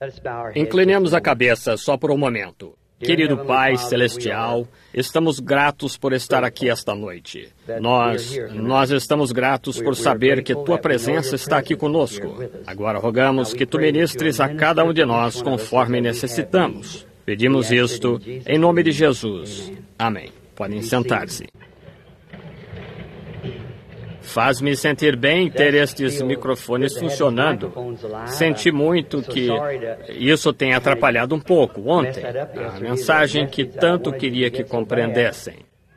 Inclinemos a cabeça só por um momento. Querido Pai Celestial, estamos gratos por estar aqui esta noite. Nós estamos gratos por saber que Tua presença está aqui conosco. Agora rogamos que Tu ministres a cada um de nós conforme necessitamos. Pedimos isto em nome de Jesus. Amém. Podem sentar-se. Faz-me sentir bem ter estes microfones funcionando. Senti muito que isso tem atrapalhado um pouco ontem a mensagem que tanto queria que compreendessem.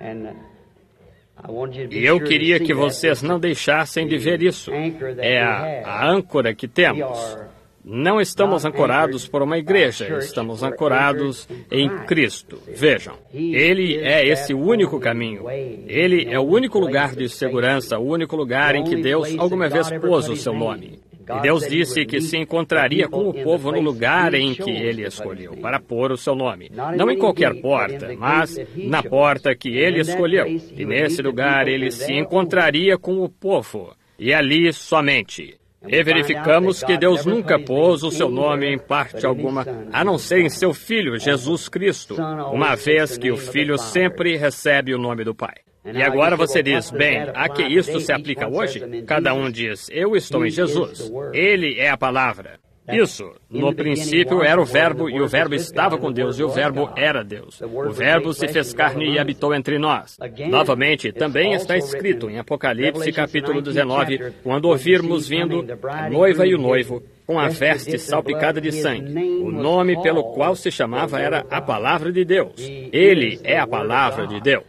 E eu queria que vocês não deixassem de ver isso. É a âncora que temos. Não estamos ancorados por uma igreja, estamos ancorados em Cristo. Vejam, Ele é esse único caminho. Ele é o único lugar de segurança, o único lugar em que Deus alguma vez pôs o seu nome. E Deus disse que se encontraria com o povo no lugar em que Ele escolheu para pôr o seu nome. Não em qualquer porta, mas na porta que Ele escolheu. E nesse lugar Ele se encontraria com o povo. E ali somente. E verificamos que Deus nunca pôs o seu nome em parte alguma, a não ser em seu Filho, Jesus Cristo, uma vez que o Filho sempre recebe o nome do Pai. E agora você diz, bem, a que isto se aplica hoje? Cada um diz, eu estou em Jesus. Ele é a palavra. Isso, no princípio era o Verbo, e o Verbo estava com Deus, e o Verbo era Deus. O Verbo se fez carne e habitou entre nós. Novamente, também está escrito em Apocalipse, capítulo 19, quando ouvirmos vindo a noiva e o noivo, com a veste salpicada de sangue. O nome pelo qual se chamava era a Palavra de Deus. Ele é a Palavra de Deus.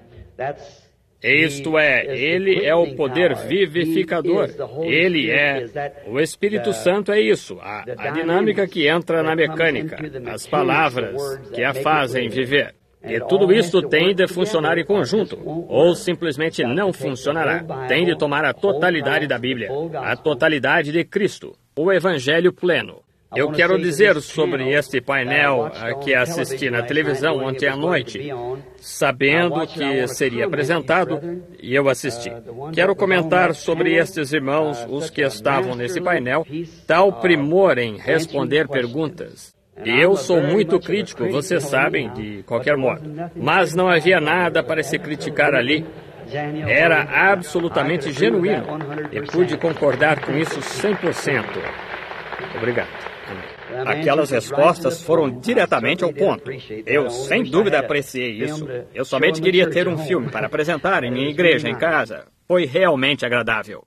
Isto é, Ele é o poder vivificador. Ele é... O Espírito Santo é isso, a dinâmica que entra na mecânica, as palavras que a fazem viver. E tudo isto tem de funcionar em conjunto, ou simplesmente não funcionará. Tem de tomar a totalidade da Bíblia, a totalidade de Cristo, o Evangelho pleno. Eu quero dizer sobre este painel que assisti na televisão ontem à noite, sabendo que seria apresentado, e eu assisti. Quero comentar sobre estes irmãos, os que estavam nesse painel, tal primor em responder perguntas. E eu sou muito crítico, vocês sabem, de qualquer modo. Mas não havia nada para se criticar ali. Era absolutamente genuíno. E pude concordar com isso 100%. Obrigado. Aquelas respostas foram diretamente ao ponto. Eu, sem dúvida, apreciei isso. Eu somente queria ter um filme para apresentar em minha igreja, em casa. Foi realmente agradável.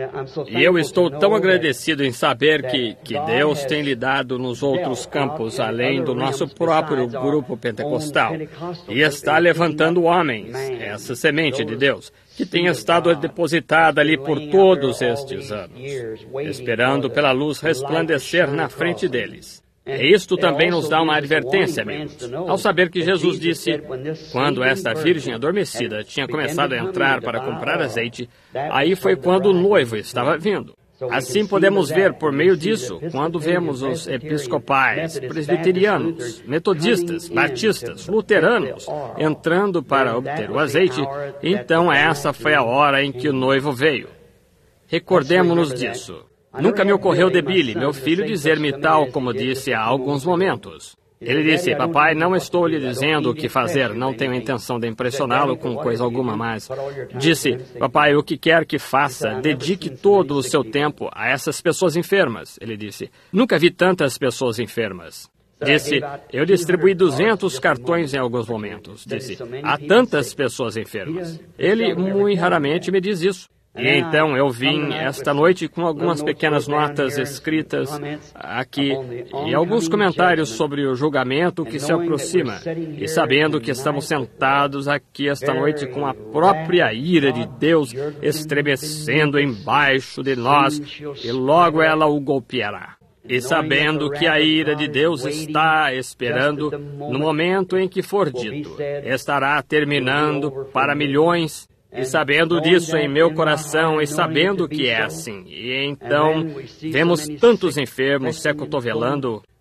E eu estou tão agradecido em saber que Deus tem lidado nos outros campos, além do nosso próprio grupo pentecostal, e está levantando homens, essa semente de Deus, que tem estado depositada ali por todos estes anos, esperando pela luz resplandecer na frente deles. E isto também nos dá uma advertência, amigos. Ao saber que Jesus disse, quando esta virgem adormecida tinha começado a entrar para comprar azeite, aí foi quando o noivo estava vindo. Assim podemos ver por meio disso, quando vemos os episcopais, presbiterianos, metodistas, batistas, luteranos entrando para obter o azeite, então essa foi a hora em que o noivo veio. Recordemo-nos disso. Nunca me ocorreu de Billy, meu filho, dizer-me tal como disse há alguns momentos. Ele disse, papai, não estou lhe dizendo o que fazer, não tenho a intenção de impressioná-lo com coisa alguma, mas... Disse, papai, o que quer que faça, dedique todo o seu tempo a essas pessoas enfermas. Ele disse, nunca vi tantas pessoas enfermas. Disse, eu distribuí 200 cartões em alguns momentos. Disse, há tantas pessoas enfermas. Ele, muito raramente, me diz isso. E então eu vim esta noite com algumas pequenas notas escritas aqui e alguns comentários sobre o julgamento que se aproxima. E sabendo que estamos sentados aqui esta noite com a própria ira de Deus estremecendo embaixo de nós e logo ela o golpeará. E sabendo que a ira de Deus está esperando no momento em que for dito, estará terminando para milhões. E sabendo disso em meu coração, e sabendo que é assim, e então vemos tantos enfermos se acotovelando,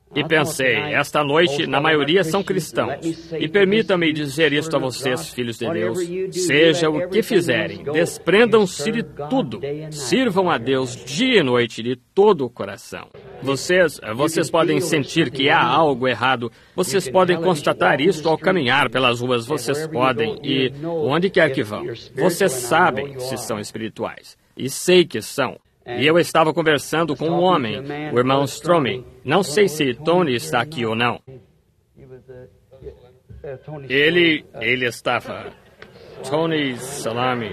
E pensei, esta noite, na maioria são cristãos. E permita-me dizer isto a vocês, filhos de Deus. Seja o que fizerem, desprendam-se de tudo. Sirvam a Deus dia e noite de todo o coração. Vocês podem sentir que há algo errado. Vocês podem constatar isso ao caminhar pelas ruas. Vocês podem ir onde quer que vão. Vocês sabem se são espirituais. E sei que são. E eu estava conversando com um homem, o irmão Stromey. Não sei se Tony está aqui ou não. Ele estava... Tony Salami...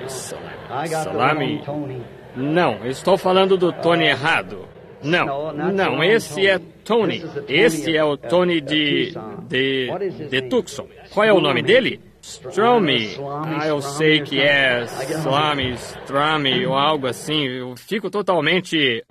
Não, estou falando do Tony errado. Não, esse é Tony. Esse é o Tony de Tucson. Qual é o nome dele? Stromey. Eu sei que é Stromey ou algo assim. Eu fico totalmente...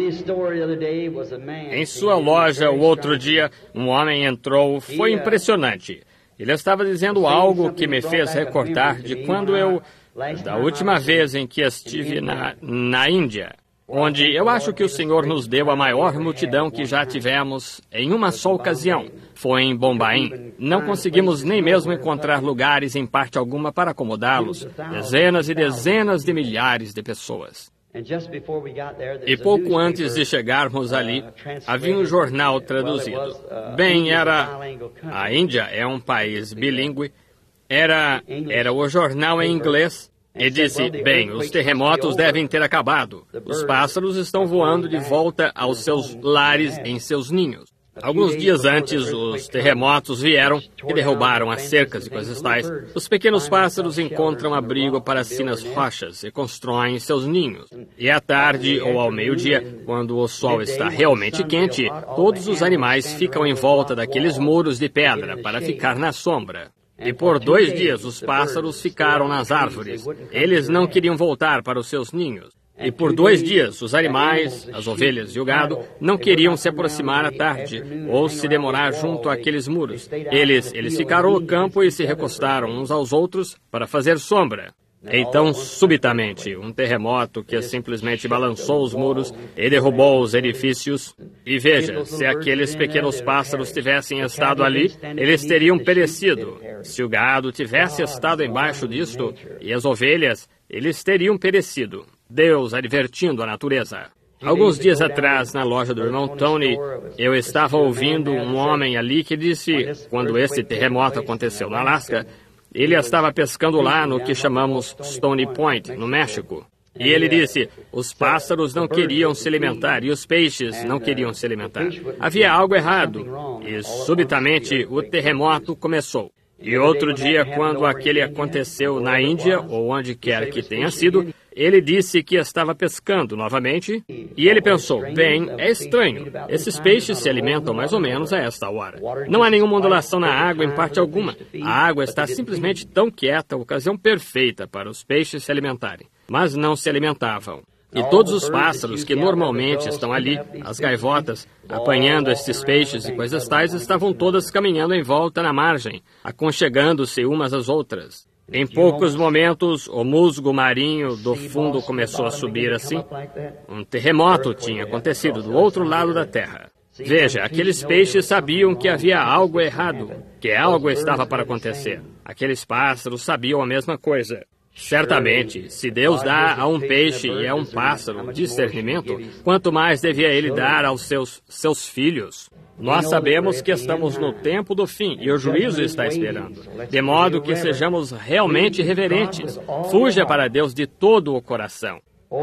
Em sua loja, o outro dia, um homem entrou. Foi impressionante. Ele estava dizendo algo que me fez recordar de quando da última vez em que estive na Índia, onde eu acho que o Senhor nos deu a maior multidão que já tivemos em uma só ocasião. Foi em Bombaim. Não conseguimos nem mesmo encontrar lugares em parte alguma para acomodá-los. Dezenas e dezenas de milhares de pessoas. E pouco antes de chegarmos ali, havia um jornal traduzido. A Índia é um país bilíngue. Era o jornal em inglês. E disse, os terremotos devem ter acabado. Os pássaros estão voando de volta aos seus lares em seus ninhos. Alguns dias antes, os terremotos vieram e derrubaram as cercas e coisas tais. Os pequenos pássaros encontram abrigo para si nas rochas e constroem seus ninhos. E à tarde ou ao meio-dia, quando o sol está realmente quente, todos os animais ficam em volta daqueles muros de pedra para ficar na sombra. E por 2 dias os pássaros ficaram nas árvores. Eles não queriam voltar para os seus ninhos. E por 2 dias os animais, as ovelhas e o gado não queriam se aproximar à tarde ou se demorar junto àqueles muros. Eles ficaram no campo e se recostaram uns aos outros para fazer sombra. Então, subitamente, um terremoto que simplesmente balançou os muros e derrubou os edifícios. E veja, se aqueles pequenos pássaros tivessem estado ali, eles teriam perecido. Se o gado tivesse estado embaixo disto, e as ovelhas, eles teriam perecido. Deus advertindo a natureza. Alguns dias atrás, na loja do irmão Tony, eu estava ouvindo um homem ali que disse, quando esse terremoto aconteceu no Alasca, ele estava pescando lá no que chamamos Stony Point, no México. E ele disse, os pássaros não queriam se alimentar e os peixes não queriam se alimentar. Havia algo errado. E subitamente o terremoto começou. E outro dia, quando aquele aconteceu na Índia, ou onde quer que tenha sido, ele disse que estava pescando novamente, e ele pensou, é estranho, esses peixes se alimentam mais ou menos a esta hora. Não há nenhuma ondulação na água em parte alguma. A água está simplesmente tão quieta, a ocasião perfeita para os peixes se alimentarem. Mas não se alimentavam. E todos os pássaros que normalmente estão ali, as gaivotas, apanhando estes peixes e coisas tais, estavam todas caminhando em volta na margem, aconchegando-se umas às outras. Em poucos momentos, o musgo marinho do fundo começou a subir assim. Um terremoto tinha acontecido do outro lado da terra. Veja, aqueles peixes sabiam que havia algo errado, que algo estava para acontecer. Aqueles pássaros sabiam a mesma coisa. Certamente, se Deus dá a um peixe e a um pássaro discernimento, quanto mais devia Ele dar aos seus filhos. Nós sabemos que estamos no tempo do fim e o juízo está esperando, de modo que sejamos realmente reverentes. Fuja para Deus de todo o coração.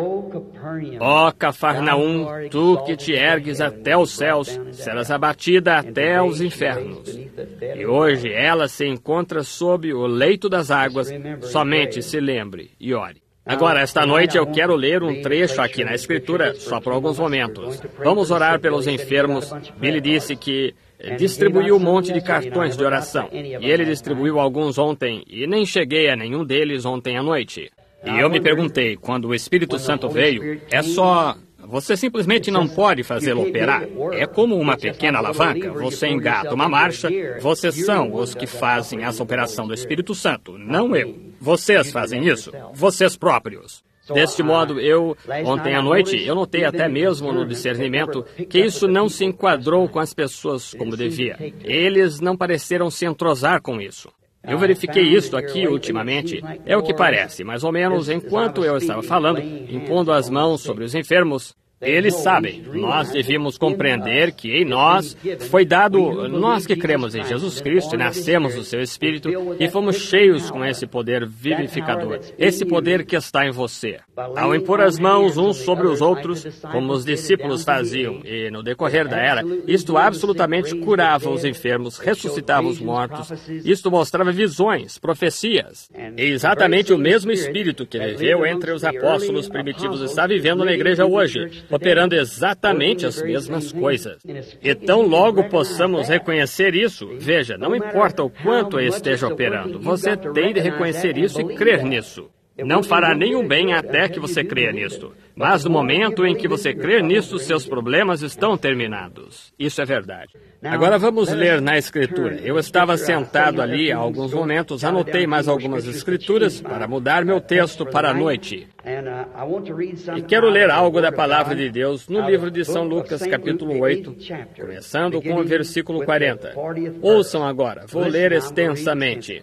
Ó Cafarnaum, tu que te ergues até os céus, serás abatida até os infernos. E hoje ela se encontra sob o leito das águas, somente se lembre e ore. Agora, esta noite eu quero ler um trecho aqui na Escritura, só por alguns momentos. Vamos orar pelos enfermos. Billy disse que distribuiu um monte de cartões de oração. E ele distribuiu alguns ontem, e nem cheguei a nenhum deles ontem à noite. E eu me perguntei, quando o Espírito Santo veio, você simplesmente não pode fazê-lo operar. É como uma pequena alavanca. Você engata uma marcha. Vocês são os que fazem essa operação do Espírito Santo, não eu. Vocês fazem isso. Vocês próprios. Deste modo, ontem à noite, eu notei até mesmo no discernimento que isso não se enquadrou com as pessoas como devia. Eles não pareceram se entrosar com isso. Eu verifiquei isso aqui ultimamente. É o que parece, mais ou menos, enquanto eu estava falando, impondo as mãos sobre os enfermos. Eles sabem, nós devíamos compreender que em nós foi dado, nós que cremos em Jesus Cristo e nascemos do seu Espírito e fomos cheios com esse poder vivificador, esse poder que está em você. Ao impor as mãos uns sobre os outros, como os discípulos faziam, e no decorrer da era, isto absolutamente curava os enfermos, ressuscitava os mortos, isto mostrava visões, profecias. E exatamente o mesmo Espírito que viveu entre os apóstolos primitivos está vivendo na igreja hoje, operando exatamente as mesmas coisas. E tão logo possamos reconhecer isso, veja, não importa o quanto esteja operando, você tem de reconhecer isso e crer nisso. Não fará nenhum bem até que você creia nisto. Mas no momento em que você crer nisto, seus problemas estão terminados. Isso é verdade. Agora vamos ler na Escritura. Eu estava sentado ali há alguns momentos, anotei mais algumas Escrituras para mudar meu texto para a noite. E quero ler algo da Palavra de Deus no livro de São Lucas, capítulo 8, começando com o versículo 40. Ouçam agora, vou ler extensamente.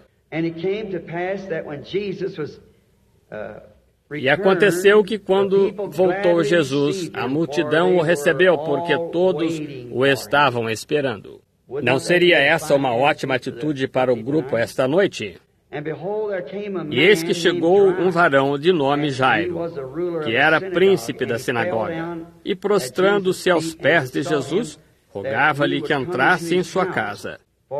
E aconteceu que quando voltou Jesus, a multidão o recebeu, porque todos o estavam esperando. Não seria essa uma ótima atitude para o grupo esta noite? E eis que chegou um varão de nome Jairo, que era príncipe da sinagoga, e prostrando-se aos pés de Jesus, rogava-lhe que entrasse em sua casa,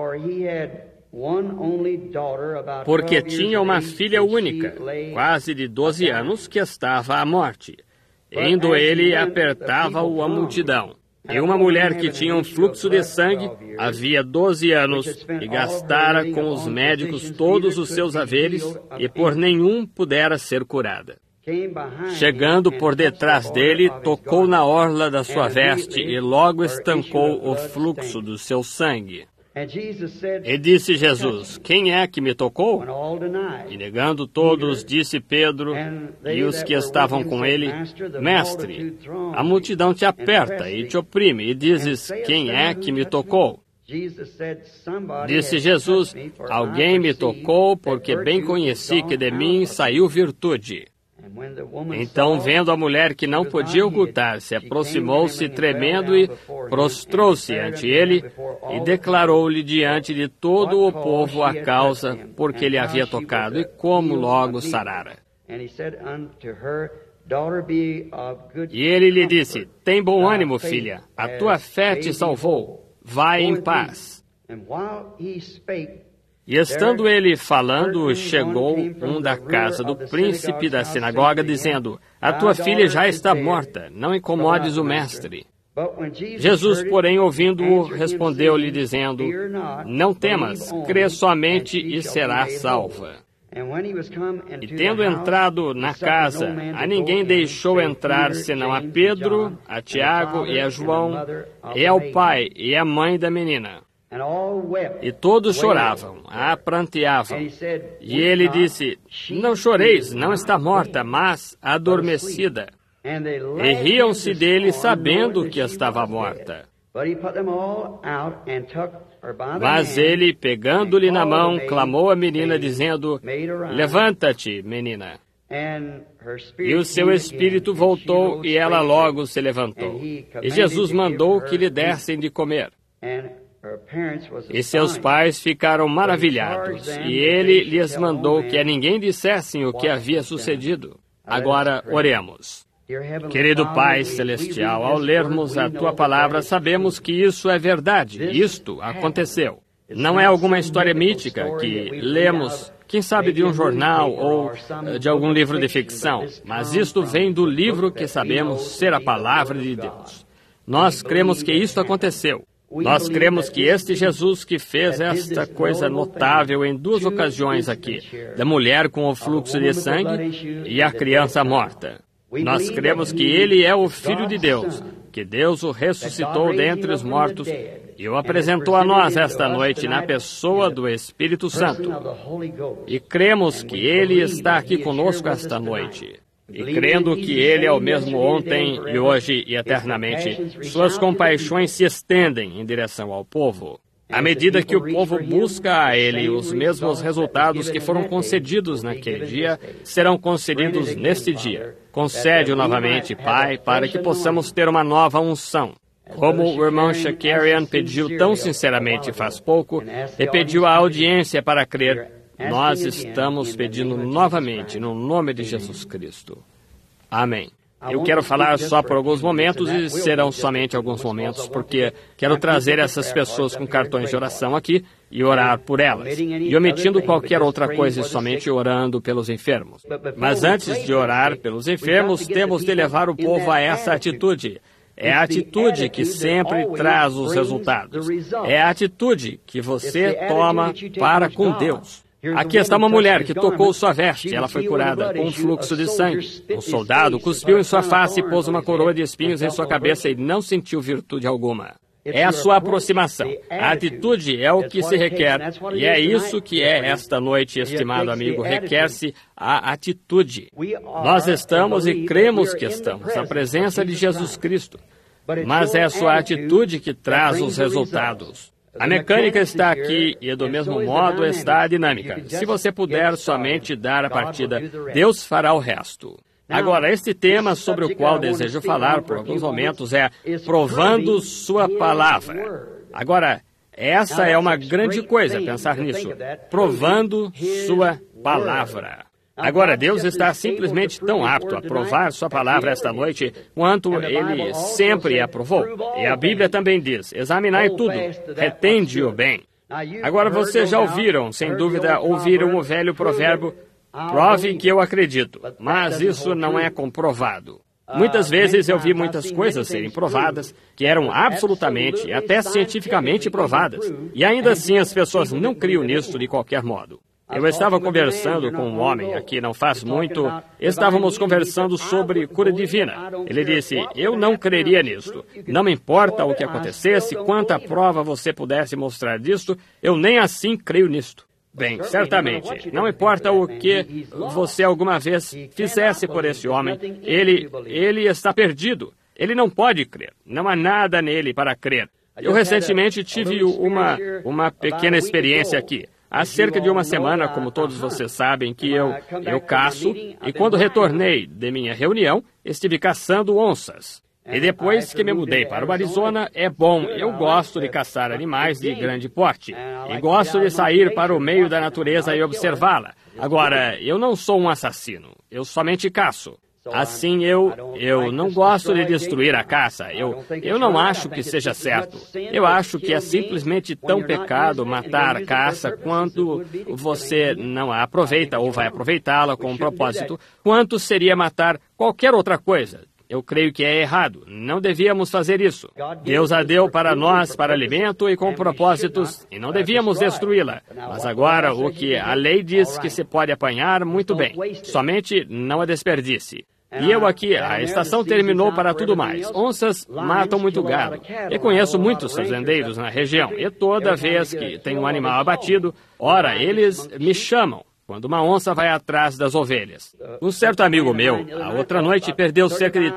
porque tinha uma filha única, quase de 12 anos, que estava à morte. Indo ele, apertava-o a multidão. E uma mulher que tinha um fluxo de sangue, havia 12 anos, e gastara com os médicos todos os seus haveres, e por nenhum pudera ser curada. Chegando por detrás dele, tocou na orla da sua veste, e logo estancou o fluxo do seu sangue. E disse Jesus, quem é que me tocou? E negando todos, disse Pedro e os que estavam com ele, Mestre, a multidão te aperta e te oprime, e dizes, quem é que me tocou? Disse Jesus, alguém me tocou, porque bem conheci que de mim saiu virtude. Então, vendo a mulher que não podia ocultar-se, aproximou-se tremendo e prostrou-se ante ele e declarou-lhe diante de todo o povo a causa por que ele havia tocado e como logo sarara. E ele lhe disse, tem bom ânimo, filha, a tua fé te salvou, vai em paz. E estando ele falando, chegou um da casa do príncipe da sinagoga, dizendo, a tua filha já está morta, não incomodes o mestre. Jesus, porém, ouvindo-o, respondeu-lhe, dizendo, não temas, crê somente e serás salva. E tendo entrado na casa, a ninguém deixou entrar, senão a Pedro, a Tiago e a João, e ao pai e à mãe da menina. E todos choravam, a pranteavam. E ele disse, não choreis, não está morta, mas adormecida. E riam-se dele, sabendo que estava morta. Mas ele, pegando-lhe na mão, clamou à menina, dizendo, levanta-te, menina. E o seu espírito voltou, e ela logo se levantou. E Jesus mandou que lhe dessem de comer. E seus pais ficaram maravilhados, e ele lhes mandou que a ninguém dissessem o que havia sucedido. Agora, oremos. Querido Pai Celestial, ao lermos a Tua Palavra, sabemos que isso é verdade, isto aconteceu. Não é alguma história mítica que lemos, quem sabe de um jornal ou de algum livro de ficção, mas isto vem do livro que sabemos ser a Palavra de Deus. Nós cremos que isto aconteceu. Nós cremos que este Jesus que fez esta coisa notável em duas ocasiões aqui, da mulher com o fluxo de sangue e a criança morta. Nós cremos que Ele é o Filho de Deus, que Deus o ressuscitou dentre os mortos e o apresentou a nós esta noite na pessoa do Espírito Santo. E cremos que Ele está aqui conosco esta noite. E crendo que Ele é o mesmo ontem e hoje e eternamente, suas compaixões se estendem em direção ao povo. À medida que o povo busca a Ele, os mesmos resultados que foram concedidos naquele dia serão concedidos neste dia. Concede-o novamente, Pai, para que possamos ter uma nova unção. Como o irmão Shakarian pediu tão sinceramente faz pouco, e pediu à audiência para crer, nós estamos pedindo novamente no nome de Jesus Cristo. Amém. Eu quero falar só por alguns momentos e serão somente alguns momentos, porque quero trazer essas pessoas com cartões de oração aqui e orar por elas, e omitindo qualquer outra coisa e somente orando pelos enfermos. Mas antes de orar pelos enfermos, temos de levar o povo a essa atitude. É a atitude que sempre traz os resultados. É a atitude que você toma para com Deus. Aqui está uma mulher que tocou sua veste. Ela foi curada com um fluxo de sangue. Um soldado cuspiu em sua face e pôs uma coroa de espinhos em sua cabeça e não sentiu virtude alguma. É a sua aproximação. A atitude é o que se requer. E é isso que é esta noite, estimado amigo. Requer-se a atitude. Nós estamos e cremos que estamos na presença de Jesus Cristo. Mas é a sua atitude que traz os resultados. A mecânica está aqui e, do mesmo modo, está a dinâmica. Se você puder somente dar a partida, Deus fará o resto. Agora, este tema sobre o qual desejo falar por alguns momentos é provando sua palavra. Agora, essa é uma grande coisa, pensar nisso. Provando sua palavra. Agora, Deus está simplesmente tão apto a provar sua palavra esta noite quanto Ele sempre a provou. E a Bíblia também diz, examinai tudo, retende-o bem. Agora, vocês já ouviram, sem dúvida, ouviram o velho provérbio, prove que eu acredito, mas isso não é comprovado. Muitas vezes eu vi muitas coisas serem provadas, que eram absolutamente e até cientificamente provadas, e ainda assim as pessoas não criam nisso de qualquer modo. Eu estava conversando com um homem aqui não faz muito, estávamos conversando sobre cura divina. Ele disse, eu não creria nisto. Não me importa o que acontecesse, quanta prova você pudesse mostrar disto, eu nem assim creio nisto. Bem, certamente, não importa o que você alguma vez fizesse por esse homem, ele está perdido. Ele não pode crer. Não há nada nele para crer. Eu recentemente tive uma pequena experiência aqui. Há cerca de uma semana, como todos vocês sabem, que eu caço, e quando retornei de minha reunião, estive caçando onças. E depois que me mudei para o Arizona, é bom, eu gosto de caçar animais de grande porte, e gosto de sair para o meio da natureza e observá-la. Agora, eu não sou um assassino, eu somente caço. Assim, eu não gosto de destruir a caça. Eu não acho que seja certo. Eu acho que é simplesmente tão pecado matar a caça quanto você não a aproveita ou vai aproveitá-la com um propósito, quanto seria matar qualquer outra coisa. Eu creio que é errado. Não devíamos fazer isso. Deus a deu para nós, para alimento e com propósitos, e não devíamos destruí-la. Mas agora, o que a lei diz que se pode apanhar, muito bem. Somente não a desperdice. E eu aqui, a estação terminou para tudo mais. Onças matam muito gado. Eu conheço muitos fazendeiros na região, e toda vez que tem um animal abatido, ora, eles me chamam. Quando uma onça vai atrás das ovelhas. Um certo amigo meu, a outra noite, perdeu cerca de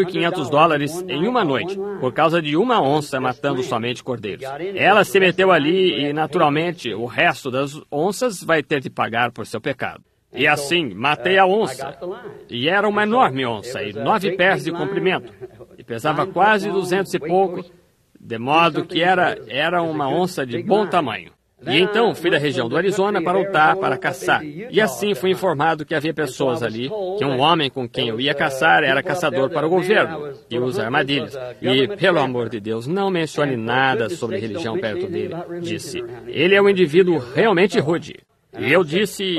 $3.500 em uma noite, por causa de uma onça matando somente cordeiros. Ela se meteu ali e, naturalmente, o resto das onças vai ter de pagar por seu pecado. E assim, matei a onça. E era uma enorme onça, e 9 pés de comprimento. E pesava quase 200 e pouco, de modo que era uma onça de bom tamanho. E então fui da região do Arizona para Utah para caçar. E assim fui informado que havia pessoas ali, que um homem com quem eu ia caçar era caçador para o governo, e usa armadilhas. E, pelo amor de Deus, não mencione nada sobre religião perto dele, disse. Ele é um indivíduo realmente rude. E eu disse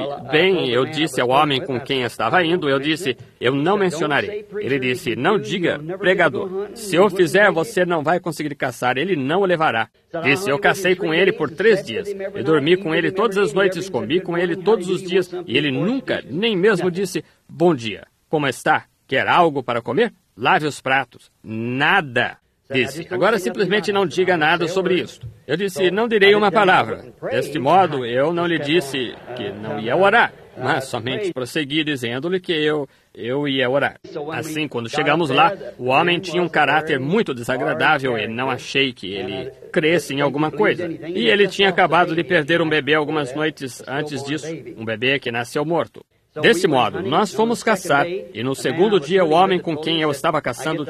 ao homem com quem estava indo, eu não mencionarei. Ele disse, não diga, pregador. Se eu fizer, você não vai conseguir caçar, ele não o levará. Disse, eu cacei com ele por 3 dias. Eu dormi com ele todas as noites, comi com ele todos os dias, e ele nunca, nem mesmo disse, bom dia, como está? Quer algo para comer? Lave os pratos. Nada. Disse, agora simplesmente não diga nada sobre isso. Eu disse, não direi uma palavra. Deste modo, eu não lhe disse que não ia orar. mas somente prossegui dizendo-lhe que eu ia orar. Assim, quando chegamos lá, o homem tinha um caráter muito desagradável e não achei que ele cresce em alguma coisa. E ele tinha acabado de perder um bebê algumas noites antes disso, um bebê que nasceu morto. Desse modo, nós fomos caçar, e no segundo dia o homem com quem eu estava caçando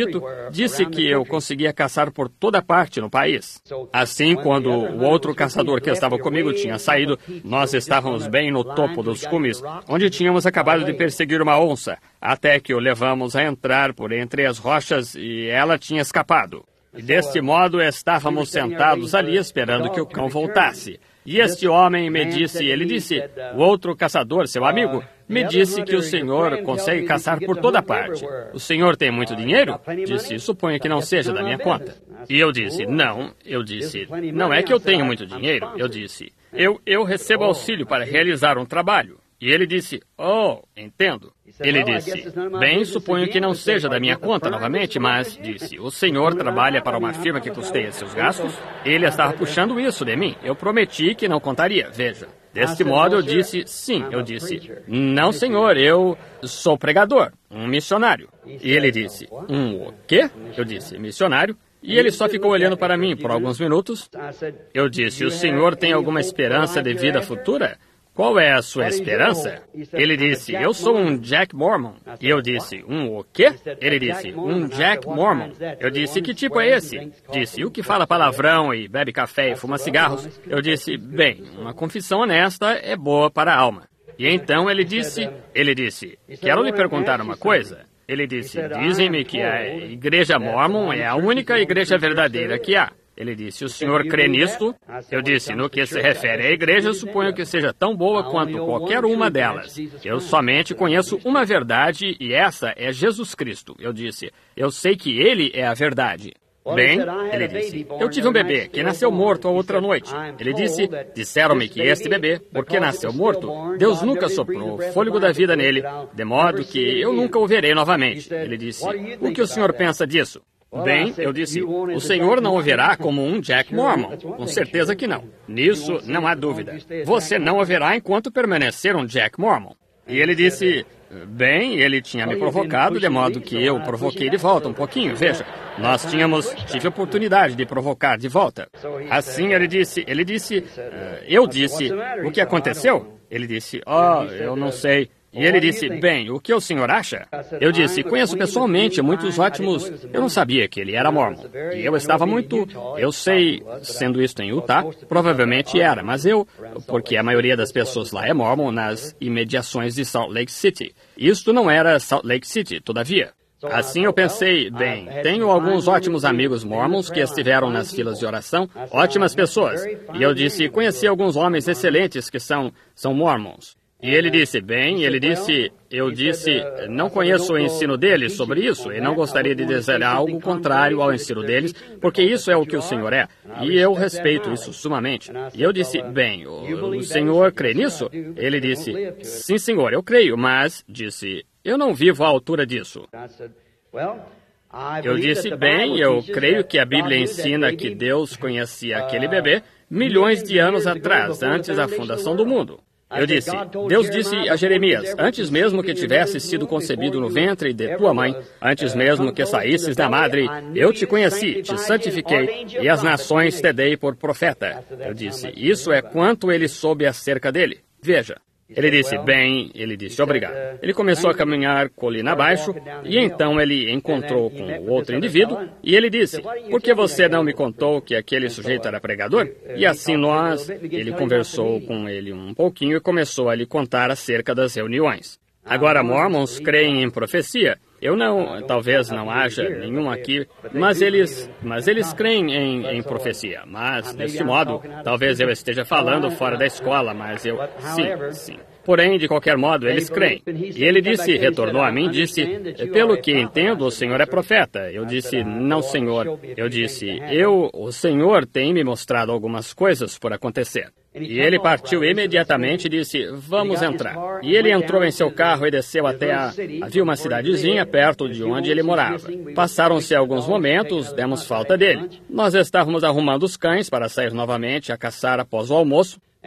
disse que eu conseguia caçar por toda parte no país. Assim, quando o outro caçador que estava comigo tinha saído, nós estávamos bem no topo dos cumes, onde tínhamos acabado de perseguir uma onça, até que o levamos a entrar por entre as rochas e ela tinha escapado. E deste modo estávamos sentados ali esperando que o cão voltasse. E este homem me disse, o outro caçador, seu amigo, me disse que o senhor consegue caçar por toda parte. O senhor tem muito dinheiro? Disse, suponho que não seja da minha conta. E eu disse, não. Eu disse, não é que eu tenho muito dinheiro. Eu disse, eu recebo auxílio para realizar um trabalho. E ele disse, oh, entendo. Ele disse, bem, suponho que não seja da minha conta novamente, mas, disse, o senhor trabalha para uma firma que custeia seus gastos? Ele estava puxando isso de mim. Eu prometi que não contaria, veja. Deste modo, eu disse, sim. Eu disse, não, senhor, eu sou pregador, um missionário. E ele disse, o quê? Eu disse, missionário. E ele só ficou olhando para mim por alguns minutos. Eu disse, o senhor tem alguma esperança de vida futura? Qual é a sua esperança? Ele disse, eu sou um Jack Mormon. E eu disse, o quê? Ele disse, um Jack Mormon. Eu disse, que tipo é esse? Disse, o que fala palavrão e bebe café e fuma cigarros? Eu disse, bem, uma confissão honesta é boa para a alma. E então ele disse, quero lhe perguntar uma coisa. Ele disse, dizem-me que a igreja Mormon é a única igreja verdadeira que há. Ele disse, o senhor crê nisto? Eu disse, no que se refere à igreja, suponho que seja tão boa quanto qualquer uma delas. Eu somente conheço uma verdade e essa é Jesus Cristo. Eu disse, eu sei que Ele é a verdade. Bem, ele disse, eu tive um bebê que nasceu morto a outra noite. Ele disse, disseram-me que este bebê, porque nasceu morto, Deus nunca soprou o fôlego da vida nele, de modo que eu nunca o verei novamente. Ele disse, o que o senhor pensa disso? Bem, eu disse, o senhor não o verá como um Jack Mormon. Com certeza que não. Nisso não há dúvida. Você não o verá enquanto permanecer um Jack Mormon. E ele disse, bem, ele tinha me provocado, de modo que eu provoquei de volta um pouquinho. Veja, tive a oportunidade de provocar de volta. Assim eu disse, o que aconteceu? Ele disse, eu não sei. E ele disse, bem, o que o senhor acha? Eu disse, conheço pessoalmente muitos ótimos... Eu não sabia que ele era mormon. E eu estava eu sei, sendo isto em Utah, provavelmente era, mas porque a maioria das pessoas lá é mormon nas imediações de Salt Lake City. Isto não era Salt Lake City, todavia. Assim eu pensei, bem, tenho alguns ótimos amigos mormons que estiveram nas filas de oração, ótimas pessoas. E eu disse, conheci alguns homens excelentes que são mormons. E ele disse, eu disse, não conheço o ensino deles sobre isso e não gostaria de dizer algo contrário ao ensino deles, porque isso é o que o senhor é. E eu respeito isso sumamente. E eu disse, bem, o senhor crê nisso? Ele disse, sim, senhor, eu creio, mas, disse, eu não vivo à altura disso. Eu disse, bem, eu creio que a Bíblia ensina que Deus conhecia aquele bebê milhões de anos atrás, antes da fundação do mundo. Eu disse, Deus disse a Jeremias, antes mesmo que tivesse sido concebido no ventre de tua mãe, antes mesmo que saísses da madre, eu te conheci, te santifiquei, e as nações te dei por profeta. Eu disse, isso é quanto ele soube acerca dele. Veja. Ele disse, obrigado. Ele começou a caminhar colina abaixo, e então ele encontrou com o outro indivíduo, e ele disse, por que você não me contou que aquele sujeito era pregador? E assim ele conversou com ele um pouquinho e começou a lhe contar acerca das reuniões. Agora, mormons creem em profecia. Talvez não haja nenhum aqui, mas eles creem em profecia. Mas, deste modo, talvez eu esteja falando fora da escola, mas sim. Porém, de qualquer modo, eles creem. E ele retornou a mim, disse, pelo que entendo, o senhor é profeta. Eu disse, não, senhor. Eu disse, o senhor tem me mostrado algumas coisas por acontecer. E ele partiu imediatamente e disse, vamos entrar. E ele entrou em seu carro e desceu até havia uma cidadezinha perto de onde ele morava. Passaram-se alguns momentos, demos falta dele. Nós estávamos arrumando os cães para sair novamente a caçar após o almoço.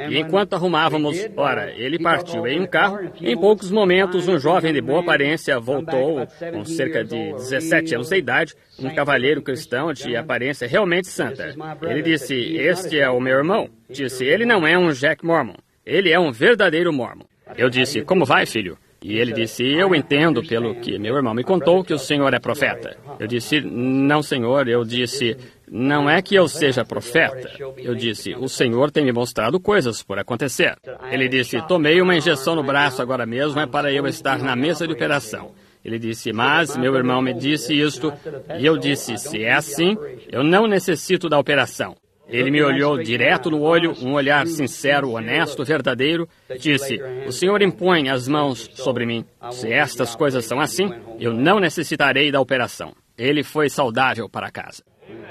E enquanto arrumávamos, ora, ele partiu em um carro. Em poucos momentos, um jovem de boa aparência voltou, com cerca de 17 anos de idade, um cavalheiro cristão de aparência realmente santa. Ele disse, este é o meu irmão. Disse, ele não é um Jack Mormon. Ele é um verdadeiro Mormon. Eu disse, como vai, filho? E ele disse, eu entendo pelo que meu irmão me contou que o senhor é profeta. Eu disse, não, senhor. Eu disse, não é que eu seja profeta. Eu disse, o senhor tem me mostrado coisas por acontecer. Ele disse, tomei uma injeção no braço agora mesmo, é para eu estar na mesa de operação. Ele disse, mas meu irmão me disse isto. E eu disse, se é assim, eu não necessito da operação. Ele me olhou direto no olho, um olhar sincero, honesto, verdadeiro. Disse, o senhor impõe as mãos sobre mim. Se estas coisas são assim, eu não necessitarei da operação. Ele foi saudável para casa.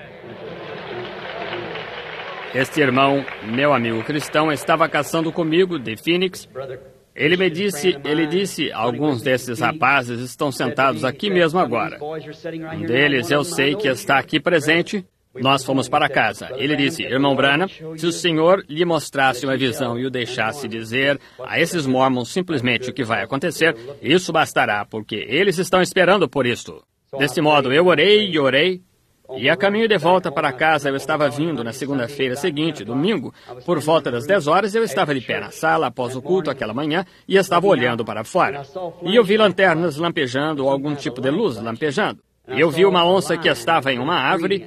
Este irmão, meu amigo cristão, estava caçando comigo de Phoenix. Ele disse, alguns desses rapazes estão sentados aqui mesmo agora. Um deles eu sei que está aqui presente. Nós fomos para casa. Ele disse, irmão Branham, se o senhor lhe mostrasse uma visão e o deixasse dizer a esses mormons simplesmente o que vai acontecer, isso bastará, porque eles estão esperando por isto. Desse modo, eu orei e orei, e a caminho de volta para casa eu estava vindo na segunda-feira seguinte, domingo, por volta das 10 horas, eu estava de pé na sala após o culto aquela manhã e estava olhando para fora. E eu vi lanternas lampejando ou algum tipo de luz lampejando. Eu vi uma onça que estava em uma árvore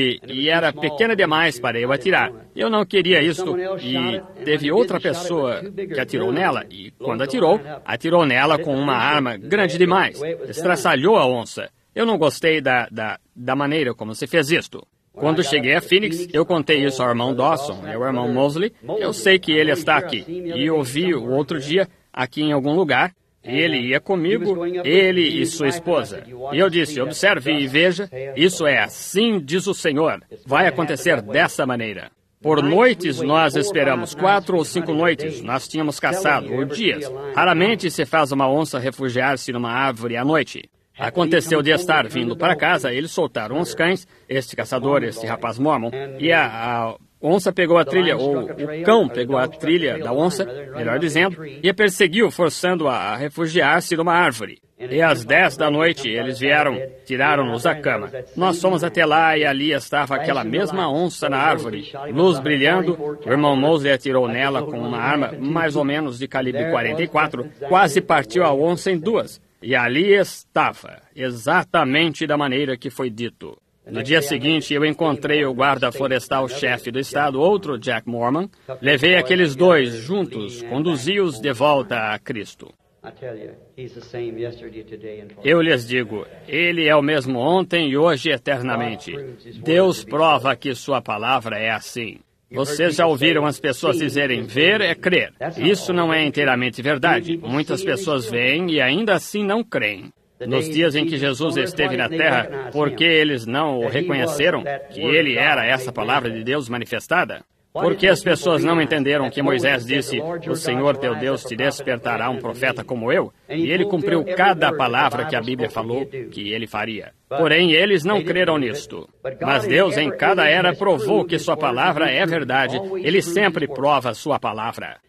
e era pequena demais para eu atirar. Eu não queria isto e teve outra pessoa que atirou nela e, quando atirou nela com uma arma grande demais. Estraçalhou a onça. Eu não gostei da maneira como se fez isto. Quando cheguei a Phoenix, eu contei isso ao irmão Dawson, meu irmão Mosley. Eu sei que ele está aqui. E eu vi o outro dia aqui em algum lugar. Ele ia comigo, ele e sua esposa. E eu disse, observe e veja, isso é assim diz o Senhor. Vai acontecer dessa maneira. Por noites nós esperamos, 4 ou 5 noites nós tínhamos caçado, ou dias. Raramente se faz uma onça refugiar-se numa árvore à noite. Aconteceu de estar vindo para casa, eles soltaram os cães, este caçador, este rapaz mormon, e a onça pegou a trilha, ou o cão pegou a trilha da onça, melhor dizendo, e a perseguiu, forçando-a a refugiar-se numa árvore. E às 10 da noite eles vieram, tiraram-nos da cama. Nós fomos até lá e ali estava aquela mesma onça na árvore, luz brilhando. O irmão Mosley atirou nela com uma arma mais ou menos de calibre 44, quase partiu a onça em duas. E ali estava, exatamente da maneira que foi dito. No dia seguinte, eu encontrei o guarda florestal-chefe do estado, outro Jack Mormon. Levei aqueles dois juntos, conduzi-os de volta a Cristo. Eu lhes digo, ele é o mesmo ontem e hoje eternamente. Deus prova que sua palavra é assim. Vocês já ouviram as pessoas dizerem, ver é crer. Isso não é inteiramente verdade. Muitas pessoas veem e ainda assim não creem. Nos dias em que Jesus esteve na terra, por que eles não o reconheceram que ele era essa palavra de Deus manifestada? Porque as pessoas não entenderam que Moisés disse, o Senhor teu Deus te despertará um profeta como eu, e ele cumpriu cada palavra que a Bíblia falou que ele faria. Porém, eles não creram nisto. Mas Deus, em cada era, provou que sua palavra é verdade. Ele sempre prova sua palavra.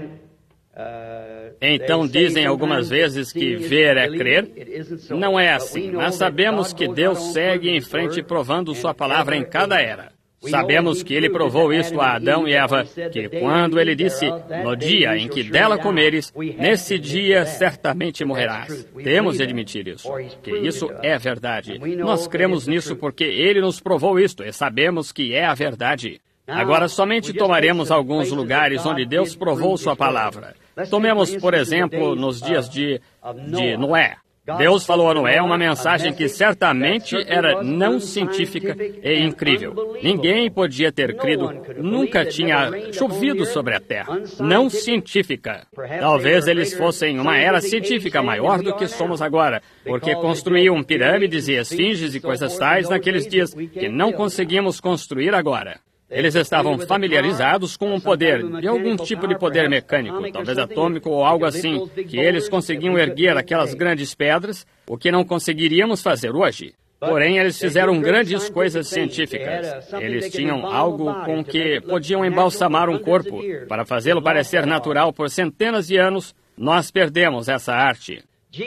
Então dizem algumas vezes que ver é crer. Não é assim. Nós sabemos que Deus segue em frente provando sua palavra em cada era. Sabemos que ele provou isto a Adão e Eva, que quando ele disse, no dia em que dela comeres, nesse dia certamente morrerás. Temos de admitir isso, que isso é verdade. Nós cremos nisso porque ele nos provou isto e sabemos que é a verdade. Agora, somente tomaremos alguns lugares onde Deus provou sua palavra. Tomemos, por exemplo, nos dias de Noé. Deus falou a Noé uma mensagem que certamente era não científica e incrível. Ninguém podia ter crido, nunca tinha chovido sobre a terra. Não científica. Talvez eles fossem uma era científica maior do que somos agora, porque construíam pirâmides e esfinges e coisas tais naqueles dias que não conseguimos construir agora. Eles estavam familiarizados com um poder, de algum tipo de poder mecânico, talvez atômico ou algo assim, que eles conseguiam erguer aquelas grandes pedras, o que não conseguiríamos fazer hoje. Porém, eles fizeram grandes coisas científicas. Eles tinham algo com que podiam embalsamar um corpo para fazê-lo parecer natural por centenas de anos. Nós perdemos essa arte.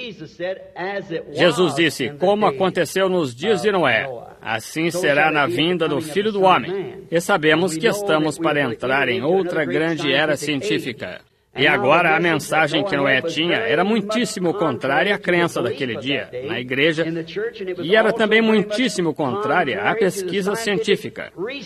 Jesus disse, como aconteceu nos dias de Noé, assim será na vinda do Filho do Homem. E sabemos que estamos para entrar em outra grande era científica. E agora a mensagem que Noé tinha era muitíssimo contrária à crença daquele dia, na igreja, e era também muitíssimo contrária à pesquisa científica.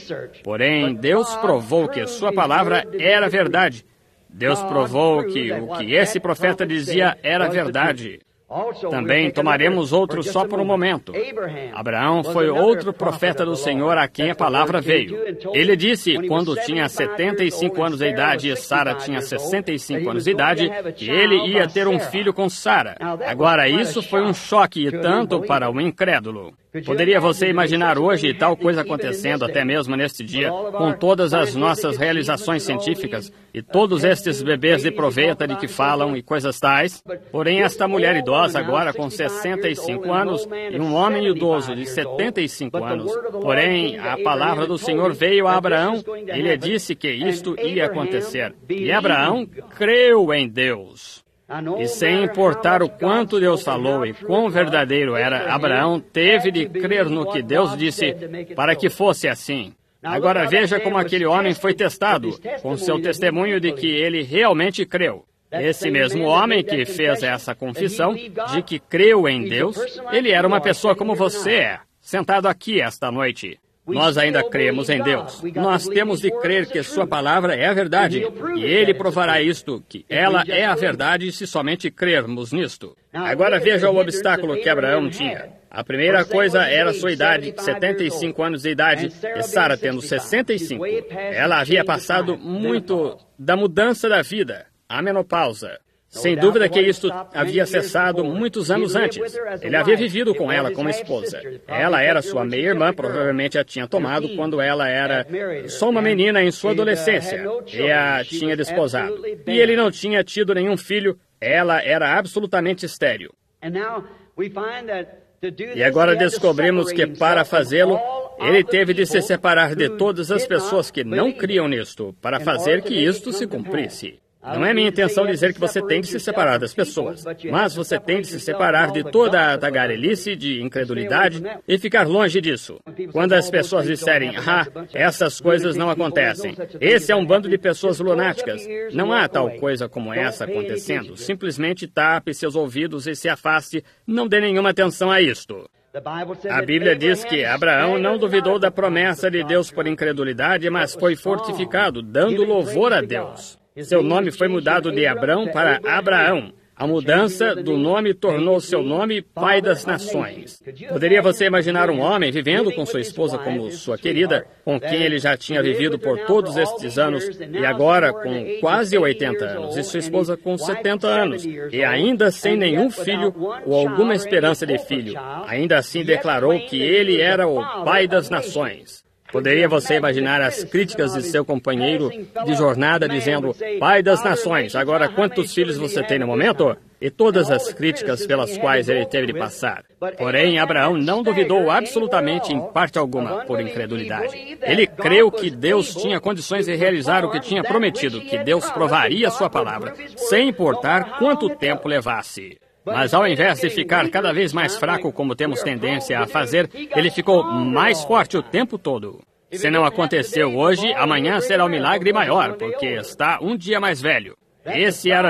Porém, Deus provou que sua palavra era verdade. Deus provou que o que esse profeta dizia era verdade. Também tomaremos outro só por um momento. Abraão foi outro profeta do Senhor a quem a palavra veio. Ele disse, quando tinha 75 anos de idade e Sara tinha 65 anos de idade, que ele ia ter um filho com Sara. Agora, isso foi um choque, e tanto para o incrédulo. Poderia você imaginar hoje tal coisa acontecendo até mesmo neste dia, com todas as nossas realizações científicas e todos estes bebês de proveta de que falam e coisas tais? Porém, esta mulher idosa agora com 65 anos e um homem idoso de 75 anos. Porém, a palavra do Senhor veio a Abraão e lhe disse que isto ia acontecer. E Abraão creu em Deus. E sem importar o quanto Deus falou e quão verdadeiro era, Abraão teve de crer no que Deus disse para que fosse assim. Agora veja como aquele homem foi testado, com seu testemunho de que ele realmente creu. Esse mesmo homem que fez essa confissão de que creu em Deus, ele era uma pessoa como você é, sentado aqui esta noite. Nós ainda cremos em Deus. Nós temos de crer que sua palavra é a verdade. E Ele provará isto, que ela é a verdade, se somente crermos nisto. Agora veja o obstáculo que Abraão tinha. A primeira coisa era sua idade, 75 anos de idade, e Sara tendo 65. Ela havia passado muito da mudança da vida, a menopausa. Sem dúvida que isto havia cessado muitos anos antes. Ele havia vivido com ela como esposa. Ela era sua meia-irmã, provavelmente a tinha tomado quando ela era só uma menina em sua adolescência, e a tinha desposado. E ele não tinha tido nenhum filho, ela era absolutamente estéril. E agora descobrimos que para fazê-lo, ele teve de se separar de todas as pessoas que não criam nisto, para fazer que isto se cumprisse. Não é minha intenção dizer que você tem de se separar das pessoas, mas você tem de se separar de toda a tagarelice de incredulidade e ficar longe disso. Quando as pessoas disserem, essas coisas não acontecem, esse é um bando de pessoas lunáticas, não há tal coisa como essa acontecendo, simplesmente tape seus ouvidos e se afaste, não dê nenhuma atenção a isto. A Bíblia diz que Abraão não duvidou da promessa de Deus por incredulidade, mas foi fortificado, dando louvor a Deus. Seu nome foi mudado de Abrão para Abraão. A mudança do nome tornou seu nome Pai das Nações. Poderia você imaginar um homem vivendo com sua esposa como sua querida, com quem ele já tinha vivido por todos estes anos, e agora com quase 80 anos, e sua esposa com 70 anos, e ainda sem nenhum filho ou alguma esperança de filho, ainda assim declarou que ele era o Pai das Nações. Poderia você imaginar as críticas de seu companheiro de jornada dizendo, Pai das Nações, agora quantos filhos você tem no momento? E todas as críticas pelas quais ele teve de passar. Porém, Abraão não duvidou absolutamente em parte alguma por incredulidade. Ele creu que Deus tinha condições de realizar o que tinha prometido, que Deus provaria sua palavra, sem importar quanto tempo levasse. Mas ao invés de ficar cada vez mais fraco, como temos tendência a fazer, ele ficou mais forte o tempo todo. Se não aconteceu hoje, amanhã será um milagre maior, porque está um dia mais velho. Esse era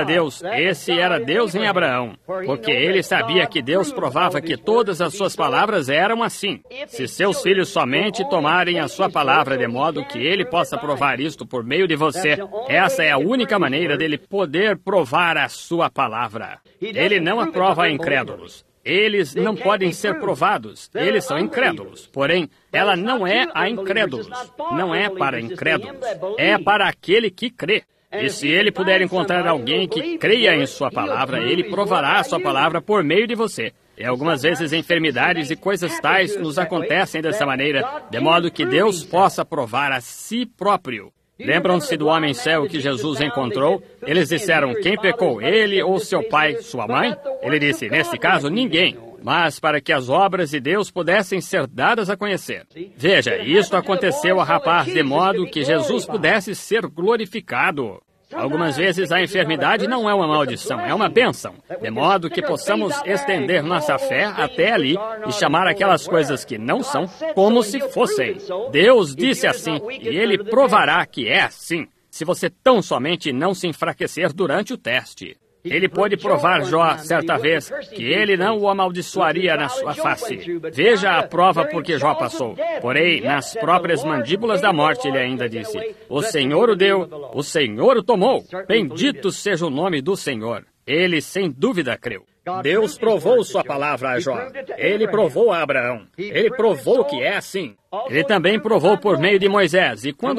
Deus em Abraão, porque ele sabia que Deus provava que todas as suas palavras eram assim. Se seus filhos somente tomarem a sua palavra de modo que ele possa provar isto por meio de você, essa é a única maneira dele poder provar a sua palavra. Ele não aprova a incrédulos. Eles não podem ser provados. Eles são incrédulos. Porém, ela não é a incrédulos. Não é para incrédulos. É para aquele que crê. E se ele puder encontrar alguém que creia em sua palavra, ele provará a sua palavra por meio de você. E algumas vezes enfermidades e coisas tais nos acontecem dessa maneira, de modo que Deus possa provar a si próprio. Lembram-se do homem cego que Jesus encontrou? Eles disseram, quem pecou, ele ou seu pai, sua mãe? Ele disse, nesse caso, ninguém. mas para que as obras de Deus pudessem ser dadas a conhecer. Veja, isto aconteceu ao rapaz de modo que Jesus pudesse ser glorificado. Algumas vezes a enfermidade não é uma maldição, é uma bênção, de modo que possamos estender nossa fé até ali e chamar aquelas coisas que não são como se fossem. Deus disse assim, e Ele provará que é assim, se você tão somente não se enfraquecer durante o teste. Ele pôde provar Jó, certa vez, que ele não o amaldiçoaria na sua face. Veja a prova por que Jó passou. Porém, nas próprias mandíbulas da morte, ele ainda disse, o Senhor o deu, o Senhor o tomou. Bendito seja o nome do Senhor. Ele, sem dúvida, creu. Deus provou sua palavra a Jó. Ele provou a Abraão. Ele provou que é assim. Ele também provou por meio de Moisés. E quando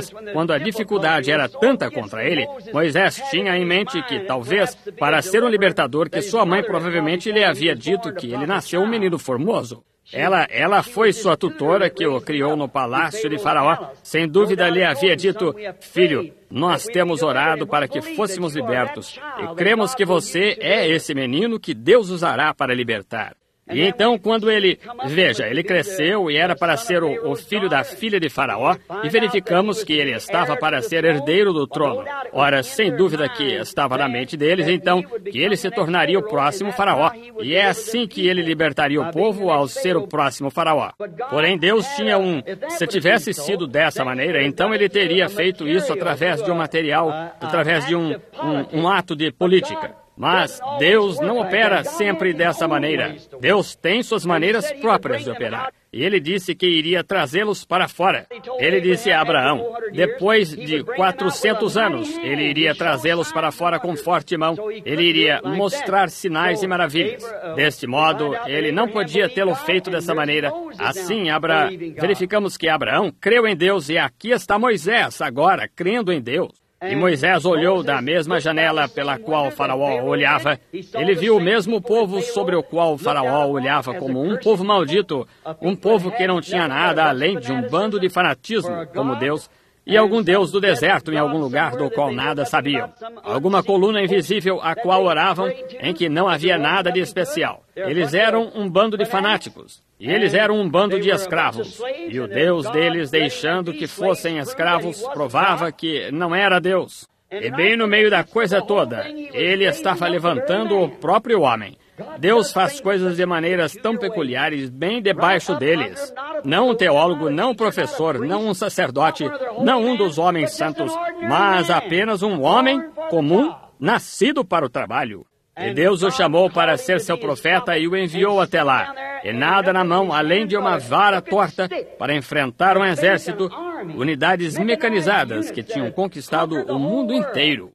a dificuldade era tanta contra ele, Moisés tinha em mente que, talvez, para ser um libertador, que sua mãe provavelmente lhe havia dito que ele nasceu um menino formoso. Ela foi sua tutora que o criou no palácio de Faraó. Sem dúvida lhe havia dito, filho, nós temos orado para que fôssemos libertos. E cremos que você é esse menino que Deus usará para libertar. E então, quando ele cresceu e era para ser o filho da filha de Faraó, e verificamos que ele estava para ser herdeiro do trono. Ora, sem dúvida que estava na mente deles, então, que ele se tornaria o próximo Faraó. E é assim que ele libertaria o povo ao ser o próximo Faraó. Porém, Deus tinha se tivesse sido dessa maneira, então ele teria feito isso através de um material, através de um ato de política. Mas Deus não opera sempre dessa maneira. Deus tem suas maneiras próprias de operar. E ele disse que iria trazê-los para fora. Ele disse a Abraão, depois de 400 anos, ele iria trazê-los para fora com forte mão. Ele iria mostrar sinais e maravilhas. Deste modo, ele não podia tê-lo feito dessa maneira. Assim, verificamos que Abraão creu em Deus e aqui está Moisés, agora, crendo em Deus. E Moisés olhou da mesma janela pela qual Faraó olhava. Ele viu o mesmo povo sobre o qual Faraó olhava como um povo maldito, um povo que não tinha nada além de um bando de fanatismo, como Deus, e algum Deus do deserto em algum lugar do qual nada sabiam. Alguma coluna invisível a qual oravam, em que não havia nada de especial. Eles eram um bando de fanáticos. E eles eram um bando de escravos. E o Deus deles, deixando que fossem escravos, provava que não era Deus. E bem no meio da coisa toda, ele estava levantando o próprio homem. Deus faz coisas de maneiras tão peculiares bem debaixo deles. Não um teólogo, não um professor, não um sacerdote, não um dos homens santos, mas apenas um homem comum, nascido para o trabalho. E Deus o chamou para ser seu profeta e o enviou até lá. E nada na mão, além de uma vara torta, para enfrentar um exército, unidades mecanizadas que tinham conquistado o mundo inteiro.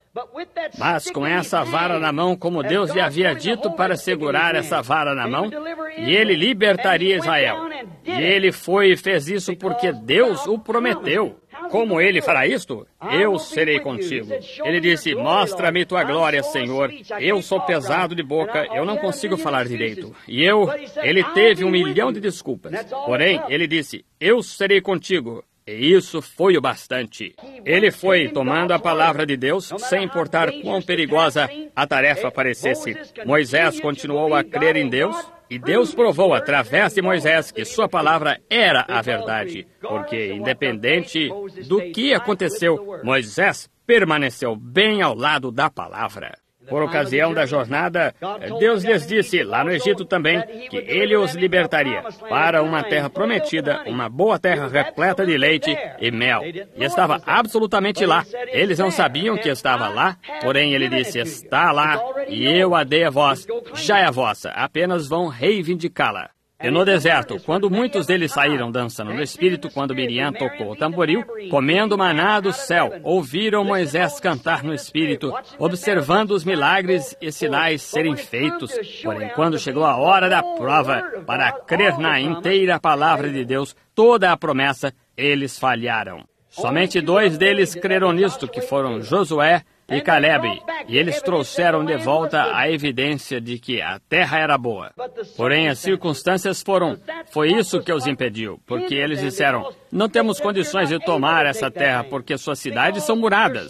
Mas com essa vara na mão, como Deus lhe havia dito para segurar essa vara na mão, e ele libertaria Israel. E ele foi e fez isso porque Deus o prometeu. Como ele fará isto? Eu serei contigo. Ele disse, mostra-me tua glória, Senhor. Eu sou pesado de boca, eu não consigo falar direito. E ele teve 1 milhão de desculpas. Porém, ele disse, eu serei contigo. E isso foi o bastante. Ele foi tomando a palavra de Deus, sem importar quão perigosa a tarefa parecesse. Moisés continuou a crer em Deus, e Deus provou através de Moisés que sua palavra era a verdade. Porque, independente do que aconteceu, Moisés permaneceu bem ao lado da palavra. Por ocasião da jornada, Deus lhes disse, lá no Egito também, que Ele os libertaria para uma terra prometida, uma boa terra repleta de leite e mel. E estava absolutamente lá. Eles não sabiam que estava lá, porém Ele disse, está lá, e eu a dei a vós, já é a vossa, apenas vão reivindicá-la. E no deserto, quando muitos deles saíram dançando no Espírito, quando Miriam tocou o tamboril, comendo maná do céu, ouviram Moisés cantar no Espírito, observando os milagres e sinais serem feitos. Porém, quando chegou a hora da prova, para crer na inteira palavra de Deus, toda a promessa, eles falharam. Somente 2 deles creram nisto, que foram Josué, e Calebe, e eles trouxeram de volta a evidência de que a terra era boa. Porém, as circunstâncias foi isso que os impediu, porque eles disseram, não temos condições de tomar essa terra, porque suas cidades são muradas.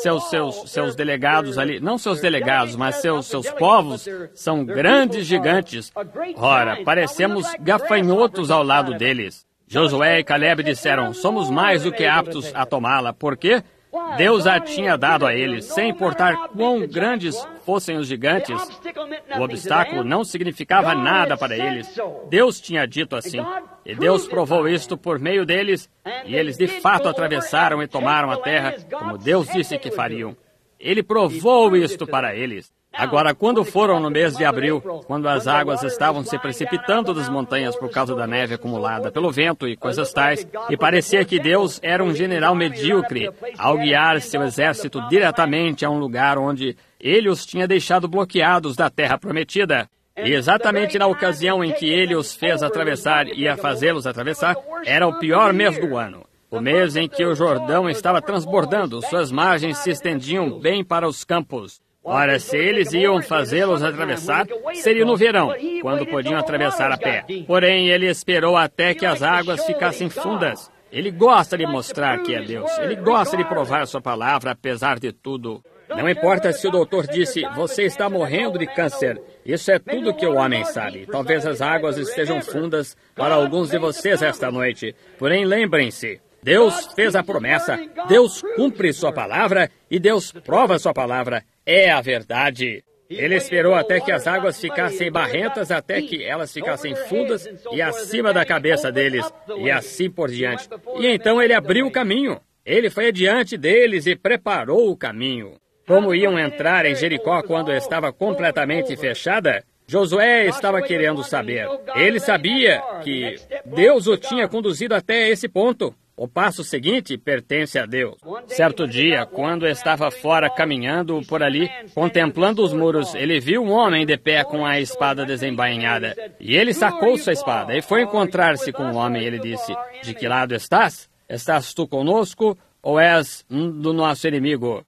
Seus delegados ali, não seus delegados, mas seus povos são grandes gigantes. Ora, parecemos gafanhotos ao lado deles. Josué e Calebe disseram, somos mais do que aptos a tomá-la. Por quê? Deus a tinha dado a eles, sem importar quão grandes fossem os gigantes. O obstáculo não significava nada para eles. Deus tinha dito assim. E Deus provou isto por meio deles, e eles de fato atravessaram e tomaram a terra, como Deus disse que fariam. Ele provou isto para eles. Agora, quando foram no mês de abril, quando as águas estavam se precipitando das montanhas por causa da neve acumulada pelo vento e coisas tais, e parecia que Deus era um general medíocre ao guiar seu exército diretamente a um lugar onde ele os tinha deixado bloqueados da terra prometida. E exatamente na ocasião em que ele os fez atravessar e a fazê-los atravessar, era o pior mês do ano. O mês em que o Jordão estava transbordando, suas margens se estendiam bem para os campos. Ora, se eles iam fazê-los atravessar, seria no verão, quando podiam atravessar a pé. Porém, ele esperou até que as águas ficassem fundas. Ele gosta de mostrar que é Deus. Ele gosta de provar sua palavra, apesar de tudo. Não importa se o doutor disse, você está morrendo de câncer. Isso é tudo que o homem sabe. Talvez as águas estejam fundas para alguns de vocês esta noite. Porém, lembrem-se, Deus fez a promessa, Deus cumpre sua palavra e Deus prova sua palavra. É a verdade. Ele esperou até que as águas ficassem barrentas, até que elas ficassem fundas e acima da cabeça deles, e assim por diante. E então ele abriu o caminho. Ele foi adiante deles e preparou o caminho. Como iam entrar em Jericó quando estava completamente fechada? Josué estava querendo saber. Ele sabia que Deus o tinha conduzido até esse ponto. O passo seguinte pertence a Deus. Certo dia, quando estava fora caminhando por ali, contemplando os muros, ele viu um homem de pé com a espada desembainhada. E ele sacou sua espada e foi encontrar-se com o homem. Ele disse, de que lado estás? Estás tu conosco ou és do nosso inimigo?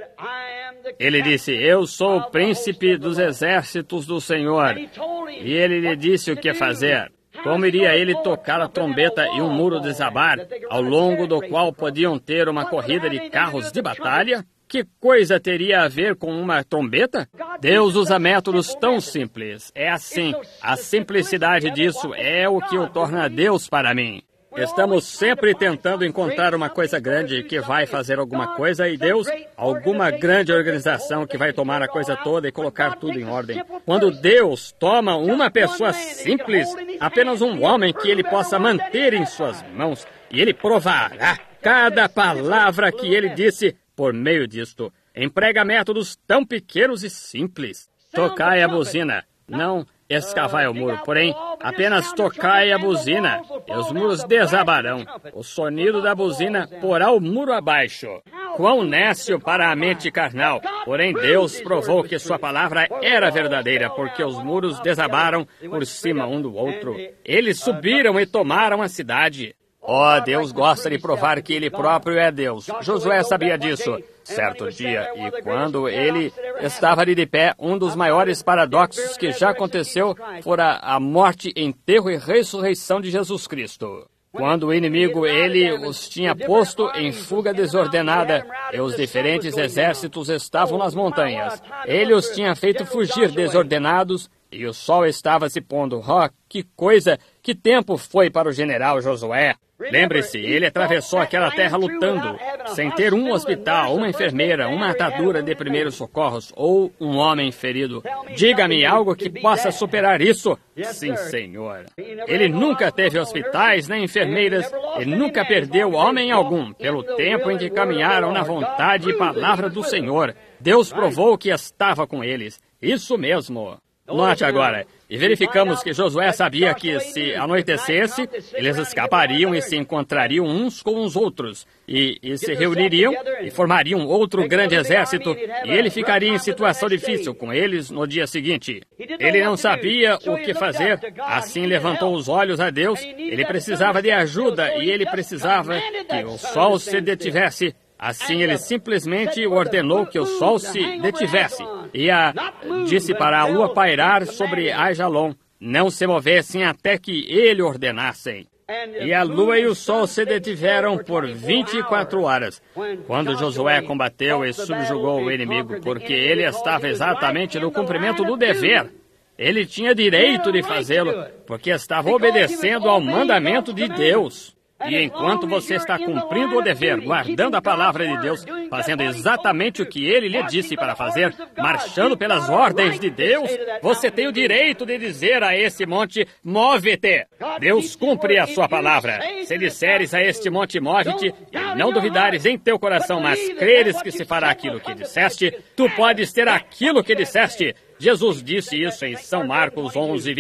Ele disse, eu sou o príncipe dos exércitos do Senhor. E ele lhe disse o que fazer. Como iria ele tocar a trombeta e um muro desabar, ao longo do qual podiam ter uma corrida de carros de batalha? Que coisa teria a ver com uma trombeta? Deus usa métodos tão simples. É assim. A simplicidade disso é o que o torna Deus para mim. Estamos sempre tentando encontrar uma coisa grande que vai fazer alguma coisa e Deus, alguma grande organização que vai tomar a coisa toda e colocar tudo em ordem. Quando Deus toma uma pessoa simples, apenas um homem que ele possa manter em suas mãos, e ele provará cada palavra que ele disse por meio disto. Emprega métodos tão pequenos e simples. Tocai a buzina. Não escavai o muro, porém, apenas tocai a buzina, e os muros desabarão. O sonido da buzina porá o muro abaixo. Quão nécio para a mente carnal! Porém, Deus provou que sua palavra era verdadeira, porque os muros desabaram por cima um do outro. Eles subiram e tomaram a cidade. Oh, Deus gosta de provar que Ele próprio é Deus. Josué sabia disso. Certo dia, e quando ele estava ali de pé, um dos maiores paradoxos que já aconteceu fora a morte, enterro e ressurreição de Jesus Cristo. Quando o inimigo, ele os tinha posto em fuga desordenada, e os diferentes exércitos estavam nas montanhas. Ele os tinha feito fugir desordenados, e o sol estava se pondo. Oh, que coisa! Que tempo foi para o general Josué! Lembre-se, ele atravessou aquela terra lutando, sem ter um hospital, uma enfermeira, uma atadura de primeiros socorros ou um homem ferido. Diga-me algo que possa superar isso. Sim, Senhor. Ele nunca teve hospitais nem enfermeiras, ele nunca perdeu homem algum, pelo tempo em que caminharam na vontade e palavra do Senhor. Deus provou que estava com eles. Isso mesmo. Note agora, e verificamos que Josué sabia que se anoitecesse, eles escapariam e se encontrariam uns com os outros, e se reuniriam e formariam outro grande exército, e ele ficaria em situação difícil com eles no dia seguinte. Ele não sabia o que fazer, assim levantou os olhos a Deus, ele precisava de ajuda e ele precisava que o sol se detivesse. Assim ele simplesmente ordenou que o sol se detivesse e disse para a lua pairar sobre Aijalon, não se movessem até que ele ordenasse. E a lua e o sol se detiveram por 24 horas, quando Josué combateu e subjugou o inimigo, porque ele estava exatamente no cumprimento do dever. Ele tinha direito de fazê-lo, porque estava obedecendo ao mandamento de Deus. E enquanto você está cumprindo o dever, guardando a palavra de Deus, fazendo exatamente o que ele lhe disse para fazer, marchando pelas ordens de Deus, você tem o direito de dizer a esse monte, move-te. Deus cumpre a sua palavra. Se disseres a este monte, move-te, e não duvidares em teu coração, mas creres que se fará aquilo que disseste, tu podes ter aquilo que disseste. Jesus disse isso em São Marcos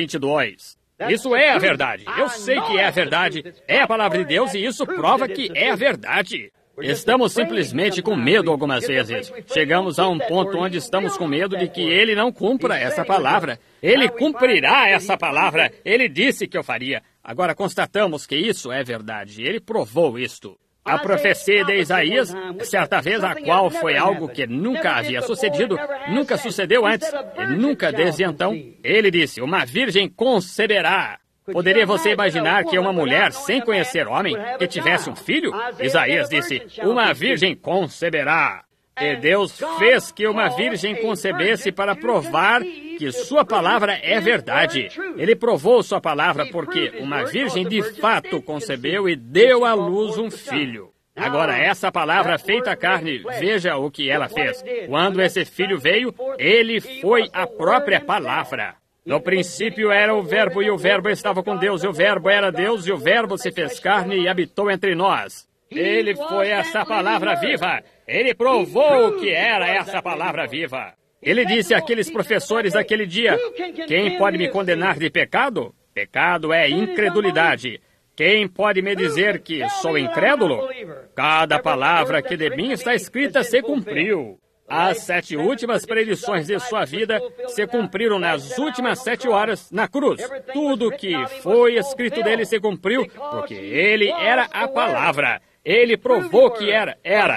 11:22. Isso é a verdade. Eu sei que é a verdade. É a palavra de Deus e isso prova que é a verdade. Estamos simplesmente com medo algumas vezes. Chegamos a um ponto onde estamos com medo de que ele não cumpra essa palavra. Ele cumprirá essa palavra. Ele disse que eu faria. Agora constatamos que isso é verdade. Ele provou isto. A profecia de Isaías, certa vez, a qual foi algo que nunca havia sucedido, nunca sucedeu antes, e nunca desde então, ele disse, uma virgem conceberá. Poderia você imaginar que uma mulher, sem conhecer homem, que tivesse um filho? Isaías disse, uma virgem conceberá. E Deus fez que uma virgem concebesse para provar que sua palavra é verdade. Ele provou sua palavra porque uma virgem de fato concebeu e deu à luz um filho. Agora, essa palavra feita carne, veja o que ela fez. Quando esse filho veio, ele foi a própria palavra. No princípio era o Verbo, e o Verbo estava com Deus, e o Verbo era Deus, e o Verbo se fez carne e habitou entre nós. Ele foi essa palavra viva. Ele provou que era essa palavra viva. Ele disse àqueles professores daquele dia, quem pode me condenar de pecado? Pecado é incredulidade. Quem pode me dizer que sou incrédulo? Cada palavra que de mim está escrita se cumpriu. As 7 últimas predições de sua vida se cumpriram nas últimas 7 horas na cruz. Tudo que foi escrito dele se cumpriu, porque ele era a palavra. Ele provou que era.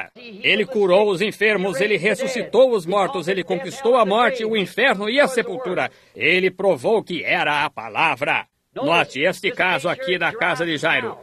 Ele curou os enfermos, ele ressuscitou os mortos, ele conquistou a morte, o inferno e a sepultura. Ele provou que era a palavra. Note este caso aqui da casa de Jairo.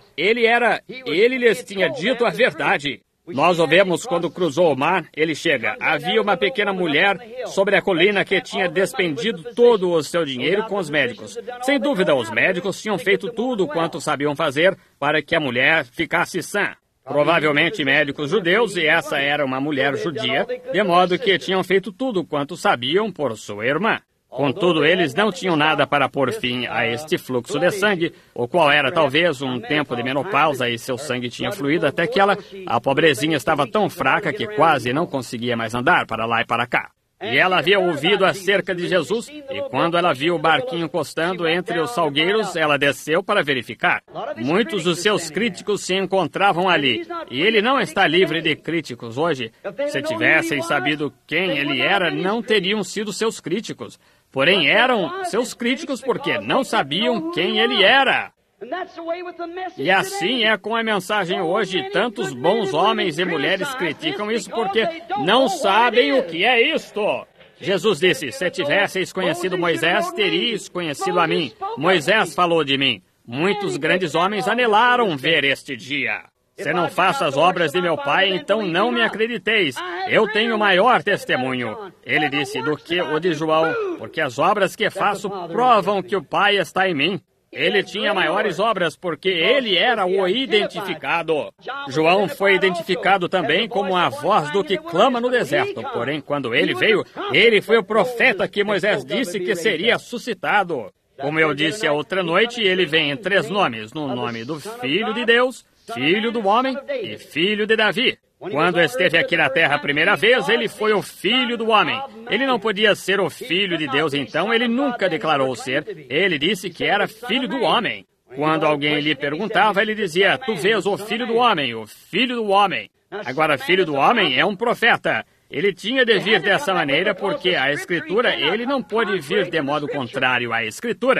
Ele lhes tinha dito a verdade. Nós o vemos quando cruzou o mar, ele chega. Havia uma pequena mulher sobre a colina que tinha despendido todo o seu dinheiro com os médicos. Sem dúvida, os médicos tinham feito tudo quanto sabiam fazer para que a mulher ficasse sã. Provavelmente médicos judeus, e essa era uma mulher judia, de modo que tinham feito tudo quanto sabiam por sua irmã. Contudo, eles não tinham nada para pôr fim a este fluxo de sangue, o qual era talvez um tempo de menopausa e seu sangue tinha fluído até que a pobrezinha estava tão fraca que quase não conseguia mais andar para lá e para cá. E ela havia ouvido acerca de Jesus, e quando ela viu o barquinho encostando entre os salgueiros, ela desceu para verificar. Muitos dos seus críticos se encontravam ali, e ele não está livre de críticos hoje. Se tivessem sabido quem ele era, não teriam sido seus críticos. Porém, eram seus críticos porque não sabiam quem ele era. E assim é com a mensagem hoje. Tantos bons homens e mulheres criticam isso porque não sabem o que é isto. Jesus disse, se tivesseis conhecido Moisés, teríeis conhecido a mim. Moisés falou de mim. Muitos grandes homens anelaram ver este dia. Se não faço as obras de meu Pai, então não me acrediteis. Eu tenho maior testemunho. Ele disse, do que o de João, porque as obras que faço provam que o Pai está em mim. Ele tinha maiores obras porque ele era o identificado. João foi identificado também como a voz do que clama no deserto. Porém, quando ele veio, ele foi o profeta que Moisés disse que seria suscitado. Como eu disse a outra noite, ele vem em 3 nomes. No nome do Filho de Deus, Filho do Homem e Filho de Davi. Quando esteve aqui na terra a primeira vez, ele foi o Filho do Homem. Ele não podia ser o Filho de Deus, então ele nunca declarou ser. Ele disse que era Filho do Homem. Quando alguém lhe perguntava, ele dizia, tu vês o Filho do Homem, o Filho do Homem. Agora, Filho do Homem é um profeta. Ele tinha de vir dessa maneira porque a Escritura, ele não pôde vir de modo contrário à Escritura.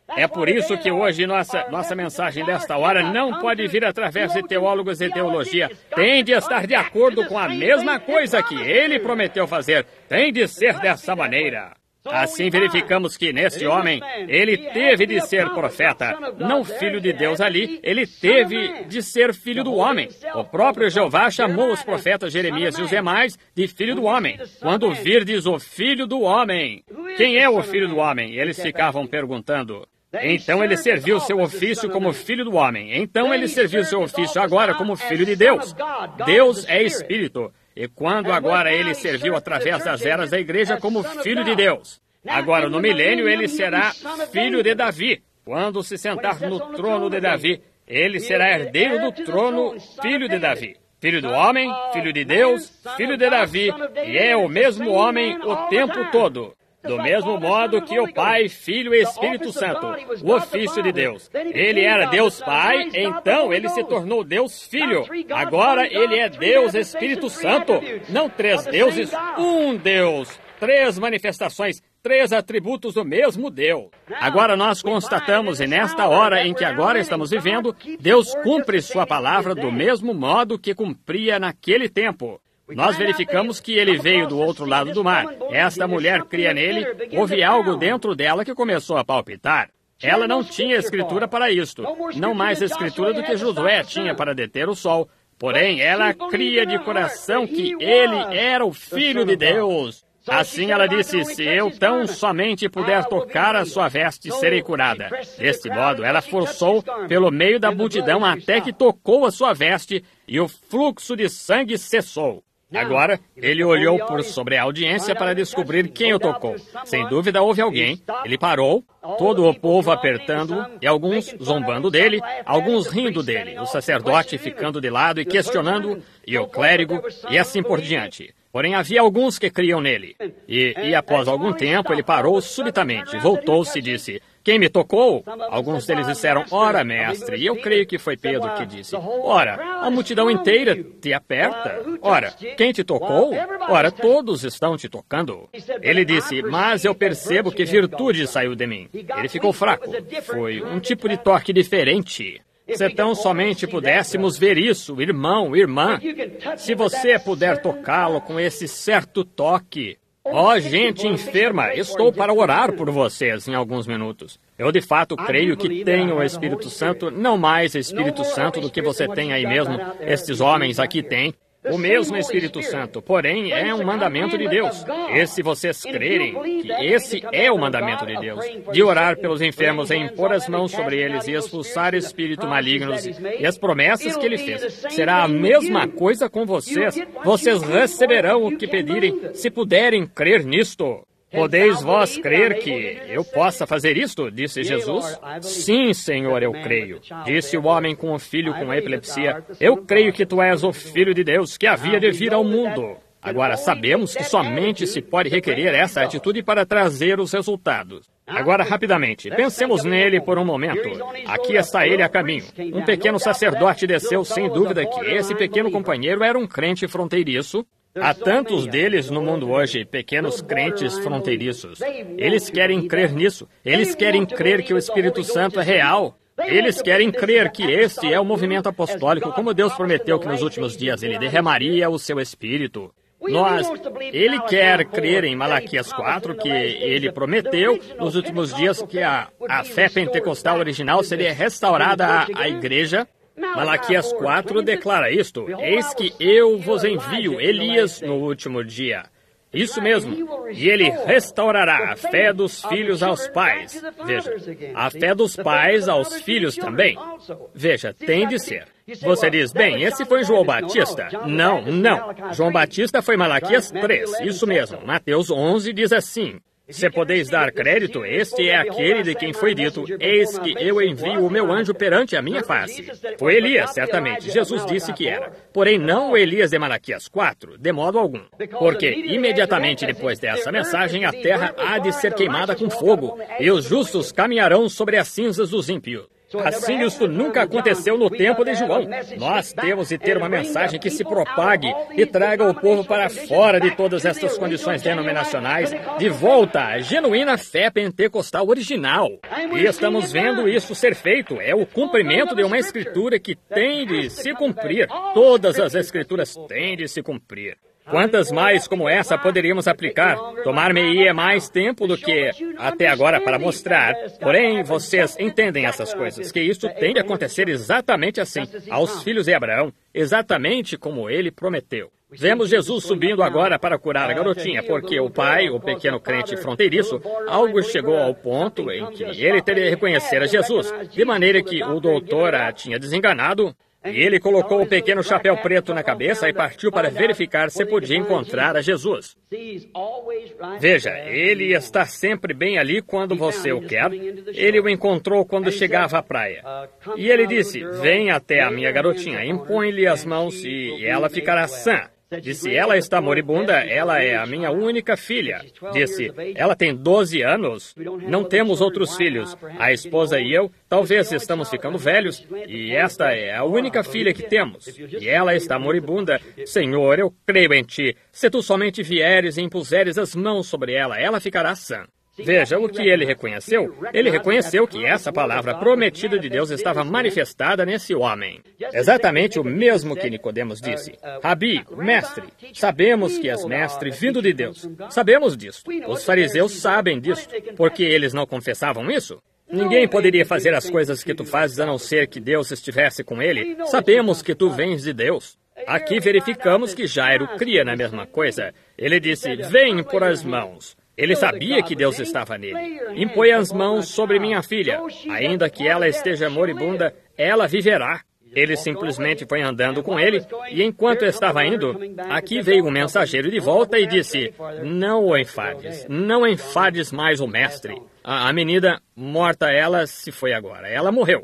É por isso que hoje nossa mensagem desta hora não pode vir através de teólogos e teologia. Tem de estar de acordo com a mesma coisa que ele prometeu fazer. Tem de ser dessa maneira. Assim verificamos que nesse homem, ele teve de ser profeta, não filho de Deus ali, ele teve de ser filho do homem. O próprio Jeová chamou os profetas Jeremias e os demais de filho do homem. Quando virdes o filho do homem, quem é o filho do homem? Eles ficavam perguntando. Então ele serviu seu ofício como filho do homem. Então ele serviu seu ofício agora como filho de Deus. Deus é Espírito. E quando agora ele serviu através das eras da igreja como filho de Deus. Agora no milênio ele será filho de Davi. Quando se sentar no trono de Davi, ele será herdeiro do trono, filho de Davi. Filho do homem, filho de Deus, filho de Davi, e é o mesmo homem o tempo todo. Do mesmo modo que o Pai, Filho e Espírito Santo, o ofício de Deus. Ele era Deus Pai, então ele se tornou Deus Filho. Agora ele é Deus Espírito Santo. Não três deuses, um Deus. Três manifestações, três atributos do mesmo Deus. Agora nós constatamos, e nesta hora em que agora estamos vivendo, Deus cumpre sua palavra do mesmo modo que cumpria naquele tempo. Nós verificamos que ele veio do outro lado do mar. Esta mulher cria nele, houve algo dentro dela que começou a palpitar. Ela não tinha escritura para isto, não mais escritura do que Josué tinha para deter o sol. Porém, ela cria de coração que ele era o Filho de Deus. Assim ela disse, se eu tão somente puder tocar a sua veste, serei curada. Deste modo, ela forçou pelo meio da multidão até que tocou a sua veste e o fluxo de sangue cessou. Agora, ele olhou por sobre a audiência para descobrir quem o tocou. Sem dúvida, houve alguém. Ele parou, todo o povo apertando-o, e alguns zombando dele, alguns rindo dele, o sacerdote ficando de lado e questionando-o, e o clérigo, e assim por diante. Porém, havia alguns que criam nele. E após algum tempo, ele parou subitamente, voltou-se e disse, quem me tocou? Alguns deles disseram, ora, mestre, e eu creio que foi Pedro que disse, ora, a multidão inteira te aperta. Ora, quem te tocou? Ora, todos estão te tocando. Ele disse, mas eu percebo que virtude saiu de mim. Ele ficou fraco. Foi um tipo de toque diferente. Se tão somente pudéssemos ver isso, irmão, irmã, se você puder tocá-lo com esse certo toque. Ó, gente enferma, estou para orar por vocês em alguns minutos. Eu de fato creio que tenho o Espírito Santo, não mais Espírito Santo do que você tem aí mesmo, estes homens aqui têm. O mesmo Espírito Santo, porém, é um mandamento de Deus. E se vocês crerem que esse é o mandamento de Deus, de orar pelos enfermos e impor as mãos sobre eles e expulsar espíritos malignos e as promessas que ele fez, será a mesma coisa com vocês. Vocês receberão o que pedirem, se puderem crer nisto. Podeis vós crer que eu possa fazer isto? Disse Jesus. Sim, Senhor, eu creio. Disse o homem com o filho com epilepsia. Eu creio que tu és o Filho de Deus que havia de vir ao mundo. Agora, sabemos que somente se pode requerer essa atitude para trazer os resultados. Agora, rapidamente, pensemos nele por um momento. Aqui está ele a caminho. Um pequeno sacerdote desceu, sem dúvida que esse pequeno companheiro era um crente fronteiriço. Há tantos deles no mundo hoje, pequenos crentes fronteiriços. Eles querem crer nisso. Eles querem crer que o Espírito Santo é real. Eles querem crer que este é o movimento apostólico, como Deus prometeu que nos últimos dias ele derramaria o seu Espírito. Ele quer crer em Malaquias 4, que ele prometeu nos últimos dias que a fé pentecostal original seria restaurada à igreja. Malaquias 4 declara isto, eis que eu vos envio Elias no último dia. Isso mesmo, e ele restaurará a fé dos filhos aos pais. Veja, a fé dos pais aos filhos também. Veja, tem de ser. Você diz, bem, esse foi João Batista. Não, não. João Batista foi Malaquias 3, isso mesmo. Mateus 11 diz assim. Se podeis dar crédito, este é aquele de quem foi dito, eis que eu envio o meu anjo perante a minha face. Foi Elias, certamente. Jesus disse que era. Porém, não o Elias de Malaquias 4, de modo algum. Porque imediatamente depois dessa mensagem, a terra há de ser queimada com fogo, e os justos caminharão sobre as cinzas dos ímpios. Assim, isso nunca aconteceu no tempo de João. Nós temos de ter uma mensagem que se propague e traga o povo para fora de todas estas condições denominacionais, de volta à genuína fé pentecostal original. E estamos vendo isso ser feito. É o cumprimento de uma escritura que tem de se cumprir. Todas as escrituras têm de se cumprir. Quantas mais como essa poderíamos aplicar? Tomar-me-ia mais tempo do que até agora para mostrar. Porém, vocês entendem essas coisas, que isso tem de acontecer exatamente assim, aos filhos de Abraão, exatamente como ele prometeu. Vemos Jesus subindo agora para curar a garotinha, porque o pai, o pequeno crente fronteiriço, algo chegou ao ponto em que ele teria de reconhecer a Jesus, de maneira que o doutor a tinha desenganado. E ele colocou o pequeno chapéu preto na cabeça e partiu para verificar se podia encontrar a Jesus. Veja, ele está sempre bem ali quando você o quer. Ele o encontrou quando chegava à praia. E ele disse, vem até a minha garotinha, impõe-lhe as mãos e ela ficará sã. Disse, ela está moribunda, ela é a minha única filha. Disse, ela tem 12 anos, não temos outros filhos. A esposa e eu, talvez estamos ficando velhos, e esta é a única filha que temos. E ela está moribunda. Senhor, eu creio em ti. Se tu somente vieres e impuseres as mãos sobre ela, ela ficará sã. Veja o que ele reconheceu. Ele reconheceu que essa palavra prometida de Deus estava manifestada nesse homem. Exatamente o mesmo que Nicodemos disse. Rabi, mestre, sabemos que és mestre vindo de Deus. Sabemos disso. Os fariseus sabem disso. Porque eles não confessavam isso? Ninguém poderia fazer as coisas que tu fazes a não ser que Deus estivesse com ele. Sabemos que tu vens de Deus. Aqui verificamos que Jairo cria na mesma coisa. Ele disse, vem por as mãos. Ele sabia que Deus estava nele. Impõe as mãos sobre minha filha. Ainda que ela esteja moribunda, ela viverá. Ele simplesmente foi andando com ele, e enquanto estava indo, aqui veio um mensageiro de volta e disse, não o enfades, não enfades mais o mestre. A menina, morta ela, se foi agora. Ela morreu.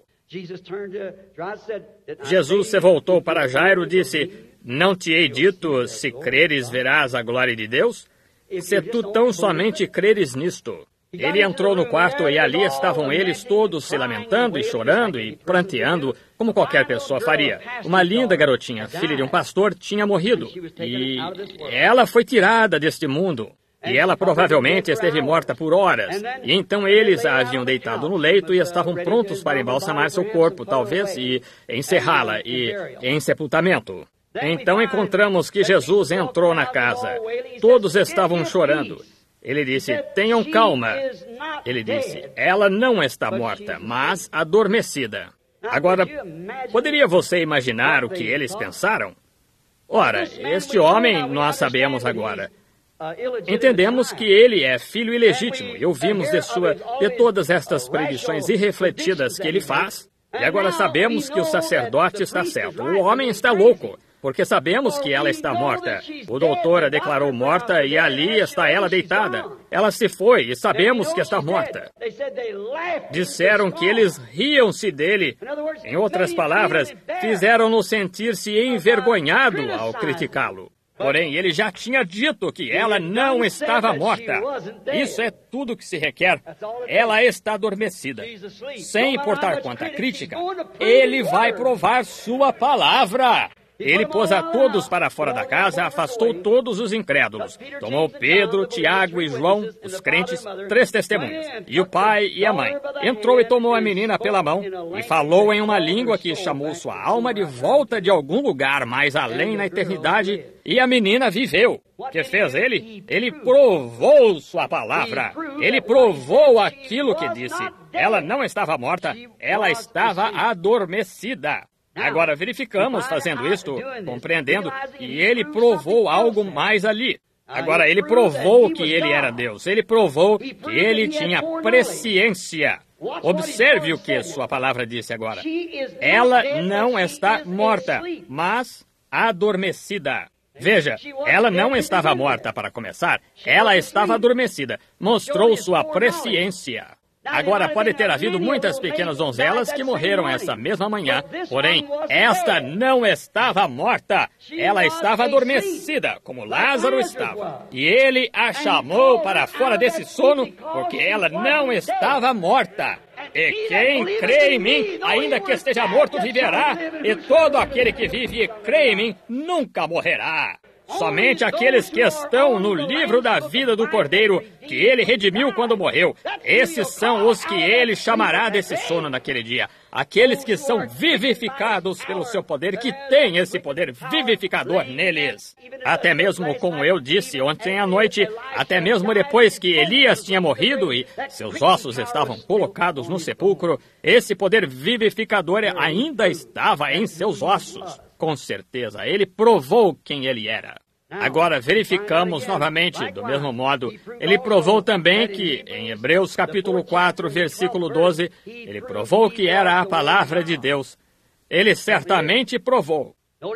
Jesus se voltou para Jairo e disse, não te hei dito, se creres verás a glória de Deus? Se tu tão somente creres nisto. Ele entrou no quarto e ali estavam eles todos se lamentando e chorando e pranteando, como qualquer pessoa faria. Uma linda garotinha, filha de um pastor, tinha morrido. E ela foi tirada deste mundo. E ela provavelmente esteve morta por horas. E então eles a haviam deitado no leito e estavam prontos para embalsamar seu corpo, talvez, e encerrá-la em sepultamento. Então encontramos que Jesus entrou na casa. Todos estavam chorando. Ele disse, tenham calma. Ele disse, ela não está morta, mas adormecida. Agora, poderia você imaginar o que eles pensaram? Ora, este homem, nós sabemos agora. Entendemos que ele é filho ilegítimo e ouvimos de todas estas predições irrefletidas que ele faz. E agora sabemos que o sacerdote está certo. O homem está louco. Porque sabemos que ela está morta. O doutor a declarou morta e ali está ela deitada. Ela se foi e sabemos que está morta. Disseram que eles riam-se dele. Em outras palavras, fizeram-no sentir-se envergonhado ao criticá-lo. Porém, ele já tinha dito que ela não estava morta. Isso é tudo que se requer. Ela está adormecida. Sem importar quanta crítica, ele vai provar sua palavra. Ele pôs a todos para fora da casa, afastou todos os incrédulos. Tomou Pedro, Tiago e João, os crentes, 3 testemunhos, e o pai e a mãe. Entrou e tomou a menina pela mão e falou em uma língua que chamou sua alma de volta de algum lugar mais além na eternidade, e a menina viveu. O que fez ele? Ele provou sua palavra. Ele provou aquilo que disse. Ela não estava morta, ela estava adormecida. Agora verificamos fazendo isto, compreendendo, e ele provou algo mais ali. Agora, ele provou que ele era Deus. Ele provou que ele tinha presciência. Observe o que sua palavra disse agora. Ela não está morta, mas adormecida. Veja, ela não estava morta para começar. Ela estava adormecida. Mostrou sua presciência. Agora, pode ter havido muitas pequenas donzelas que morreram essa mesma manhã, porém, esta não estava morta. Ela estava adormecida, como Lázaro estava. E ele a chamou para fora desse sono, porque ela não estava morta. E quem crê em mim, ainda que esteja morto, viverá. E todo aquele que vive e crê em mim, nunca morrerá. Somente aqueles que estão no livro da vida do Cordeiro, que ele redimiu quando morreu, esses são os que ele chamará desse sono naquele dia. Aqueles que são vivificados pelo seu poder, que têm esse poder vivificador neles. Até mesmo, como eu disse ontem à noite, até mesmo depois que Elias tinha morrido e seus ossos estavam colocados no sepulcro, esse poder vivificador ainda estava em seus ossos. Com certeza, ele provou quem ele era. Agora, verificamos novamente, do mesmo modo, ele provou também que, em Hebreus capítulo 4, versículo 12, ele provou que era a palavra de Deus. Ele certamente provou.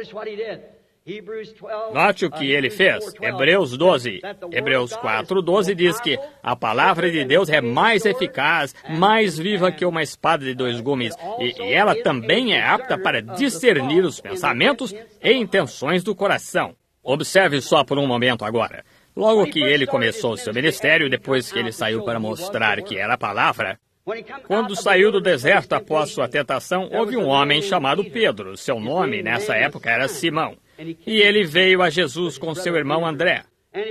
Note o que ele fez. Hebreus 12. Hebreus 4, 12 diz que a palavra de Deus é mais eficaz, mais viva que uma espada de dois gumes, e ela também é apta para discernir os pensamentos e intenções do coração. Observe só por um momento agora. Logo que ele começou seu ministério, depois que ele saiu para mostrar que era a palavra, quando saiu do deserto após sua tentação, houve um homem chamado Pedro. Seu nome nessa época era Simão. E ele veio a Jesus com seu irmão André.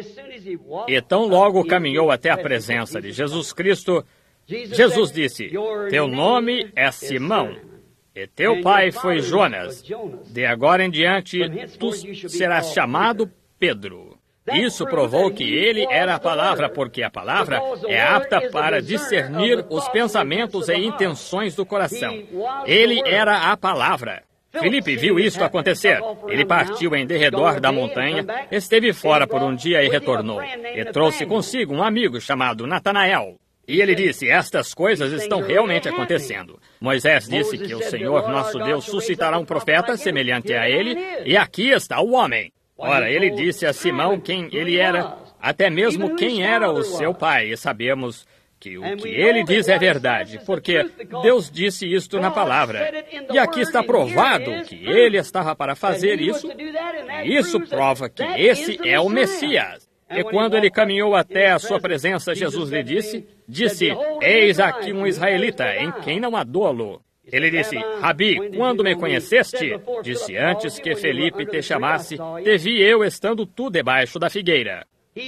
E tão logo caminhou até a presença de Jesus Cristo, Jesus disse: teu nome é Simão, e teu pai foi Jonas. De agora em diante, tu serás chamado Pedro. Isso provou que ele era a palavra, porque a palavra é apta para discernir os pensamentos e intenções do coração. Ele era a palavra. Filipe viu isso acontecer. Ele partiu em derredor da montanha, esteve fora por um dia e retornou. E trouxe consigo um amigo chamado Natanael. E ele disse: estas coisas estão realmente acontecendo. Moisés disse que o Senhor nosso Deus suscitará um profeta semelhante a ele, e aqui está o homem. Ora, ele disse a Simão quem ele era, até mesmo quem era o seu pai, e sabemos que o que ele diz é verdade, porque Deus disse isto na palavra. E aqui está provado que ele estava para fazer isso, e isso prova que esse é o Messias. E quando ele caminhou até a sua presença, Jesus lhe disse, eis aqui um israelita, em quem não há dolo. Ele disse: Rabi, quando me conheceste? Disse: antes que Felipe te chamasse, te vi eu estando tu debaixo da figueira.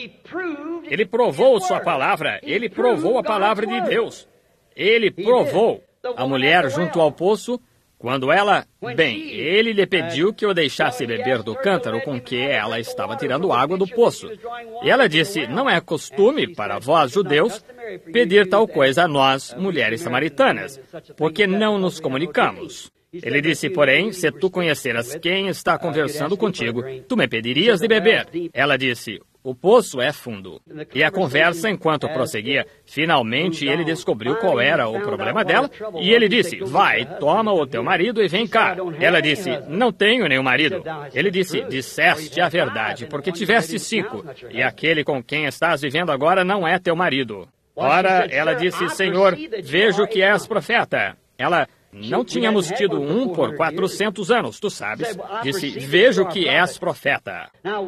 Ele provou sua palavra, ele provou a palavra de Deus. Ele provou. A mulher junto ao poço, quando ela... Bem, ele lhe pediu que o deixasse beber do cântaro com que ela estava tirando água do poço. E ela disse: não é costume para vós, judeus, pedir tal coisa a nós, mulheres samaritanas, porque não nos comunicamos. Ele disse, porém, se tu conheceras quem está conversando contigo, tu me pedirias de beber. Ela disse: o poço é fundo. E a conversa, enquanto prosseguia, finalmente ele descobriu qual era o problema dela, e ele disse: vai, toma o teu marido e vem cá. Ela disse: não tenho nenhum marido. Ele disse: disseste a verdade, porque tiveste 5, e aquele com quem estás vivendo agora não é teu marido. Ora, ela disse: Senhor, vejo que és profeta. Ela... não tínhamos tido um por 400 anos, tu sabes. Disse: vejo que és profeta.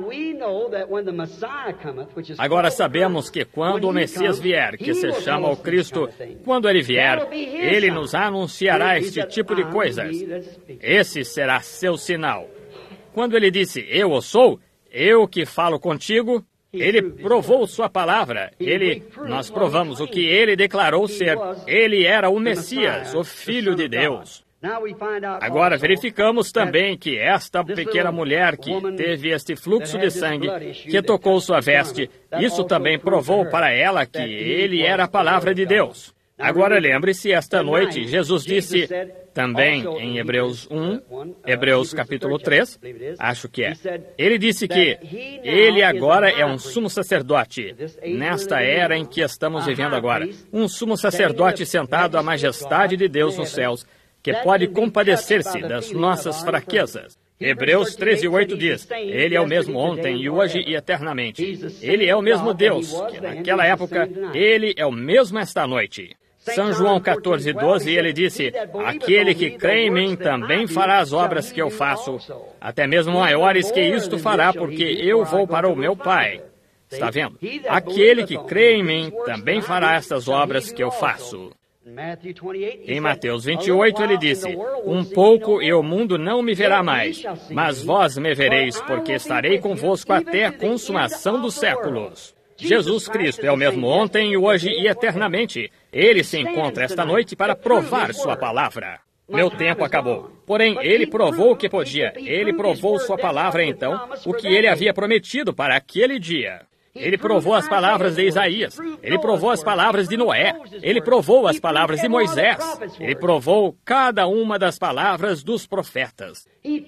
Agora sabemos que quando o Messias vier, que se chama o Cristo, quando ele vier, ele nos anunciará este tipo de coisas. Esse será seu sinal. Quando ele disse: eu o sou, eu que falo contigo, ele provou sua palavra. Nós provamos o que ele declarou ser. Ele era o Messias, o Filho de Deus. Agora verificamos também que esta pequena mulher que teve este fluxo de sangue, que tocou sua veste, isso também provou para ela que ele era a palavra de Deus. Agora lembre-se, esta noite, Jesus disse também em Hebreus 1, Hebreus capítulo 3, acho que é. Ele disse que ele agora é um sumo sacerdote, nesta era em que estamos vivendo agora. Um sumo sacerdote sentado à majestade de Deus nos céus, que pode compadecer-se das nossas fraquezas. Hebreus 13:8 diz: ele é o mesmo ontem e hoje e eternamente. Ele é o mesmo Deus, que naquela época, ele é o mesmo esta noite. São João 14:12, ele disse, aquele que crê em mim também fará as obras que eu faço, até mesmo maiores que isto fará, porque eu vou para o meu Pai. Está vendo? Aquele que crê em mim também fará essas obras que eu faço. Em Mateus 28, ele disse, um pouco e o mundo não me verá mais, mas vós me vereis, porque estarei convosco até a consumação dos séculos. Jesus Cristo é o mesmo ontem, hoje e eternamente. Ele se encontra esta noite para provar sua palavra. Meu tempo acabou. Porém, ele provou o que podia. Ele provou sua palavra, então, o que ele havia prometido para aquele dia. Ele provou as palavras de Isaías. Ele provou as palavras de Noé. Ele provou as palavras de Moisés. Ele provou cada uma das palavras dos profetas.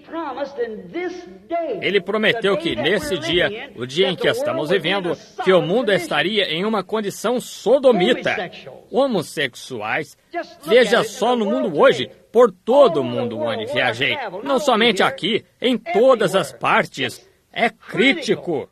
Ele prometeu que nesse dia, o dia em que estamos vivendo, que o mundo estaria em uma condição sodomita. Homossexuais. Veja só no mundo hoje, por todo o mundo onde viajei. Não somente aqui, em todas as partes. É crítico.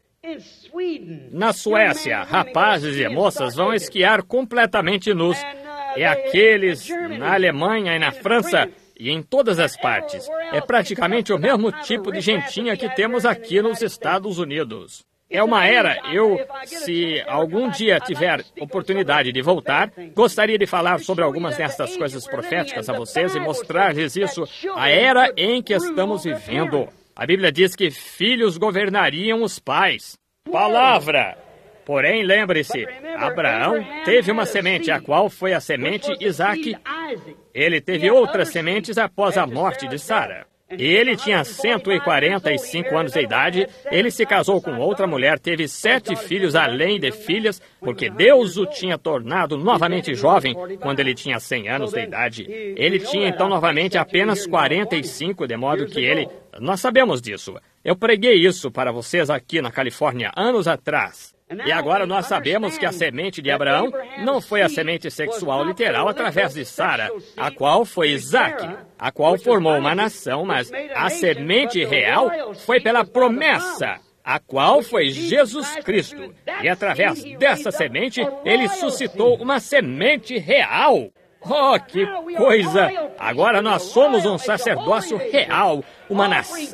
Na Suécia, rapazes e moças vão esquiar completamente nus. E aqueles na Alemanha e na França e em todas as partes. É praticamente o mesmo tipo de gentinha que temos aqui nos Estados Unidos. É uma era, se algum dia tiver oportunidade de voltar, gostaria de falar sobre algumas destas coisas proféticas a vocês e mostrar-lhes isso, a era em que estamos vivendo. A Bíblia diz que filhos governariam os pais. Palavra! Porém, lembre-se, Abraão teve uma semente, a qual foi a semente Isaque. Ele teve outras sementes após a morte de Sara. Ele tinha 145 anos de idade, ele se casou com outra mulher, teve 7 filhos além de filhas, porque Deus o tinha tornado novamente jovem quando ele tinha 100 anos de idade. Ele tinha então novamente apenas 45, de modo que nós sabemos disso. Eu preguei isso para vocês aqui na Califórnia anos atrás. E agora nós sabemos que a semente de Abraão não foi a semente sexual literal através de Sara, a qual foi Isaque, a qual formou uma nação, mas a semente real foi pela promessa, a qual foi Jesus Cristo. E através dessa semente, ele suscitou uma semente real. Oh, que coisa! Agora nós somos um sacerdócio real, uma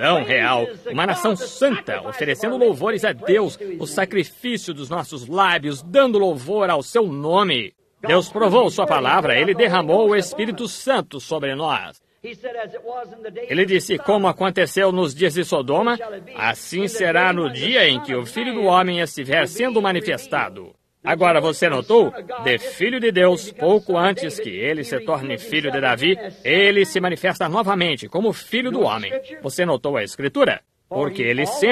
nação santa, oferecendo louvores a Deus, o sacrifício dos nossos lábios, dando louvor ao seu nome. Deus provou sua palavra, ele derramou o Espírito Santo sobre nós. Ele disse, como aconteceu nos dias de Sodoma, assim será no dia em que o Filho do Homem estiver sendo manifestado. Agora, você notou? De Filho de Deus, pouco antes que ele se torne filho de Davi, ele se manifesta novamente como Filho do Homem. Você notou a Escritura? Porque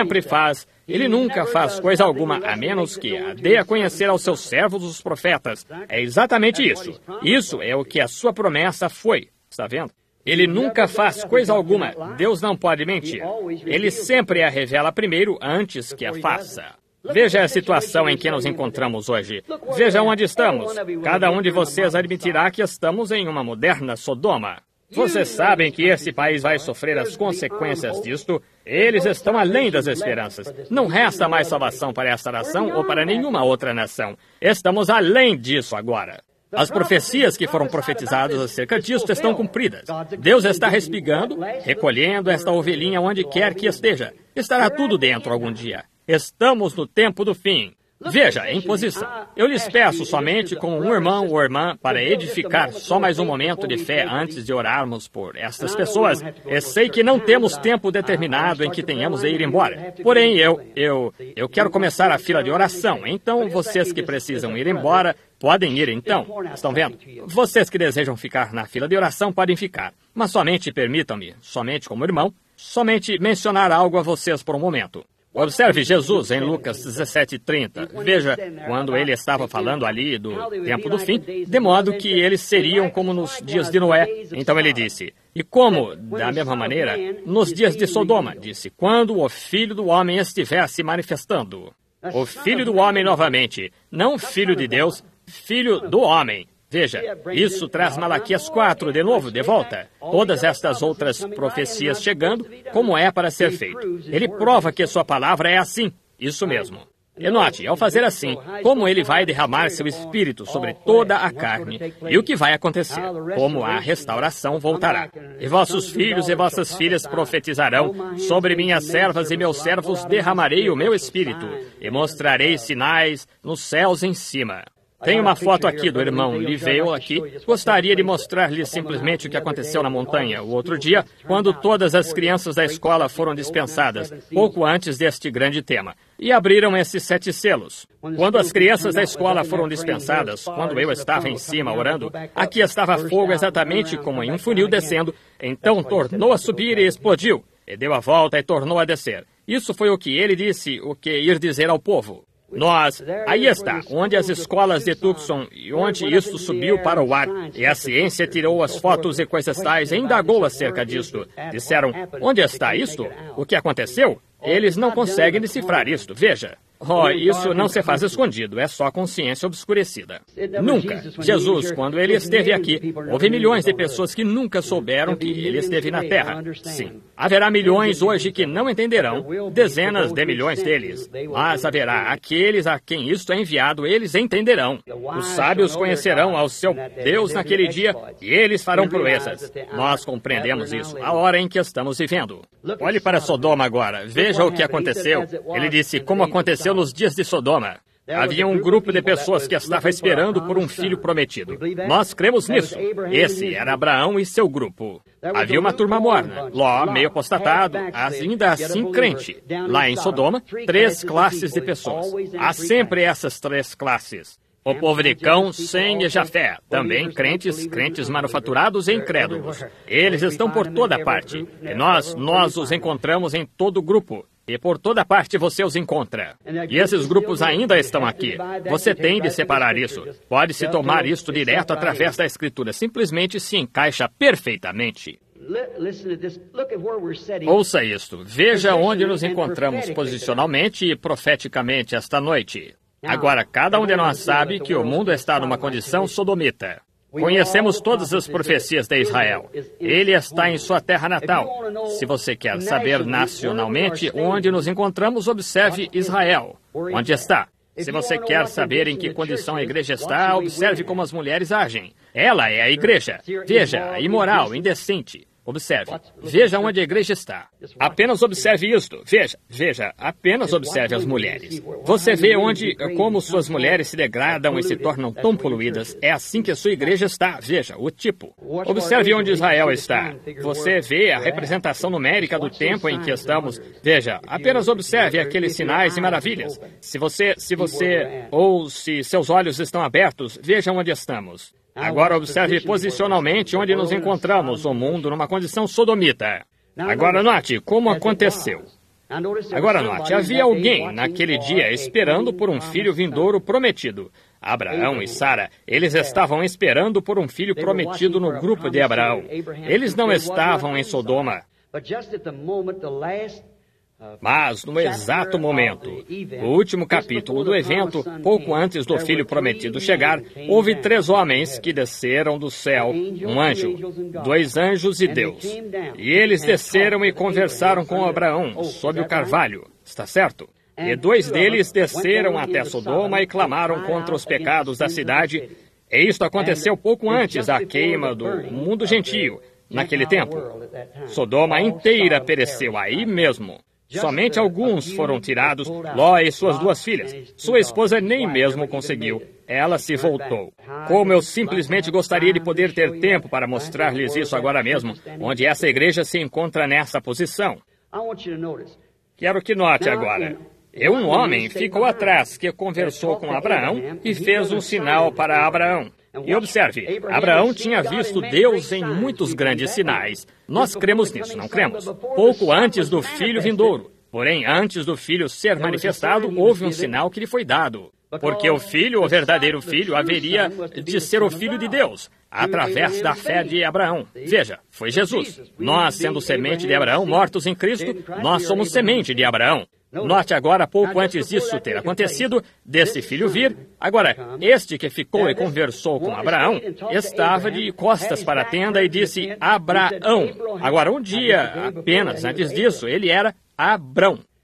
ele nunca faz coisa alguma, a menos que a dê a conhecer aos seus servos, os profetas. É exatamente isso. Isso é o que a sua promessa foi. Está vendo? Ele nunca faz coisa alguma. Deus não pode mentir. Ele sempre a revela primeiro, antes que a faça. Veja a situação em que nos encontramos hoje. Veja onde estamos. Cada um de vocês admitirá que estamos em uma moderna Sodoma. Vocês sabem que esse país vai sofrer as consequências disto. Eles estão além das esperanças. Não resta mais salvação para esta nação ou para nenhuma outra nação. Estamos além disso agora. As profecias que foram profetizadas acerca disto estão cumpridas. Deus está respigando, recolhendo esta ovelhinha onde quer que esteja. Estará tudo dentro algum dia. Estamos no tempo do fim. Veja, em posição. Eu lhes peço somente como um irmão ou irmã para edificar só mais um momento de fé antes de orarmos por estas pessoas. Eu sei que não temos tempo determinado em que tenhamos de ir embora. Porém, eu quero começar a fila de oração. Então, vocês que precisam ir embora, podem ir então. Estão vendo? Vocês que desejam ficar na fila de oração, podem ficar. Mas somente permitam-me, somente como irmão, somente mencionar algo a vocês por um momento. Observe Jesus em Lucas 17:30. Veja, quando ele estava falando ali do tempo do fim, de modo que eles seriam como nos dias de Noé. Então ele disse, e como, da mesma maneira, nos dias de Sodoma, disse, quando o Filho do Homem estiver se manifestando. O Filho do Homem novamente, não Filho de Deus, Filho do Homem. Veja, isso traz Malaquias 4 de novo, de volta. Todas estas outras profecias chegando, como é para ser feito. Ele prova que sua palavra é assim, isso mesmo. E note, ao fazer assim, como ele vai derramar seu espírito sobre toda a carne, e o que vai acontecer, como a restauração voltará. E vossos filhos e vossas filhas profetizarão, sobre minhas servas e meus servos derramarei o meu espírito, e mostrarei sinais nos céus em cima. Tem uma foto aqui do irmão Liveu aqui. Gostaria de mostrar-lhe simplesmente o que aconteceu na montanha o outro dia, quando todas as crianças da escola foram dispensadas, pouco antes deste grande tema, e abriram esses 7 selos. Quando as crianças da escola foram dispensadas, quando eu estava em cima orando, aqui estava fogo exatamente como em um funil descendo, então tornou a subir e explodiu, e deu a volta e tornou a descer. Isso foi o que ele disse, o que ir dizer ao povo. Aí está, onde as escolas de Tucson e onde isto subiu para o ar, e a ciência tirou as fotos e coisas tais e indagou acerca disto. Disseram, onde está isto? O que aconteceu? Eles não conseguem decifrar isto, veja. Isso não se faz escondido, é só consciência obscurecida. Nunca. Jesus, quando ele esteve aqui, houve milhões de pessoas que nunca souberam que ele esteve na Terra. Sim. Haverá milhões hoje que não entenderão, dezenas de milhões deles. Mas haverá aqueles a quem isto é enviado, eles entenderão. Os sábios conhecerão ao seu Deus naquele dia e eles farão proezas. Nós compreendemos isso, a hora em que estamos vivendo. Olhe para Sodoma agora, veja o que aconteceu. Ele disse, como aconteceu nos dias de Sodoma. Havia um grupo de pessoas que estava esperando por um filho prometido. Nós cremos nisso. Esse era Abraão e seu grupo. Havia uma turma morna, Ló, meio apostatado, ainda assim crente. Lá em Sodoma, 3 classes de pessoas. Há sempre essas 3 classes. O povo de Cão, Sem e Jafé, também crentes manufaturados e incrédulos. Eles estão por toda parte. E nós os encontramos em todo o grupo. E por toda parte você os encontra. E esses grupos ainda estão aqui. Você tem de separar isso. Pode-se tomar isto direto através da Escritura. Simplesmente se encaixa perfeitamente. Ouça isto. Veja onde nos encontramos posicionalmente e profeticamente esta noite. Agora, cada um de nós sabe que o mundo está numa condição sodomita. Conhecemos todas as profecias de Israel. Ele está em sua terra natal. Se você quer saber nacionalmente onde nos encontramos, observe Israel. Onde está? Se você quer saber em que condição a igreja está, observe como as mulheres agem. Ela é a igreja. Veja, imoral, indecente. Observe. Veja onde a igreja está. Apenas observe isto. Veja, apenas observe as mulheres. Você vê como suas mulheres se degradam e se tornam tão poluídas. É assim que a sua igreja está. Veja, o tipo. Observe onde Israel está. Você vê a representação numérica do tempo em que estamos. Veja, apenas observe aqueles sinais e maravilhas. Se seus olhos estão abertos, veja onde estamos. Agora observe posicionalmente onde nos encontramos, o mundo numa condição sodomita. Agora note como aconteceu. Agora note, havia alguém naquele dia esperando por um filho vindouro prometido. Abraão e Sara, eles estavam esperando por um filho prometido no grupo de Abraão. Eles não estavam em Sodoma. Mas, no exato momento, no último capítulo do evento, pouco antes do filho prometido chegar, houve 3 homens que desceram do céu, um anjo, 2 anjos e Deus. E eles desceram e conversaram com Abraão sob o carvalho, está certo? E 2 deles desceram até Sodoma e clamaram contra os pecados da cidade. E isto aconteceu pouco antes da queima do mundo gentio, naquele tempo. Sodoma inteira pereceu aí mesmo. Somente alguns foram tirados, Ló e suas 2 filhas. Sua esposa nem mesmo conseguiu. Ela se voltou. Como eu simplesmente gostaria de poder ter tempo para mostrar-lhes isso agora mesmo, onde essa igreja se encontra nessa posição. Quero que note agora. Um homem ficou atrás que conversou com Abraão e fez um sinal para Abraão. E observe, Abraão tinha visto Deus em muitos grandes sinais. Nós cremos nisso, não cremos? Pouco antes do filho vindouro. Porém, antes do filho ser manifestado, houve um sinal que lhe foi dado. Porque o filho, o verdadeiro filho, haveria de ser o filho de Deus, através da fé de Abraão. Veja, foi Jesus. Nós, sendo semente de Abraão, mortos em Cristo, nós somos semente de Abraão. Note agora, pouco antes disso ter acontecido, desse filho vir, agora, este que ficou e conversou com Abraão, estava de costas para a tenda e disse Abraão. Agora, um dia apenas antes disso, ele era Abrão.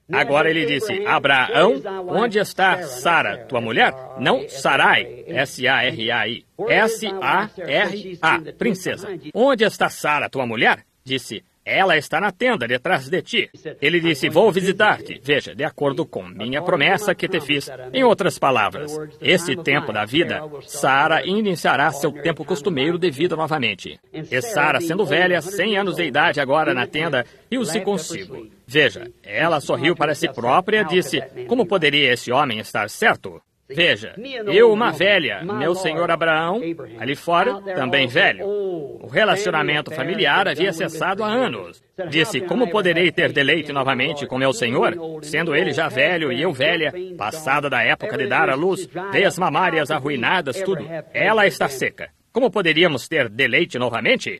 Agora ele disse, Abraão, onde está Sara, tua mulher? Não Sarai, S-A-R-A-I, S-A-R-A, princesa. Onde está Sara, tua mulher? Disse, ela está na tenda, detrás de ti. Ele disse, vou visitar-te. Veja, de acordo com minha promessa que te fiz. Em outras palavras, esse tempo da vida, Sara iniciará seu tempo costumeiro de vida novamente. E Sara, sendo velha, 100 anos de idade agora na tenda, riu-se consigo. Veja, ela sorriu para si própria e disse, como poderia esse homem estar certo? Veja, eu, uma velha, meu senhor Abraão, ali fora, também velho. O relacionamento familiar havia cessado há anos. Disse, como poderei ter deleite novamente com meu senhor, sendo ele já velho e eu velha, passada da época de dar à luz, veias mamárias arruinadas, tudo. Ela está seca. Como poderíamos ter deleite novamente?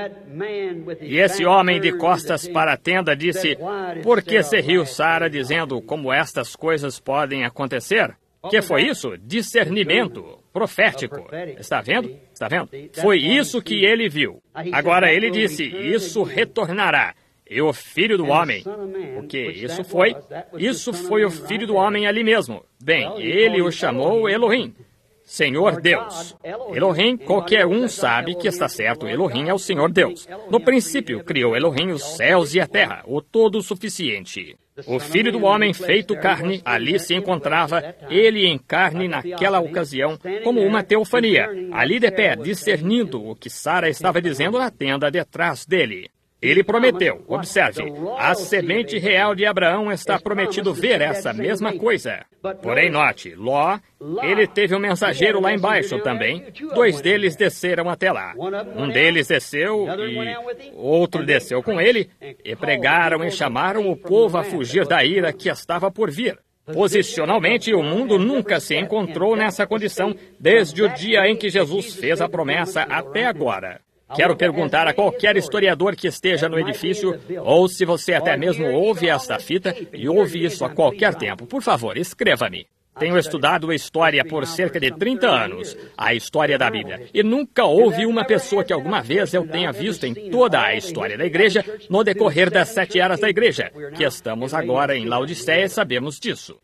E esse homem de costas para a tenda disse, por que se riu Sara dizendo como estas coisas podem acontecer? Que foi isso? Discernimento profético. Está vendo? Está vendo? Foi isso que ele viu. Agora ele disse, isso retornará. E o filho do homem. O que isso foi? Isso foi o filho do homem ali mesmo. Bem, ele o chamou Elohim. Senhor Deus. Elohim, qualquer um sabe que está certo. Elohim é o Senhor Deus. No princípio, criou Elohim os céus e a terra, o todo-suficiente. O Filho do Homem feito carne, ali se encontrava, ele em carne naquela ocasião, como uma teofania, ali de pé, discernindo o que Sara estava dizendo na tenda detrás dele. Ele prometeu, observe, a semente real de Abraão está prometido ver essa mesma coisa. Porém, note, Ló, ele teve um mensageiro lá embaixo também. 2 deles desceram até lá. Um deles desceu e outro desceu com ele e pregaram e chamaram o povo a fugir da ira que estava por vir. Posicionalmente, o mundo nunca se encontrou nessa condição desde o dia em que Jesus fez a promessa até agora. Quero perguntar a qualquer historiador que esteja no edifício, ou se você até mesmo ouve esta fita e ouve isso a qualquer tempo, por favor, escreva-me. Tenho estudado a história por cerca de 30 anos, a história da Bíblia, e nunca houve uma pessoa que alguma vez eu tenha visto em toda a história da igreja, no decorrer das 7 eras da igreja, que estamos agora em Laodiceia e sabemos disso.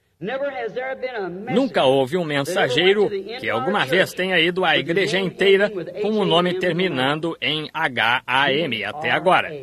Nunca houve um mensageiro que alguma vez tenha ido à igreja inteira com o nome terminando em H-A-M até agora.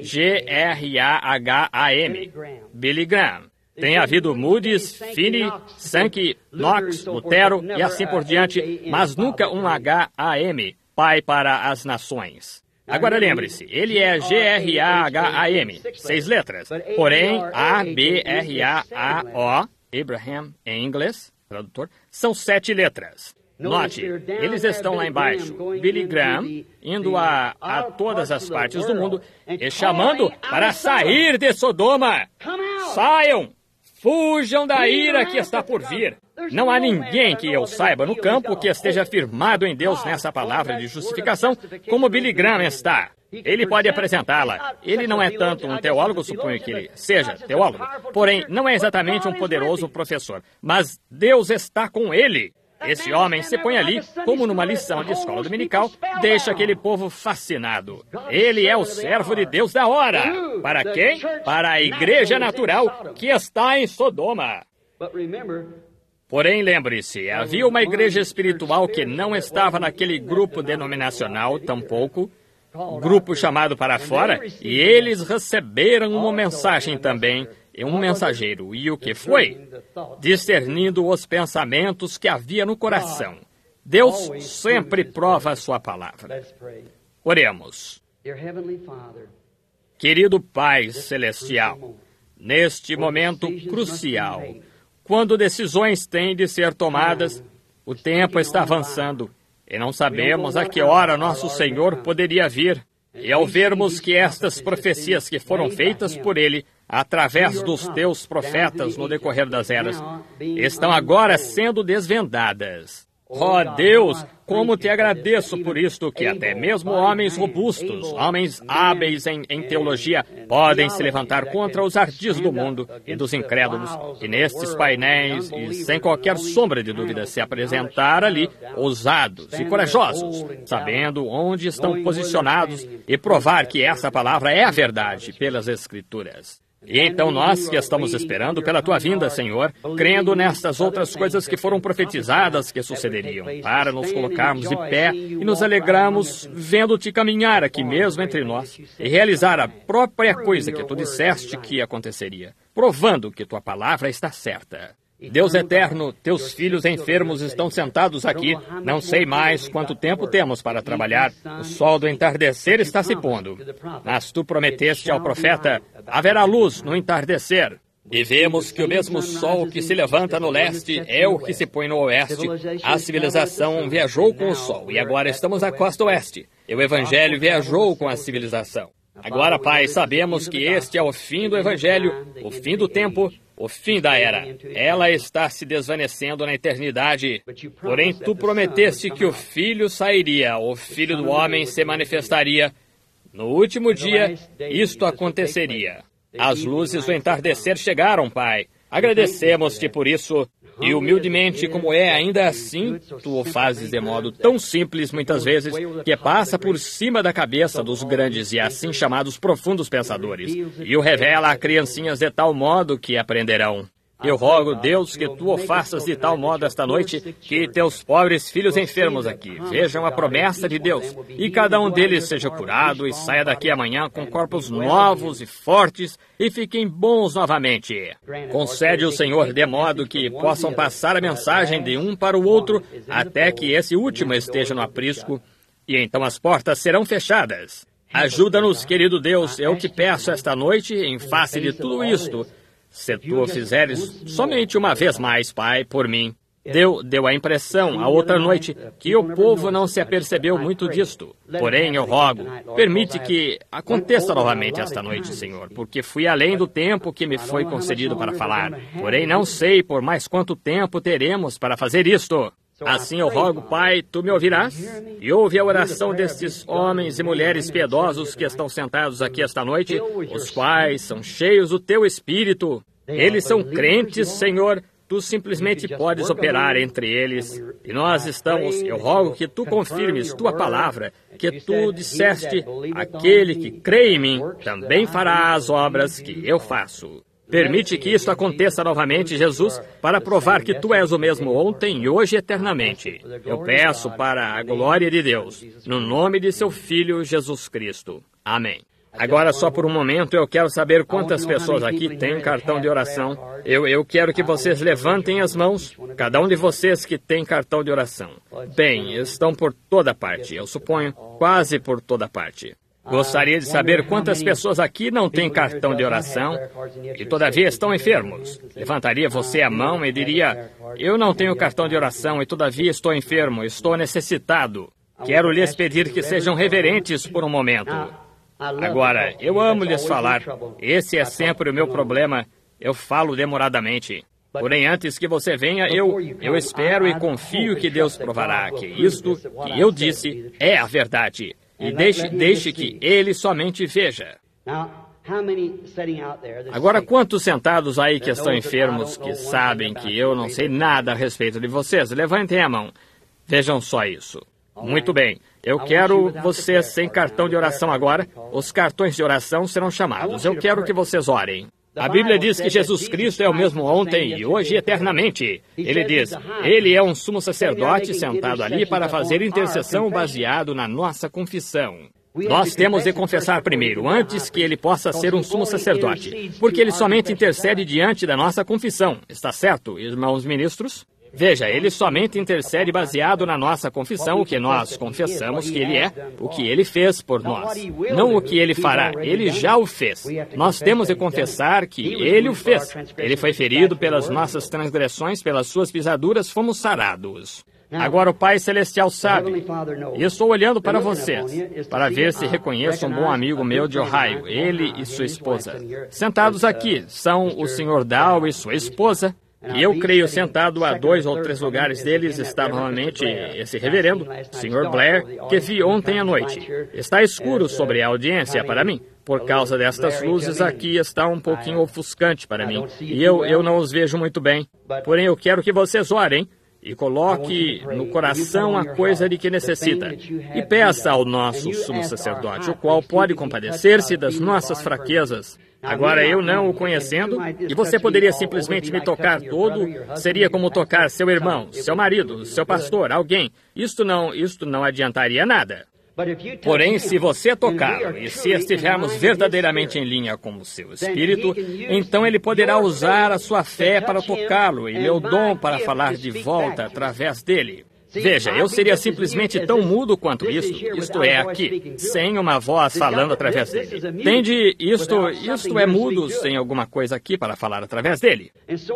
G-R-A-H-A-M. Billy Graham. Tem havido Moody's, Finney, Sankey, Knox, Lutero e assim por diante, mas nunca um H-A-M, Pai para as Nações. Agora lembre-se, ele é G-R-A-H-A-M, 6 letras. Porém, A-B-R-A-A-O, Abraham em inglês, tradutor, são 7 letras. Note, eles estão lá embaixo, Billy Graham, indo a todas as partes do mundo e chamando para sair de Sodoma. Saiam! Fujam da ira que está por vir. Não há ninguém que eu saiba no campo que esteja firmado em Deus nessa palavra de justificação como Billy Graham está. Ele pode apresentá-la. Ele não é tanto um teólogo, suponho que ele seja teólogo, porém não é exatamente um poderoso professor, mas Deus está com ele. Esse homem se põe ali, como numa lição de escola dominical, deixa aquele povo fascinado. Ele é o servo de Deus da hora. Para quem? Para a igreja natural que está em Sodoma. Porém, lembre-se, havia uma igreja espiritual que não estava naquele grupo denominacional, tampouco, grupo chamado para fora, e eles receberam uma mensagem também, e um mensageiro. E o que foi? Discernindo os pensamentos que havia no coração. Deus sempre prova a sua palavra. Oremos. Querido Pai Celestial, neste momento crucial, quando decisões têm de ser tomadas, o tempo está avançando e não sabemos a que hora nosso Senhor poderia vir. E ao vermos que estas profecias que foram feitas por Ele, através dos teus profetas no decorrer das eras, estão agora sendo desvendadas. Ó Deus, como te agradeço por isto, que até mesmo homens robustos, homens hábeis em teologia, podem se levantar contra os ardis do mundo e dos incrédulos, e nestes painéis, e sem qualquer sombra de dúvida, se apresentar ali, ousados e corajosos, sabendo onde estão posicionados, e provar que essa palavra é a verdade pelas Escrituras. E então nós que estamos esperando pela tua vinda, Senhor, crendo nestas outras coisas que foram profetizadas que sucederiam, para nos colocarmos de pé e nos alegrarmos vendo-te caminhar aqui mesmo entre nós e realizar a própria coisa que tu disseste que aconteceria, provando que tua palavra está certa. Deus eterno, teus filhos enfermos estão sentados aqui. Não sei mais quanto tempo temos para trabalhar. O sol do entardecer está se pondo. Mas tu prometeste ao profeta, haverá luz no entardecer. E vemos que o mesmo sol que se levanta no leste é o que se põe no oeste. A civilização viajou com o sol e agora estamos na costa oeste. E o evangelho viajou com a civilização. Agora, Pai, sabemos que este é o fim do evangelho, o fim do tempo, o fim da era. Ela está se desvanecendo na eternidade. Porém, tu prometeste que o Filho sairia, o Filho do Homem se manifestaria. No último dia, isto aconteceria. As luzes do entardecer chegaram, Pai. Agradecemos-te por isso. E humildemente, como é ainda assim, tu o fazes de modo tão simples, muitas vezes, que passa por cima da cabeça dos grandes e assim chamados profundos pensadores, e o revela a criancinhas de tal modo que aprenderão. Eu rogo, Deus, que tu o faças de tal modo esta noite que teus pobres filhos enfermos aqui vejam a promessa de Deus e cada um deles seja curado e saia daqui amanhã com corpos novos e fortes e fiquem bons novamente. Concede o Senhor de modo que possam passar a mensagem de um para o outro até que esse último esteja no aprisco e então as portas serão fechadas. Ajuda-nos, querido Deus, eu te peço esta noite, em face de tudo isto, se tu o fizeres somente uma vez mais, Pai, por mim. Deu a impressão, a outra noite, que o povo não se apercebeu muito disto. Porém, eu rogo, permite que aconteça novamente esta noite, Senhor, porque fui além do tempo que me foi concedido para falar. Porém, não sei por mais quanto tempo teremos para fazer isto. Assim eu rogo, Pai, tu me ouvirás? E ouve a oração destes homens e mulheres piedosos que estão sentados aqui esta noite, os quais são cheios do teu Espírito. Eles são crentes, Senhor, tu simplesmente podes operar entre eles. E nós estamos, eu rogo que tu confirmes tua palavra, que tu disseste, aquele que crê em mim também fará as obras que eu faço. Permite que isto aconteça novamente, Jesus, para provar que tu és o mesmo ontem e hoje eternamente. Eu peço para a glória de Deus, no nome de seu Filho Jesus Cristo. Amém. Agora, só por um momento, eu quero saber quantas pessoas aqui têm cartão de oração. Eu quero que vocês levantem as mãos, cada um de vocês que tem cartão de oração. Bem, estão por toda parte, eu suponho, quase por toda parte. Gostaria de saber quantas pessoas aqui não têm cartão de oração e todavia estão enfermos. Levantaria você a mão e diria, eu não tenho cartão de oração e todavia estou enfermo, estou necessitado. Quero lhes pedir que sejam reverentes por um momento. Agora, eu amo lhes falar, esse é sempre o meu problema, eu falo demoradamente. Porém, antes que você venha, eu espero e confio que Deus provará que isto que eu disse é a verdade. E deixe que ele somente veja. Agora, quantos sentados aí que estão enfermos, que sabem que eu não sei nada a respeito de vocês? Levantem a mão. Vejam só isso. Muito bem. Eu quero vocês sem cartão de oração agora. Os cartões de oração serão chamados. Eu quero que vocês orem. A Bíblia diz que Jesus Cristo é o mesmo ontem e hoje eternamente. Ele diz, ele é um sumo sacerdote sentado ali para fazer intercessão baseado na nossa confissão. Nós temos de confessar primeiro, antes que ele possa ser um sumo sacerdote, porque ele somente intercede diante da nossa confissão. Está certo, irmãos ministros? Veja, ele somente intercede baseado na nossa confissão, o que nós confessamos que ele é, o que ele fez por nós. Não o que ele fará, ele já o fez. Nós temos de confessar que ele o fez. Ele foi ferido pelas nossas transgressões, pelas suas pisaduras, fomos sarados. Agora o Pai Celestial sabe, e estou olhando para vocês, para ver se reconheço um bom amigo meu de Ohio, ele e sua esposa. Sentados aqui são o Sr. Dow e sua esposa. E eu creio, sentado a 2 ou 3 lugares deles, está novamente esse reverendo, Sr. Blair, que vi ontem à noite. Está escuro sobre a audiência para mim. Por causa destas luzes aqui está um pouquinho ofuscante para mim. E eu não os vejo muito bem. Porém, eu quero que vocês orem. e coloque no coração a coisa de que necessita, e peça ao nosso sumo sacerdote, o qual pode compadecer-se das nossas fraquezas. Agora, eu não o conhecendo, e você poderia simplesmente me tocar todo, seria como tocar seu irmão, seu marido, seu pastor, alguém. Isto não adiantaria nada. Porém, se você tocá-lo e se estivermos verdadeiramente em linha com o seu espírito, então ele poderá usar a sua fé para tocá-lo e meu dom para falar de volta através dele. Veja, eu seria simplesmente tão mudo quanto isto é aqui, sem uma voz falando através dele. Entende? Isto é mudo sem alguma coisa aqui para falar através dele.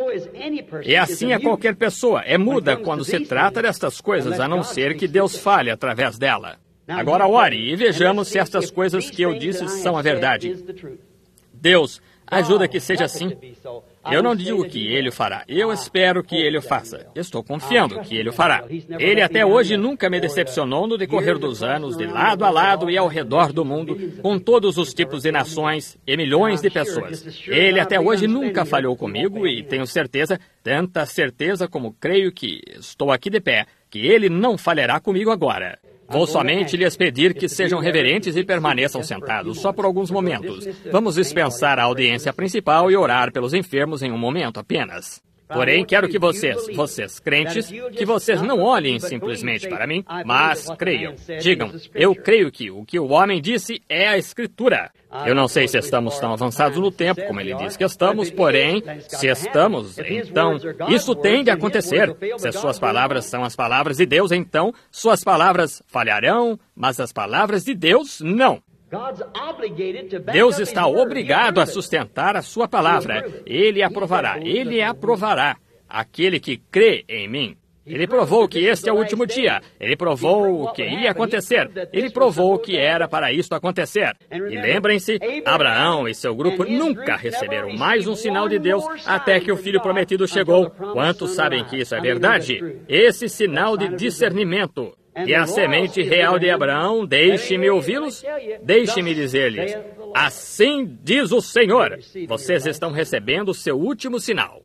E assim é qualquer pessoa, é muda quando se trata destas coisas, a não ser que Deus fale através dela. Agora ore e vejamos se estas coisas que eu disse são a verdade. Deus, ajuda que seja assim. Eu não digo que Ele o fará. Eu espero que Ele o faça. Estou confiando que Ele o fará. Ele até hoje nunca me decepcionou no decorrer dos anos, de lado a lado e ao redor do mundo, com todos os tipos de nações e milhões de pessoas. Ele até hoje nunca falhou comigo e tenho certeza, tanta certeza como creio que estou aqui de pé, que Ele não falhará comigo agora. Vou somente lhes pedir que sejam reverentes e permaneçam sentados, só por alguns momentos. Vamos dispensar a audiência principal e orar pelos enfermos em um momento apenas. Porém, quero que vocês crentes, que vocês não olhem simplesmente para mim, mas creiam. Digam, eu creio que o homem disse é a Escritura. Eu não sei se estamos tão avançados no tempo como ele diz que estamos, porém, se estamos, então, isso tem de acontecer. Se as suas palavras são as palavras de Deus, então, suas palavras falharão, mas as palavras de Deus, não. Deus está obrigado a sustentar a sua palavra. Ele aprovará aquele que crê em mim. Ele provou que este é o último dia. Ele provou o que iria acontecer. Ele provou que era para isto acontecer. E lembrem-se, Abraão e seu grupo nunca receberam mais um sinal de Deus até que o filho prometido chegou. Quantos sabem que isso é verdade? Esse sinal de discernimento. E a semente real de Abraão, deixe-me ouvi-los, deixe-me dizer-lhes, assim diz o Senhor, vocês estão recebendo o seu último sinal.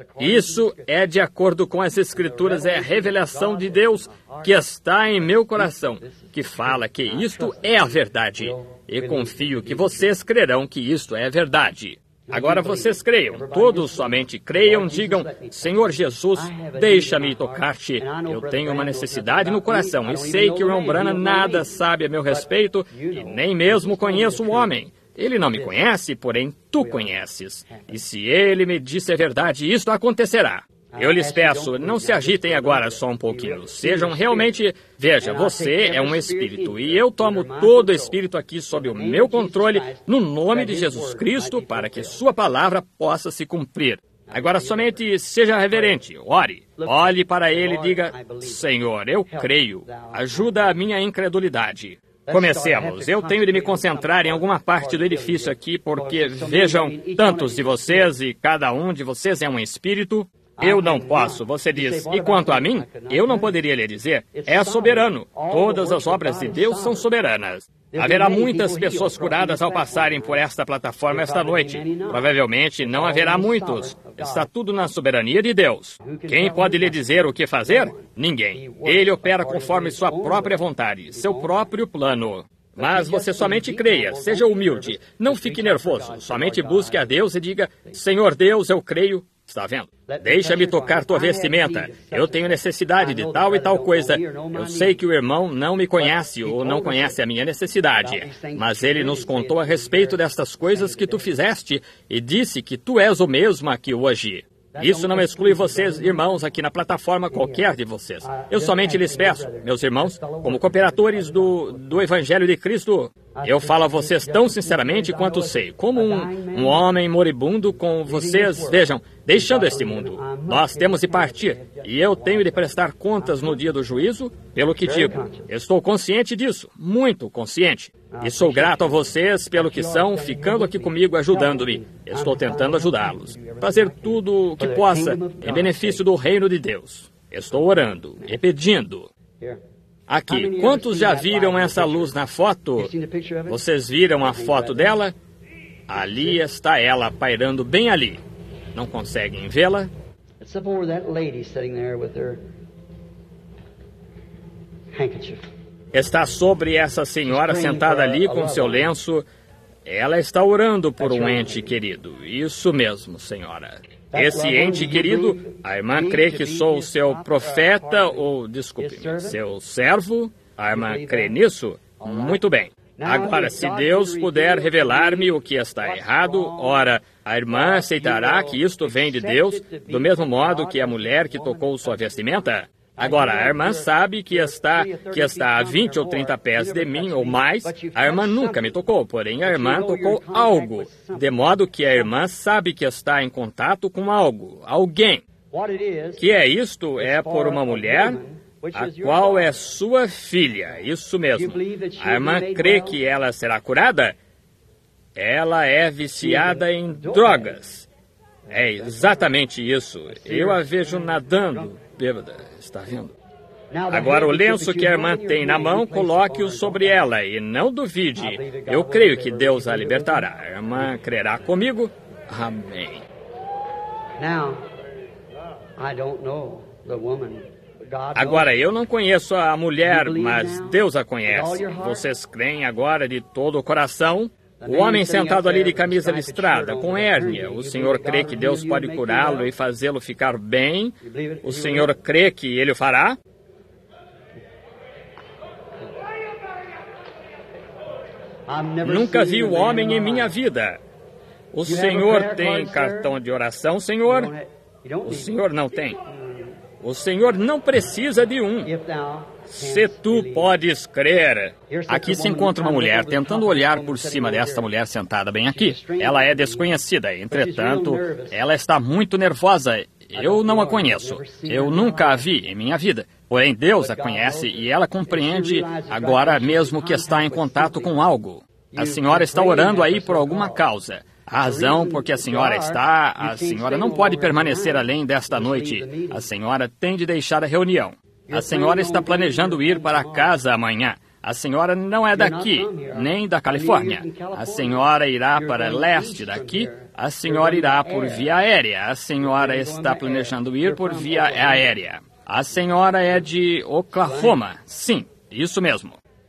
Isso é de acordo com as Escrituras, é a revelação de Deus que está em meu coração, que fala que isto é a verdade. E confio que vocês crerão que isto é verdade. Agora vocês creiam, todos somente creiam, digam, Senhor Jesus, deixa-me tocar-te. Eu tenho uma necessidade no coração e sei que o irmão Branham nada sabe a meu respeito e nem mesmo conheço o homem. Ele não me conhece, porém tu conheces. E se ele me disser a verdade, isto acontecerá. Eu lhes peço, não se agitem agora só um pouquinho. Sejam realmente... Veja, você é um espírito e eu tomo todo o espírito aqui sob o meu controle no nome de Jesus Cristo para que sua palavra possa se cumprir. Agora somente seja reverente, ore. Olhe para ele e diga, Senhor, eu creio. Ajuda a minha incredulidade. Comecemos. Eu tenho de me concentrar em alguma parte do edifício aqui porque, vejam, tantos de vocês e cada um de vocês é um espírito... Eu não posso, você diz. E quanto a mim, eu não poderia lhe dizer. É soberano. Todas as obras de Deus são soberanas. Haverá muitas pessoas curadas ao passarem por esta plataforma esta noite. Provavelmente não haverá muitos. Está tudo na soberania de Deus. Quem pode lhe dizer o que fazer? Ninguém. Ele opera conforme sua própria vontade, seu próprio plano. Mas você somente creia, seja humilde, não fique nervoso, somente busque a Deus e diga, Senhor Deus, eu creio. Está vendo? Deixa-me tocar tua vestimenta. Eu tenho necessidade de tal e tal coisa. Eu sei que o irmão não me conhece ou não conhece a minha necessidade, mas ele nos contou a respeito destas coisas que tu fizeste e disse que tu és o mesmo aqui hoje. Isso não exclui vocês, irmãos, aqui na plataforma, qualquer de vocês. Eu somente lhes peço, meus irmãos, como cooperadores do Evangelho de Cristo, eu falo a vocês tão sinceramente quanto sei, como um homem moribundo com vocês, vejam, deixando este mundo. Nós temos de partir, e eu tenho de prestar contas no dia do juízo, pelo que digo. Estou consciente disso, muito consciente. E sou grato a vocês pelo que são, ficando aqui comigo, ajudando-me. Estou tentando ajudá-los. Fazer tudo o que possa em benefício do reino de Deus. Estou orando e pedindo. Aqui, quantos já viram essa luz na foto? Vocês viram a foto dela? Ali está ela, pairando bem ali. Não conseguem vê-la? Está sobre essa senhora sentada ali com seu lenço. Ela está orando por um ente querido. Isso mesmo, senhora. Esse ente querido, a irmã crê que sou seu profeta ou, desculpe-me, seu servo? A irmã crê nisso? Muito bem. Agora, se Deus puder revelar-me o que está errado, ora, a irmã aceitará que isto vem de Deus, do mesmo modo que a mulher que tocou sua vestimenta? Agora, a irmã sabe que está a 20 ou 30 pés de mim ou mais. A irmã nunca me tocou, porém a irmã tocou algo, de modo que a irmã sabe que está em contato com algo, alguém. Que é isto? É por uma mulher, a qual é sua filha, isso mesmo. A irmã crê que ela será curada? Ela é viciada em drogas. É exatamente isso. Eu a vejo nadando, bêbada, está vendo? Agora, o lenço que a irmã tem na mão, coloque-o sobre ela e não duvide. Eu creio que Deus a libertará. A irmã crerá comigo? Amém. Agora, eu não conheço a mulher, mas Deus a conhece. Vocês creem agora de todo o coração? O homem sentado ali de camisa listrada, com hérnia, o senhor crê que Deus pode curá-lo e fazê-lo ficar bem? O senhor crê que ele o fará? Nunca vi o homem em minha vida. O senhor tem cartão de oração, senhor? O senhor não tem. O senhor não precisa de um. Se tu podes crer. Aqui se encontra uma mulher tentando olhar por cima desta mulher sentada bem aqui. Ela é desconhecida, entretanto, ela está muito nervosa. Eu não a conheço. Eu nunca a vi em minha vida. Porém, Deus a conhece e ela compreende agora mesmo que está em contato com algo. A senhora está orando aí por alguma causa. A razão por que a senhora não pode permanecer além desta noite. A senhora tem de deixar a reunião. A senhora está planejando ir para casa amanhã. A senhora não é daqui, nem da Califórnia. A senhora irá para leste daqui. A senhora irá por via aérea. A senhora está planejando ir por via aérea. A senhora é de Oklahoma. Sim, isso mesmo.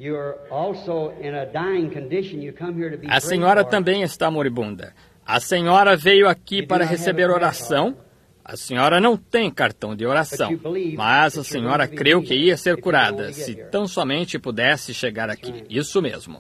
A senhora também está moribunda. A senhora veio aqui para receber oração. A senhora não tem cartão de oração, mas a senhora creu que ia ser curada, se tão somente pudesse chegar aqui. Isso mesmo.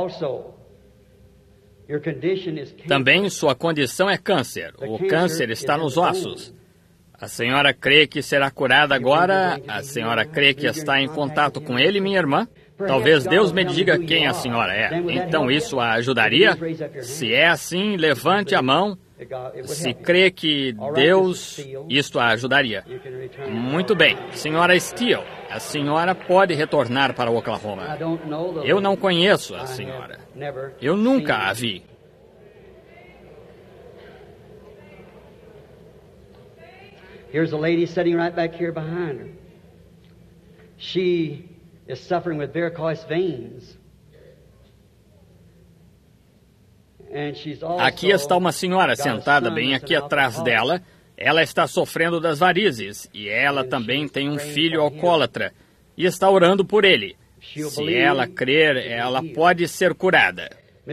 Também sua condição é câncer. O câncer está nos ossos. A senhora crê que será curada agora? A senhora crê que está em contato com ele, minha irmã? Talvez Deus me diga quem a senhora é. Então isso a ajudaria? Se é assim, levante a mão. Se crê que Deus, isto a ajudaria. Muito bem. Senhora Steele, a senhora pode retornar para Oklahoma. Eu não conheço a senhora. Eu nunca a vi. Here's a lady sitting right back here behind her. She is suffering with varicose veins. Aqui está uma senhora sentada bem aqui atrás dela. Ela está sofrendo das varizes e ela também tem um filho alcoólatra e está orando por ele. Se ela crer, ela pode ser curada.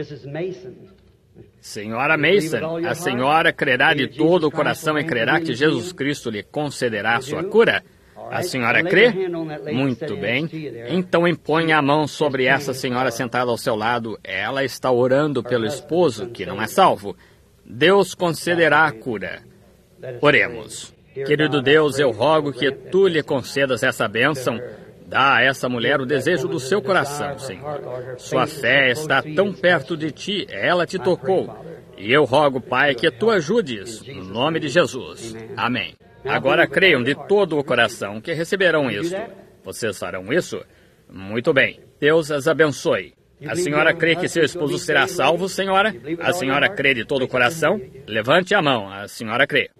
Senhora Mason, a senhora crerá de todo o coração e crerá que Jesus Cristo lhe concederá a sua cura? A senhora crê? Muito bem. Então imponha a mão sobre essa senhora sentada ao seu lado. Ela está orando pelo esposo, que não é salvo. Deus concederá a cura. Oremos. Querido Deus, eu rogo que Tu lhe concedas essa bênção. Dá a essa mulher o desejo do seu coração, Senhor. Sua fé está tão perto de Ti, ela te tocou. E eu rogo, Pai, que Tu ajudes, no nome de Jesus. Amém. Agora creiam de todo o coração que receberão isto. Vocês farão isso? Muito bem. Deus as abençoe. A senhora crê que seu esposo será salvo, senhora? A senhora crê de todo o coração? Levante a mão. A senhora crê.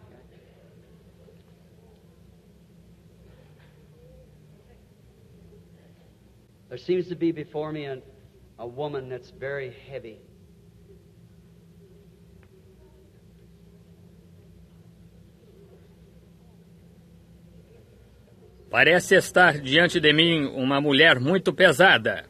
There seems to be before me a woman that's very heavy. Parece estar diante de mim uma mulher muito pesada.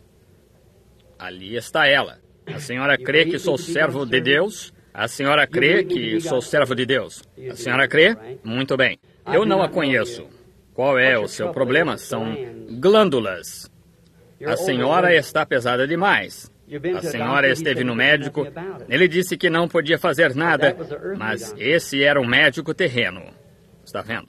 Ali está ela. A senhora crê que sou servo de Deus? A senhora crê que sou servo de Deus? A senhora crê? Muito bem. Eu não a conheço. Qual é o seu problema? São glândulas. A senhora está pesada demais. A senhora esteve no médico. Ele disse que não podia fazer nada, mas esse era um médico terreno. Está vendo?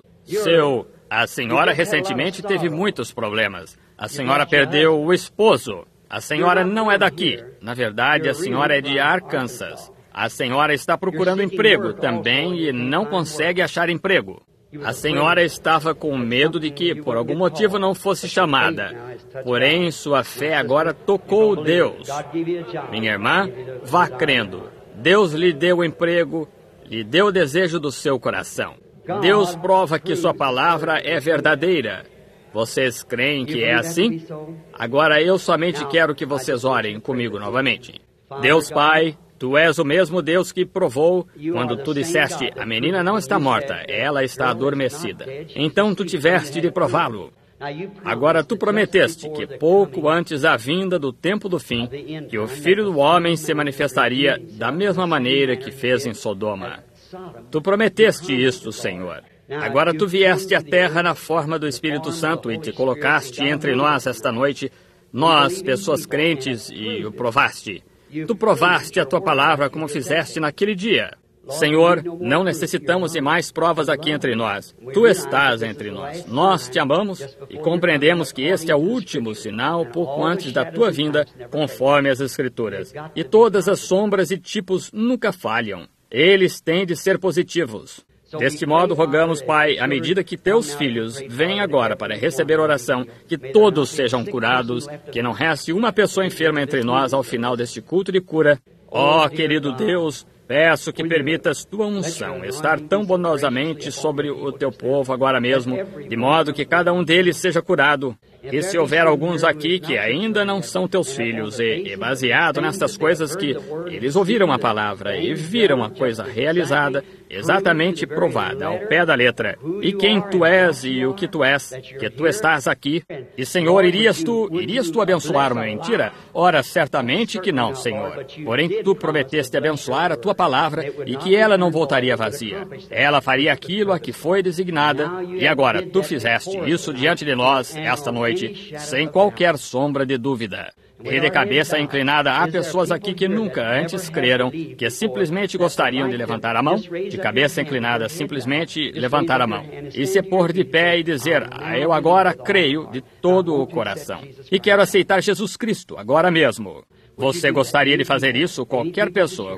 A senhora recentemente teve muitos problemas. A senhora perdeu o esposo. A senhora não é daqui. Na verdade, a senhora é de Arkansas. A senhora está procurando emprego também e não consegue achar emprego. A senhora estava com medo de que, por algum motivo, não fosse chamada. Porém, sua fé agora tocou Deus. Minha irmã, vá crendo. Deus lhe deu o emprego, lhe deu o desejo do seu coração. Deus prova que sua palavra é verdadeira. Vocês creem que é assim? Agora eu somente quero que vocês orem comigo novamente. Deus Pai, Tu és o mesmo Deus que provou quando Tu disseste, a menina não está morta, ela está adormecida. Então Tu tiveste de prová-lo. Agora Tu prometeste que pouco antes da vinda do tempo do fim, que o Filho do Homem se manifestaria da mesma maneira que fez em Sodoma. Tu prometeste isto, Senhor. Agora Tu vieste à terra na forma do Espírito Santo e te colocaste entre nós esta noite, nós, pessoas crentes, e o provaste. Tu provaste a Tua palavra como fizeste naquele dia. Senhor, não necessitamos de mais provas aqui entre nós. Tu estás entre nós. Nós Te amamos e compreendemos que este é o último sinal pouco antes da Tua vinda, conforme as Escrituras. E todas as sombras e tipos nunca falham. Eles têm de ser positivos. Deste modo, rogamos, Pai, à medida que Teus filhos vêm agora para receber oração, que todos sejam curados, que não reste uma pessoa enferma entre nós ao final deste culto de cura. Ó, querido Deus, peço que permitas Tua unção estar tão bondosamente sobre o Teu povo agora mesmo, de modo que cada um deles seja curado. E se houver alguns aqui que ainda não são Teus filhos, e baseado nestas coisas que eles ouviram a palavra e viram a coisa realizada, exatamente provada ao pé da letra, e quem Tu és e o que Tu és, que Tu estás aqui, e Senhor, irias tu abençoar uma mentira? Ora, certamente que não, Senhor. Porém, Tu prometeste abençoar a Tua palavra e que ela não voltaria vazia. Ela faria aquilo a que foi designada, e agora Tu fizeste isso diante de nós esta noite, sem qualquer sombra de dúvida. E de cabeça inclinada, há pessoas aqui que nunca antes creram, que simplesmente gostariam de levantar a mão, de cabeça inclinada, simplesmente levantar a mão, e se pôr de pé e dizer, eu agora creio de todo o coração, e quero aceitar Jesus Cristo, agora mesmo. Você gostaria de fazer isso? Qualquer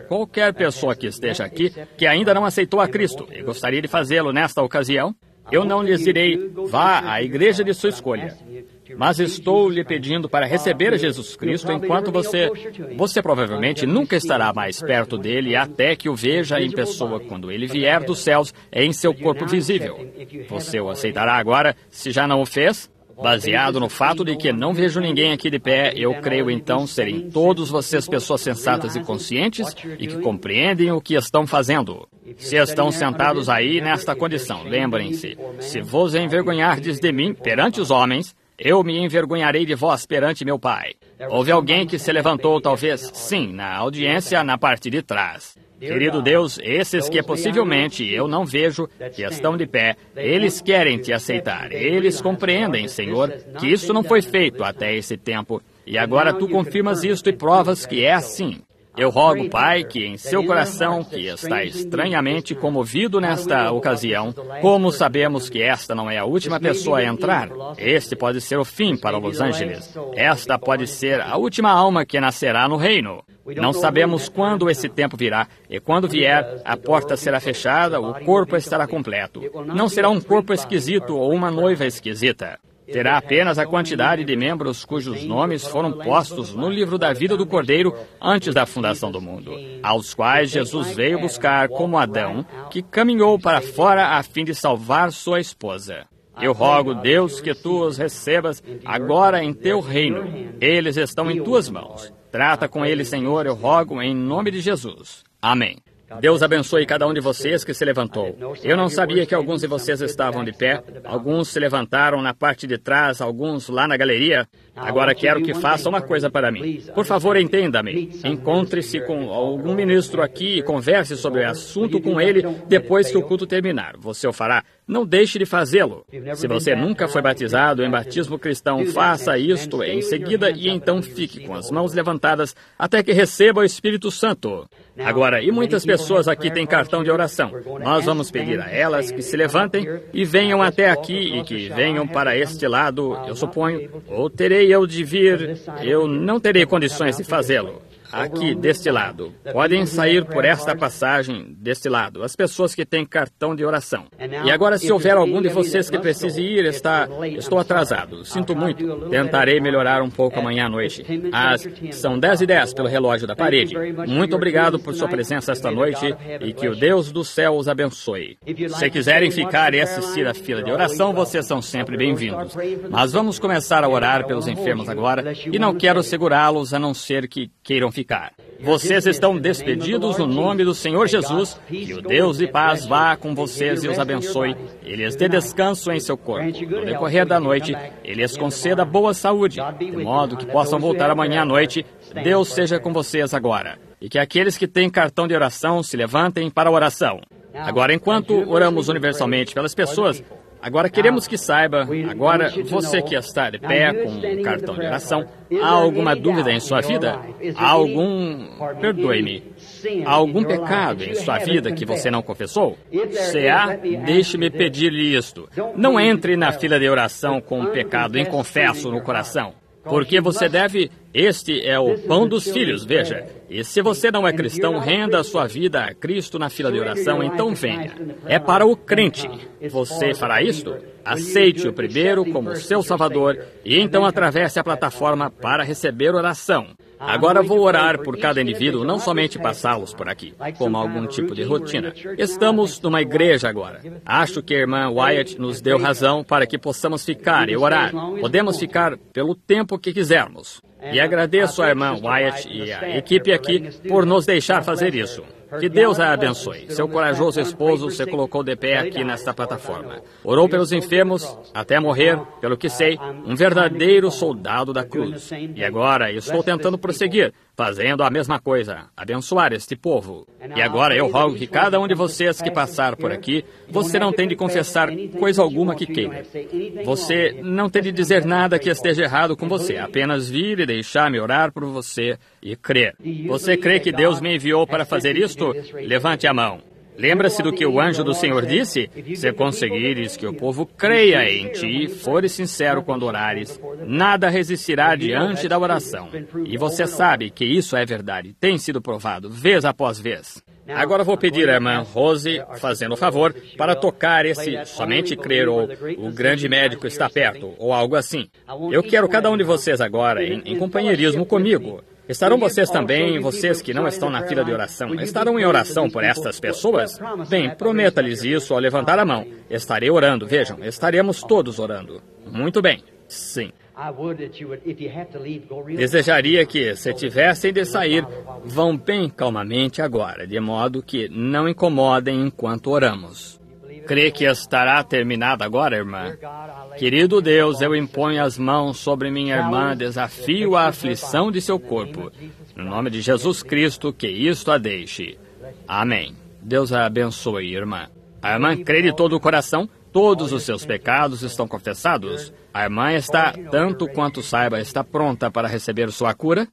pessoa que esteja aqui, que ainda não aceitou a Cristo, e gostaria de fazê-lo nesta ocasião? Eu não lhes direi, vá à igreja de sua escolha. Mas estou lhe pedindo para receber Jesus Cristo enquanto você provavelmente nunca estará mais perto dele até que o veja em pessoa quando ele vier dos céus em seu corpo visível. Você o aceitará agora, se já não o fez? Baseado no fato de que não vejo ninguém aqui de pé, eu creio então serem todos vocês pessoas sensatas e conscientes e que compreendem o que estão fazendo. Se estão sentados aí nesta condição, lembrem-se, se vos envergonhardes de mim perante os homens, eu me envergonharei de vós perante meu Pai. Houve alguém que se levantou, talvez, sim, na audiência, na parte de trás. Querido Deus, esses que possivelmente eu não vejo, que estão de pé, eles querem Te aceitar. Eles compreendem, Senhor, que isso não foi feito até esse tempo. E agora Tu confirmas isto e provas que é assim. Eu rogo, Pai, que em seu coração, que está estranhamente comovido nesta ocasião, como sabemos que esta não é a última pessoa a entrar, este pode ser o fim para Los Angeles. Esta pode ser a última alma que nascerá no reino. Não sabemos quando esse tempo virá, e quando vier, a porta será fechada, o corpo estará completo. Não será um corpo esquisito ou uma noiva esquisita. Terá apenas a quantidade de membros cujos nomes foram postos no livro da vida do Cordeiro antes da fundação do mundo, aos quais Jesus veio buscar como Adão, que caminhou para fora a fim de salvar sua esposa. Eu rogo, Deus, que Tu os recebas agora em Teu reino. Eles estão em Tuas mãos. Trata com eles, Senhor, eu rogo em nome de Jesus. Amém. Deus abençoe cada um de vocês que se levantou. Eu não sabia que alguns de vocês estavam de pé. Alguns se levantaram na parte de trás, alguns lá na galeria. Agora quero que faça uma coisa para mim. Por favor, entenda-me. Encontre-se com algum ministro aqui e converse sobre o assunto com ele depois que o culto terminar. Você o fará. Não deixe de fazê-lo. Se você nunca foi batizado em batismo cristão, faça isto em seguida e então fique com as mãos levantadas até que receba o Espírito Santo. Agora, e muitas pessoas aqui têm cartão de oração. Nós vamos pedir a elas que se levantem e venham até aqui e que venham para este lado, eu suponho, ou terei eu de vir, eu não terei condições de fazê-lo. Aqui, deste lado. Podem sair por esta passagem deste lado, as pessoas que têm cartão de oração. E agora, se houver algum de vocês que precise ir, estou atrasado. Sinto muito. Tentarei melhorar um pouco amanhã à noite. São 10h10 pelo relógio da parede. Muito obrigado por sua presença esta noite e que o Deus do céu os abençoe. Se quiserem ficar e assistir à fila de oração, vocês são sempre bem-vindos. Mas vamos começar a orar pelos enfermos agora e não quero segurá-los a não ser que queiram ficar. Vocês estão despedidos no nome do Senhor Jesus, que o Deus de paz vá com vocês e os abençoe. Ele lhes dê descanso em seu corpo. No decorrer da noite, Ele lhes conceda boa saúde, de modo que possam voltar amanhã à noite. Deus seja com vocês agora. E que aqueles que têm cartão de oração se levantem para a oração. Agora, enquanto oramos universalmente pelas pessoas, agora queremos que saiba, agora você que está de pé com um cartão de oração, há alguma dúvida em sua vida? Há perdoe-me, há algum pecado em sua vida que você não confessou? Se há, deixe-me pedir-lhe isto. Não entre na fila de oração com um pecado inconfesso no coração. Porque você deve, este é o pão dos filhos, veja. E se você não é cristão, renda a sua vida a Cristo na fila de oração, então venha. É para o crente. Você fará isto? Aceite-o primeiro como seu Salvador e então atravesse a plataforma para receber oração. Agora vou orar por cada indivíduo, não somente passá-los por aqui, como algum tipo de rotina. Estamos numa igreja agora. Acho que a irmã Wyatt nos deu razão para que possamos ficar e orar. Podemos ficar pelo tempo que quisermos. E agradeço à irmã Wyatt e à equipe aqui por nos deixar fazer isso. Que Deus a abençoe. Seu corajoso esposo se colocou de pé aqui nesta plataforma. Orou pelos enfermos até morrer, pelo que sei, um verdadeiro soldado da cruz. E agora estou tentando prosseguir, fazendo a mesma coisa, abençoar este povo. E agora eu rogo que cada um de vocês que passar por aqui, você não tem de confessar coisa alguma que queira. Você não tem de dizer nada que esteja errado com você, apenas vir e deixar-me orar por você e crer. Você crê que Deus me enviou para fazer isto? Levante a mão. Lembra-se do que o anjo do Senhor disse? Se conseguires que o povo creia em ti, fores sincero quando orares, nada resistirá diante da oração. E você sabe que isso é verdade. Tem sido provado, vez após vez. Agora vou pedir à irmã Rose, fazendo o favor, para tocar esse somente crer ou o grande médico está perto, ou algo assim. Eu quero cada um de vocês agora em companheirismo comigo. Estarão vocês também, vocês que não estão na fila de oração, estarão em oração por estas pessoas? Bem, prometa-lhes isso ao levantar a mão. Estarei orando, vejam, estaremos todos orando. Muito bem, sim. Desejaria que, se tivessem de sair, vão bem calmamente agora, de modo que não incomodem enquanto oramos. Crê que estará terminado agora, irmã? Querido Deus, eu imponho as mãos sobre minha irmã, desafio a aflição de seu corpo. No nome de Jesus Cristo, que isto a deixe. Amém. Deus a abençoe, irmã. A irmã crê de todo o coração, todos os seus pecados estão confessados. A irmã está, tanto quanto saiba, está pronta para receber sua cura.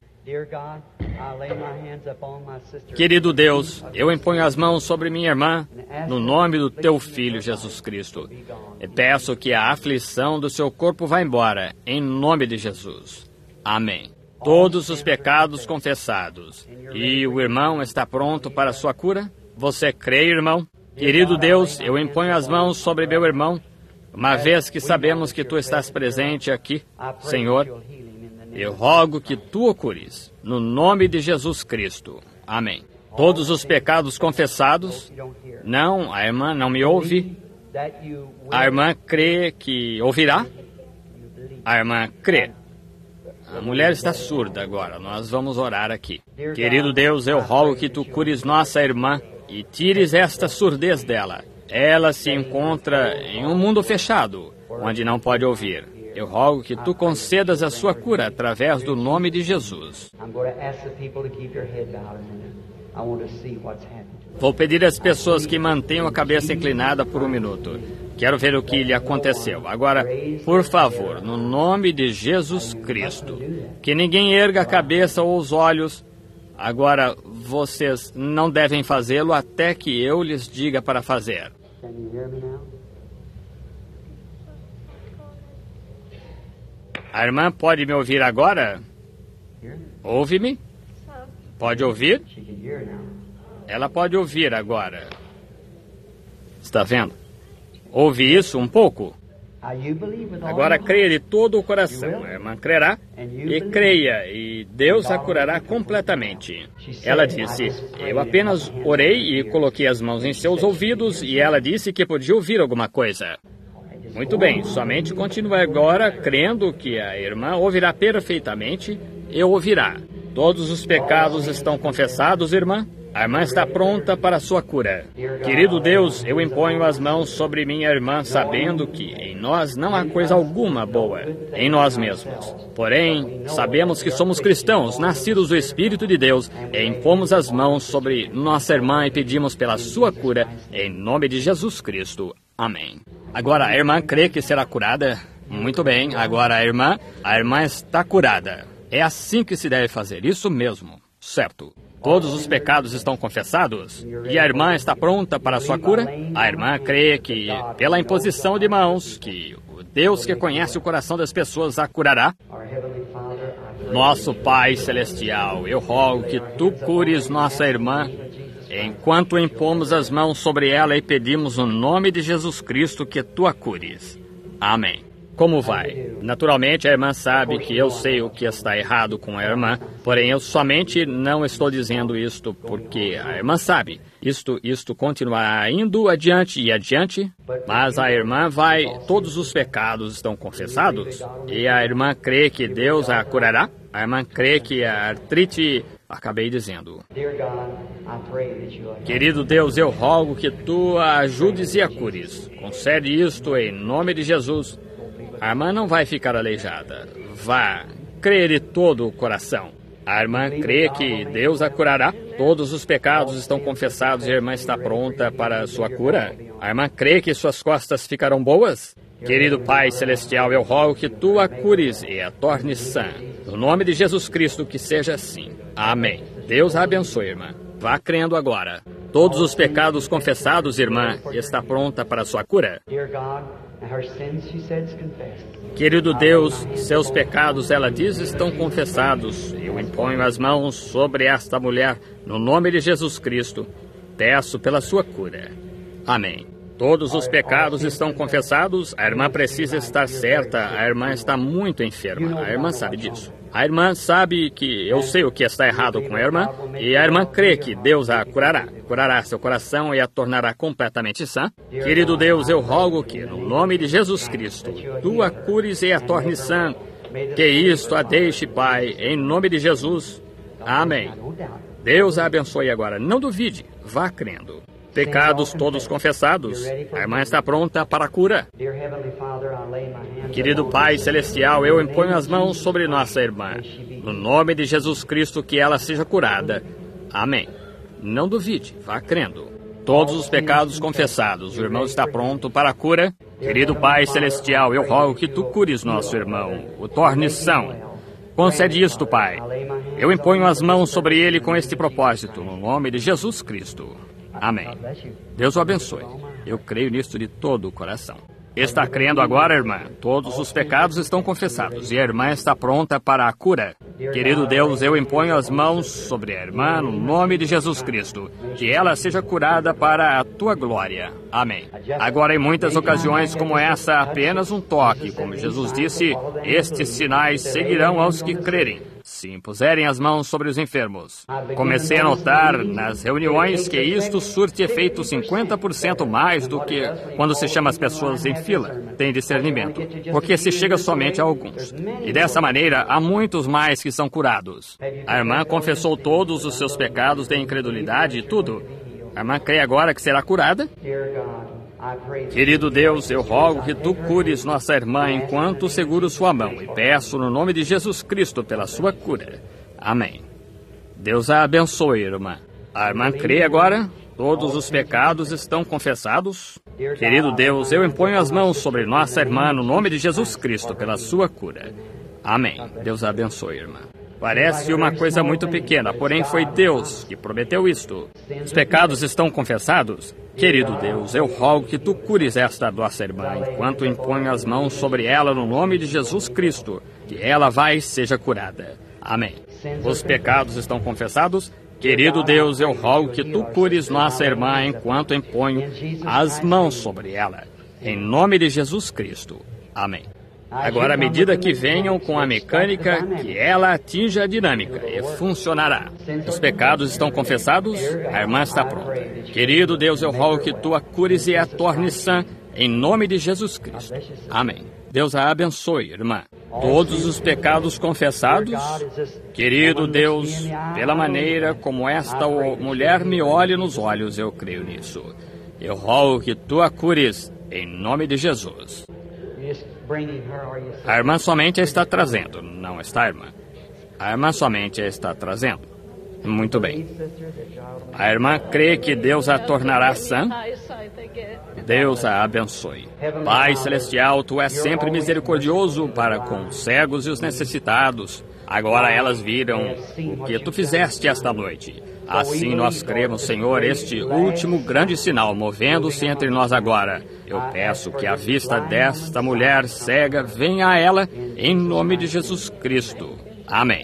Querido Deus, eu imponho as mãos sobre minha irmã, no nome do teu Filho Jesus Cristo, e peço que a aflição do seu corpo vá embora, em nome de Jesus. Amém. Todos os pecados confessados. E o irmão está pronto para a sua cura? Você crê, irmão? Querido Deus, eu imponho as mãos sobre meu irmão, uma vez que sabemos que tu estás presente aqui, Senhor. Eu rogo que tu o cures, no nome de Jesus Cristo. Amém. Todos os pecados confessados? Não, a irmã não me ouve. A irmã crê que ouvirá? A irmã crê. A mulher está surda agora, nós vamos orar aqui. Querido Deus, eu rogo que tu cures nossa irmã e tires esta surdez dela. Ela se encontra em um mundo fechado, onde não pode ouvir. Eu rogo que tu concedas a sua cura através do nome de Jesus. Vou pedir às pessoas que mantenham a cabeça inclinada por um minuto. Quero ver o que lhe aconteceu. Agora, por favor, no nome de Jesus Cristo, que ninguém erga a cabeça ou os olhos. Agora, vocês não devem fazê-lo até que eu lhes diga para fazer. A irmã pode me ouvir agora? Ouve-me? Pode ouvir? Ela pode ouvir agora. Está vendo? Ouve isso um pouco? Agora creia de todo o coração. A irmã crerá e creia, e Deus a curará completamente. Ela disse, eu apenas orei e coloquei as mãos em seus ouvidos, e ela disse que podia ouvir alguma coisa. Muito bem, somente continue agora crendo que a irmã ouvirá perfeitamente e ouvirá. Todos os pecados estão confessados, irmã? A irmã está pronta para a sua cura. Querido Deus, eu imponho as mãos sobre minha irmã, sabendo que em nós não há coisa alguma boa, em nós mesmos. Porém, sabemos que somos cristãos, nascidos do Espírito de Deus, e impomos as mãos sobre nossa irmã e pedimos pela sua cura, em nome de Jesus Cristo. Amém. Agora, a irmã crê que será curada? Muito bem, agora a irmã está curada. É assim que se deve fazer, isso mesmo, certo. Todos os pecados estão confessados? E a irmã está pronta para a sua cura? A irmã crê que, pela imposição de mãos, que o Deus que conhece o coração das pessoas a curará? Nosso Pai Celestial, eu rogo que tu cures nossa irmã, enquanto impomos as mãos sobre ela e pedimos no nome de Jesus Cristo que tu a cures. Amém. Como vai? Naturalmente, a irmã sabe que eu sei o que está errado com a irmã, porém eu somente não estou dizendo isto porque a irmã sabe. Isto continuará indo adiante e adiante, mas a irmã vai, todos os pecados estão confessados, e a irmã crê que Deus a curará. A irmã crê que a artrite... Acabei dizendo. Querido Deus, eu rogo que tu a ajudes e a cures. Concede isto em nome de Jesus. A irmã não vai ficar aleijada. Vá, crê de todo o coração. A irmã crê que Deus a curará. Todos os pecados estão confessados e a irmã está pronta para a sua cura. A irmã crê que suas costas ficarão boas. Querido Pai Celestial, eu rogo que tu a cures e a tornes sã. No nome de Jesus Cristo, que seja assim. Amém. Deus a abençoe, irmã. Vá crendo agora. Todos os pecados confessados, irmã, está pronta para a sua cura. Querido Deus, seus pecados, ela diz, estão confessados. Eu imponho as mãos sobre esta mulher, no nome de Jesus Cristo. Peço pela sua cura. Amém. Todos os pecados estão confessados. A irmã precisa estar certa. A irmã está muito enferma. A irmã sabe disso. A irmã sabe que eu sei o que está errado com a irmã, e a irmã crê que Deus a curará. Curará seu coração e a tornará completamente sã. Querido Deus, eu rogo que, no nome de Jesus Cristo, tu a cures e a tornes sã. Que isto a deixe, Pai, em nome de Jesus. Amém. Deus a abençoe agora. Não duvide. Vá crendo. Pecados todos confessados. A irmã está pronta para a cura. Querido Pai Celestial, eu imponho as mãos sobre nossa irmã. No nome de Jesus Cristo, que ela seja curada. Amém. Não duvide, vá crendo. Todos os pecados confessados. O irmão está pronto para a cura. Querido Pai Celestial, eu rogo que tu cures nosso irmão. O tornes são. Concede isto, Pai. Eu imponho as mãos sobre ele com este propósito. No nome de Jesus Cristo. Amém. Deus o abençoe. Eu creio nisto de todo o coração. Está crendo agora, irmã? Todos os pecados estão confessados e a irmã está pronta para a cura. Querido Deus, eu imponho as mãos sobre a irmã no nome de Jesus Cristo. Que ela seja curada para a tua glória. Amém. Agora, em muitas ocasiões como essa, apenas um toque. Como Jesus disse, estes sinais seguirão aos que crerem. Se impuserem as mãos sobre os enfermos. Comecei a notar nas reuniões que isto surte efeito 50% mais do que quando se chama as pessoas em fila. Tem discernimento, porque se chega somente a alguns. E dessa maneira, há muitos mais que são curados. A irmã confessou todos os seus pecados de incredulidade e tudo. A irmã crê agora que será curada? Querido Deus, eu rogo que tu cures nossa irmã enquanto seguro sua mão e peço no nome de Jesus Cristo pela sua cura. Amém. Deus a abençoe, irmã. A irmã crê agora? Todos os pecados estão confessados? Querido Deus, eu imponho as mãos sobre nossa irmã no nome de Jesus Cristo pela sua cura. Amém. Deus a abençoe, irmã. Parece uma coisa muito pequena, porém foi Deus que prometeu isto. Os pecados estão confessados? Querido Deus, eu rogo que tu cures esta nossa irmã, enquanto imponho as mãos sobre ela no nome de Jesus Cristo, que ela vai e seja curada. Amém. Os pecados estão confessados? Querido Deus, eu rogo que tu cures nossa irmã enquanto imponho as mãos sobre ela, em nome de Jesus Cristo. Amém. Agora, à medida que venham com a mecânica, que ela atinja a dinâmica e funcionará. Os pecados estão confessados? A irmã está pronta. Querido Deus, eu rogo que tu a cures e a tornes sã, em nome de Jesus Cristo. Amém. Deus a abençoe, irmã. Todos os pecados confessados? Querido Deus, pela maneira como esta mulher me olha nos olhos, eu creio nisso. Eu rogo que tu a cures, em nome de Jesus. A irmã somente a está trazendo, não está, irmã? A irmã somente a está trazendo. Muito bem. A irmã crê que Deus a tornará sã? Deus a abençoe. Pai Celestial, tu és sempre misericordioso para com os cegos e os necessitados. Agora elas viram o que tu fizeste esta noite. Assim nós cremos, Senhor, este último grande sinal movendo-se entre nós agora. Eu peço que a vista desta mulher cega venha a ela em nome de Jesus Cristo. Amém.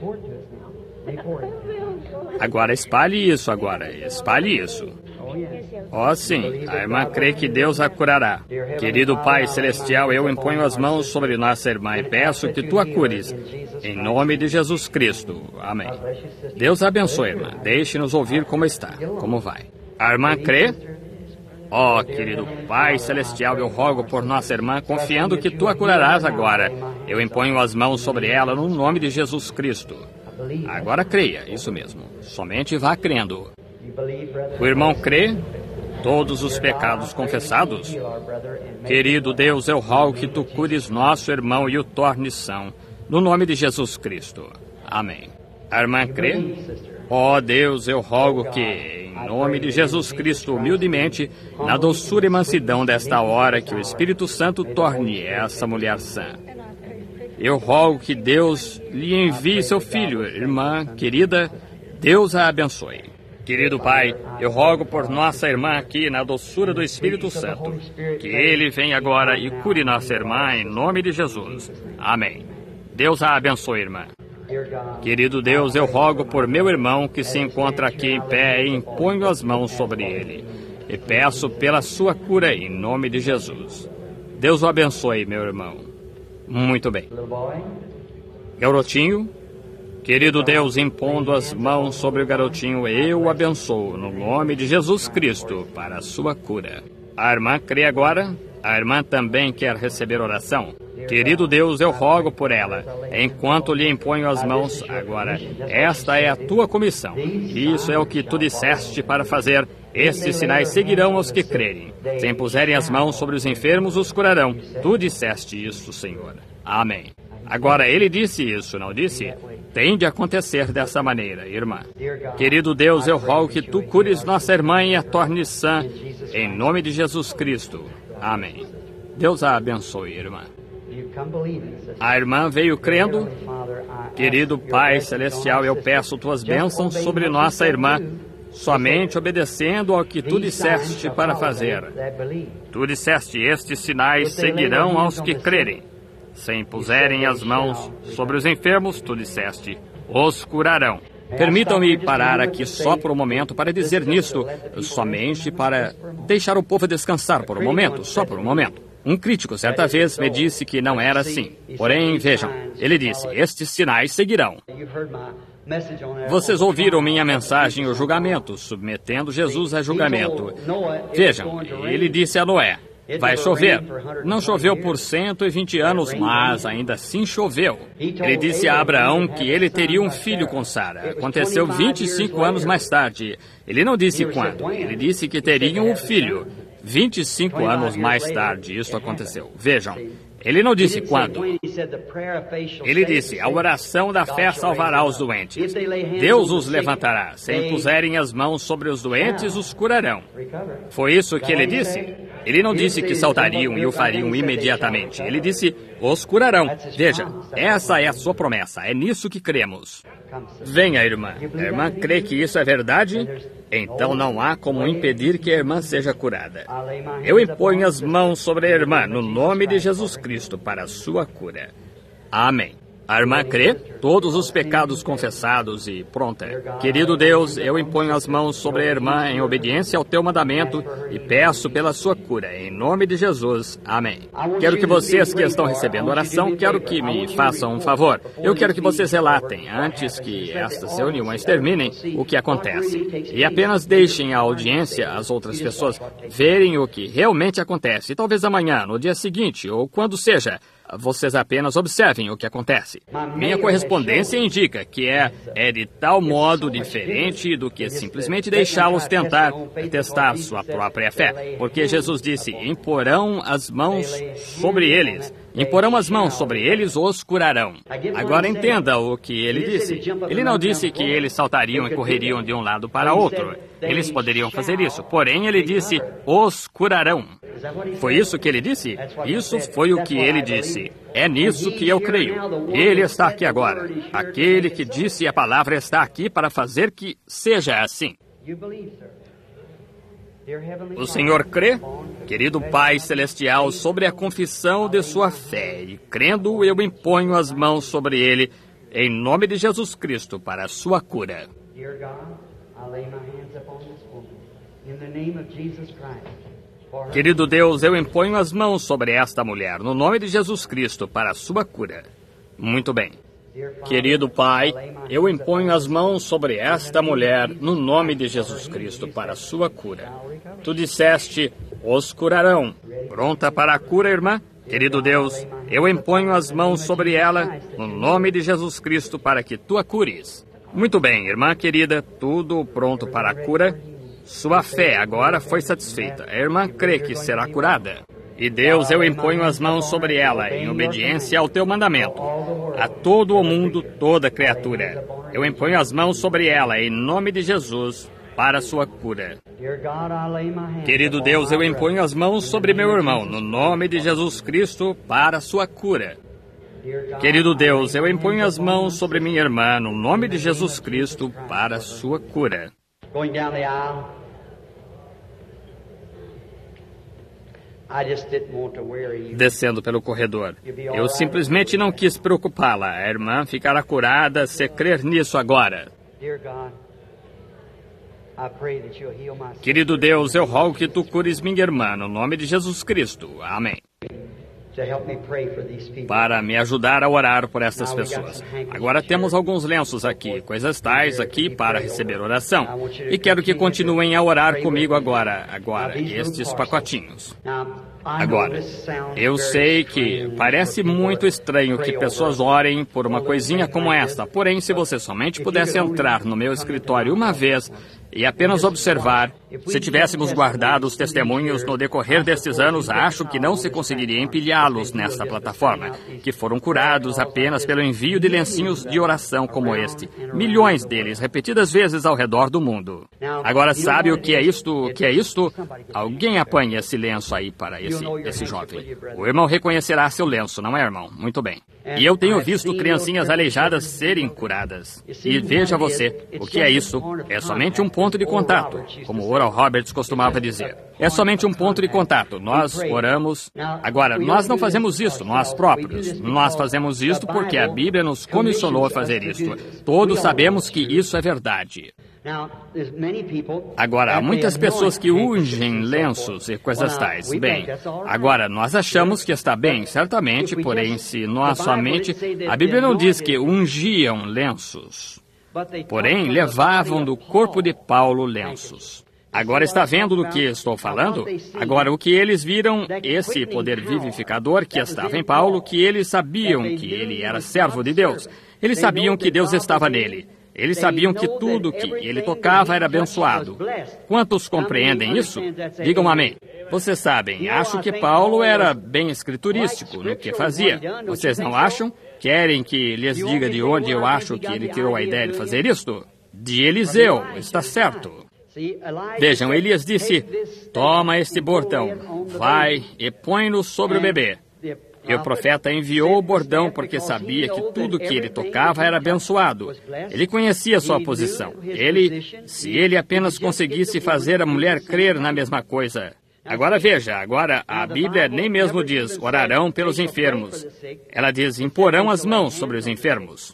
Agora espalhe isso agora. Espalhe isso. Oh, sim, a irmã crê que Deus a curará. Querido Pai Celestial, eu imponho as mãos sobre nossa irmã e peço que tu a cures, em nome de Jesus Cristo. Amém. Deus abençoe, irmã. Deixe-nos ouvir como está, como vai. A irmã crê? Oh, querido Pai Celestial, eu rogo por nossa irmã, confiando que tu a curarás agora. Eu imponho as mãos sobre ela no nome de Jesus Cristo. Agora creia, isso mesmo. Somente vá crendo. O irmão crê? Todos os pecados confessados? Querido Deus, eu rogo que tu cures nosso irmão e o tornes são, no nome de Jesus Cristo. Amém. A irmã crê? Ó Deus, eu rogo que, em nome de Jesus Cristo, humildemente, na doçura e mansidão desta hora, que o Espírito Santo torne essa mulher sã. Eu rogo que Deus lhe envie seu filho, irmã querida, Deus a abençoe. Querido Pai, eu rogo por nossa irmã aqui na doçura do Espírito Santo, que ele venha agora e cure nossa irmã em nome de Jesus. Amém. Deus a abençoe, irmã. Querido Deus, eu rogo por meu irmão que se encontra aqui em pé e imponho as mãos sobre ele. E peço pela sua cura em nome de Jesus. Deus o abençoe, meu irmão. Muito bem. Garotinho, querido Deus, impondo as mãos sobre o garotinho, eu o abençoo no nome de Jesus Cristo para a sua cura. A irmã crê agora? A irmã também quer receber oração? Querido Deus, eu rogo por ela, enquanto lhe imponho as mãos agora. Esta é a tua comissão. Isso é o que tu disseste para fazer. Estes sinais seguirão aos que crerem. Se impuserem as mãos sobre os enfermos, os curarão. Tu disseste isso, Senhor. Amém. Agora, ele disse isso, não disse? Tem de acontecer dessa maneira, irmã. Querido Deus, eu rogo que tu cures nossa irmã e a tornes sã, em nome de Jesus Cristo. Amém. Deus a abençoe, irmã. A irmã veio crendo. Querido Pai Celestial, eu peço tuas bênçãos sobre nossa irmã, somente obedecendo ao que tu disseste para fazer. Tu disseste, estes sinais seguirão aos que crerem. Se impuserem as mãos sobre os enfermos, tu disseste, os curarão. Permitam-me parar aqui só por um momento para dizer nisto, somente para deixar o povo descansar por um momento, só por um momento. Um crítico certa vez me disse que não era assim. Porém, vejam, ele disse, estes sinais seguirão. Vocês ouviram minha mensagem, o julgamento, submetendo Jesus a julgamento. Vejam, ele disse a Noé, vai chover. Não choveu por 120 anos, mas ainda assim choveu. Ele disse a Abraão que ele teria um filho com Sara. Aconteceu 25 anos mais tarde. Ele não disse quando, ele disse que teriam um filho. 25 anos mais tarde isso aconteceu. Vejam. Ele não disse quando. Ele disse, a oração da fé salvará os doentes. Deus os levantará. Se impuserem as mãos sobre os doentes, os curarão. Foi isso que ele disse? Ele não disse que saltariam e o fariam imediatamente. Ele disse, os curarão. Veja, essa é a sua promessa. É nisso que cremos. Venha, irmã. A irmã crê que isso é verdade? Então não há como impedir que a irmã seja curada. Eu imponho as mãos sobre a irmã no nome de Jesus Cristo para a sua cura. Amém. A irmã crê, todos os pecados confessados e pronta. Querido Deus, eu imponho as mãos sobre a irmã em obediência ao teu mandamento e peço pela sua cura, em nome de Jesus. Amém. Quero que vocês que estão recebendo oração, quero que me façam um favor. Eu quero que vocês relatem, antes que estas reuniões terminem, o que acontece. E apenas deixem a audiência, as outras pessoas, verem o que realmente acontece. E talvez amanhã, no dia seguinte, ou quando seja, vocês apenas observem o que acontece. Minha correspondência indica que é de tal modo diferente do que simplesmente deixá-los testar sua própria fé. Porque Jesus disse, imporão as mãos sobre eles. Imporão as mãos sobre eles, os curarão. Agora entenda o que ele disse. Ele não disse que eles saltariam e correriam de um lado para outro. Eles poderiam fazer isso. Porém, ele disse, os curarão. Foi isso que ele disse? Isso foi o que ele disse. É nisso que eu creio. Ele está aqui agora. Aquele que disse a palavra está aqui para fazer que seja assim. O Senhor crê, querido Pai Celestial, sobre a confissão de sua fé, e crendo eu imponho as mãos sobre ele, em nome de Jesus Cristo, para a sua cura. Querido Deus, eu imponho as mãos sobre esta mulher, no nome de Jesus Cristo, para a sua cura. Muito bem. Querido Pai, eu imponho as mãos sobre esta mulher, no nome de Jesus Cristo, para a sua cura. Tu disseste, os curarão. Pronta para a cura, irmã? Querido Deus, eu imponho as mãos sobre ela, no nome de Jesus Cristo, para que tu a cures. Muito bem, irmã querida, tudo pronto para a cura. Sua fé agora foi satisfeita. A irmã crê que será curada. E Deus, eu imponho as mãos sobre ela, em obediência ao teu mandamento. A todo o mundo, toda criatura. Eu imponho as mãos sobre ela, em nome de Jesus, para a sua cura. Querido Deus, eu imponho as mãos sobre meu irmão, no nome de Jesus Cristo, para a sua cura. Querido Deus, eu imponho as mãos sobre minha irmã, no nome de Jesus Cristo, para a sua cura. Descendo pelo corredor. Eu simplesmente não quis preocupá-la. A irmã ficará curada se crer nisso agora. Querido Deus, eu rogo que tu cures minha irmã, no nome de Jesus Cristo. Amém. Para me ajudar a orar por estas pessoas. Agora temos alguns lenços aqui, coisas tais aqui para receber oração. E quero que continuem a orar comigo agora, estes pacotinhos. Agora, eu sei que parece muito estranho que pessoas orem por uma coisinha como esta, porém, se você somente pudesse entrar no meu escritório uma vez e apenas observar, se tivéssemos guardado os testemunhos no decorrer destes anos, acho que não se conseguiria empilhá-los nesta plataforma, que foram curados apenas pelo envio de lencinhos de oração como este, milhões deles, repetidas vezes ao redor do mundo. Agora, sabe o que é isto? O que é isto? Alguém apanha esse lenço aí para esse jovem. O irmão reconhecerá seu lenço, não é, irmão? Muito bem. E eu tenho visto criancinhas aleijadas serem curadas. E veja você, o que é isso? É somente um ponto de contato, como Oral Roberts costumava dizer. É somente um ponto de contato. Nós oramos. Agora, nós não fazemos isso, nós próprios. Nós fazemos isto porque a Bíblia nos comissionou a fazer isto. Todos sabemos que isso é verdade. Agora, há muitas pessoas que ungem lenços e coisas tais. Bem, agora, nós achamos que está bem, certamente, porém, se nós somente... A Bíblia não diz que ungiam lenços, porém, levavam do corpo de Paulo lenços. Agora está vendo do que estou falando? Agora, o que eles viram, esse poder vivificador que estava em Paulo, que eles sabiam que ele era servo de Deus. Eles sabiam que Deus estava nele. Eles sabiam que tudo que ele tocava era abençoado. Quantos compreendem isso? Digam amém. Vocês sabem, acho que Paulo era bem escriturístico no que fazia. Vocês não acham? Querem que lhes diga de onde eu acho que ele tirou a ideia de fazer isto? De Eliseu, está certo. Vejam, Elias disse, toma este bordão, vai e põe-no sobre o bebê. E o profeta enviou o bordão porque sabia que tudo que ele tocava era abençoado. Ele conhecia sua posição. Se ele apenas conseguisse fazer a mulher crer na mesma coisa. Agora veja, a Bíblia nem mesmo diz, orarão pelos enfermos. Ela diz, imporão as mãos sobre os enfermos.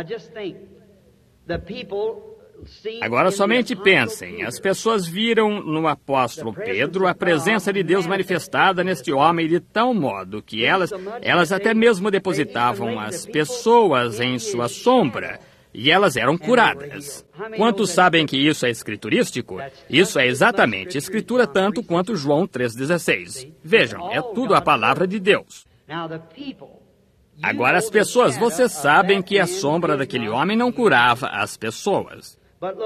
Agora somente pensem, as pessoas viram no apóstolo Pedro a presença de Deus manifestada neste homem de tal modo que elas até mesmo depositavam as pessoas em sua sombra e elas eram curadas. Quantos sabem que isso é escriturístico? Isso é exatamente escritura tanto quanto João 3,16. Vejam, é tudo a palavra de Deus. Agora as pessoas, vocês sabem que a sombra daquele homem não curava as pessoas.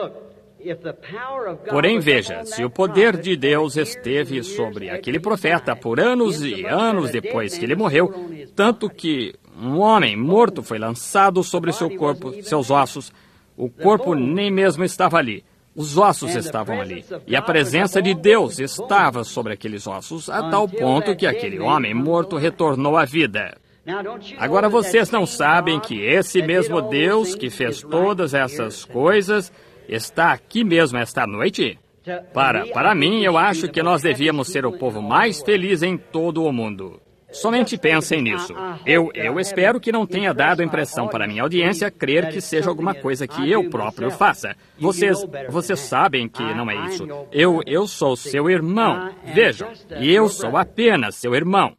Porém, veja, se o poder de Deus esteve sobre aquele profeta por anos e anos depois que ele morreu, tanto que um homem morto foi lançado sobre seu corpo, seus ossos, o corpo nem mesmo estava ali, os ossos estavam ali, e a presença de Deus estava sobre aqueles ossos, a tal ponto que aquele homem morto retornou à vida. Agora vocês não sabem que esse mesmo Deus que fez todas essas coisas está aqui mesmo esta noite? Para mim, eu acho que nós devíamos ser o povo mais feliz em todo o mundo. Somente pensem nisso. Eu espero que não tenha dado a impressão para a minha audiência crer que seja alguma coisa que eu próprio faça. Vocês sabem que não é isso. Eu sou seu irmão. Vejam, e eu sou apenas seu irmão.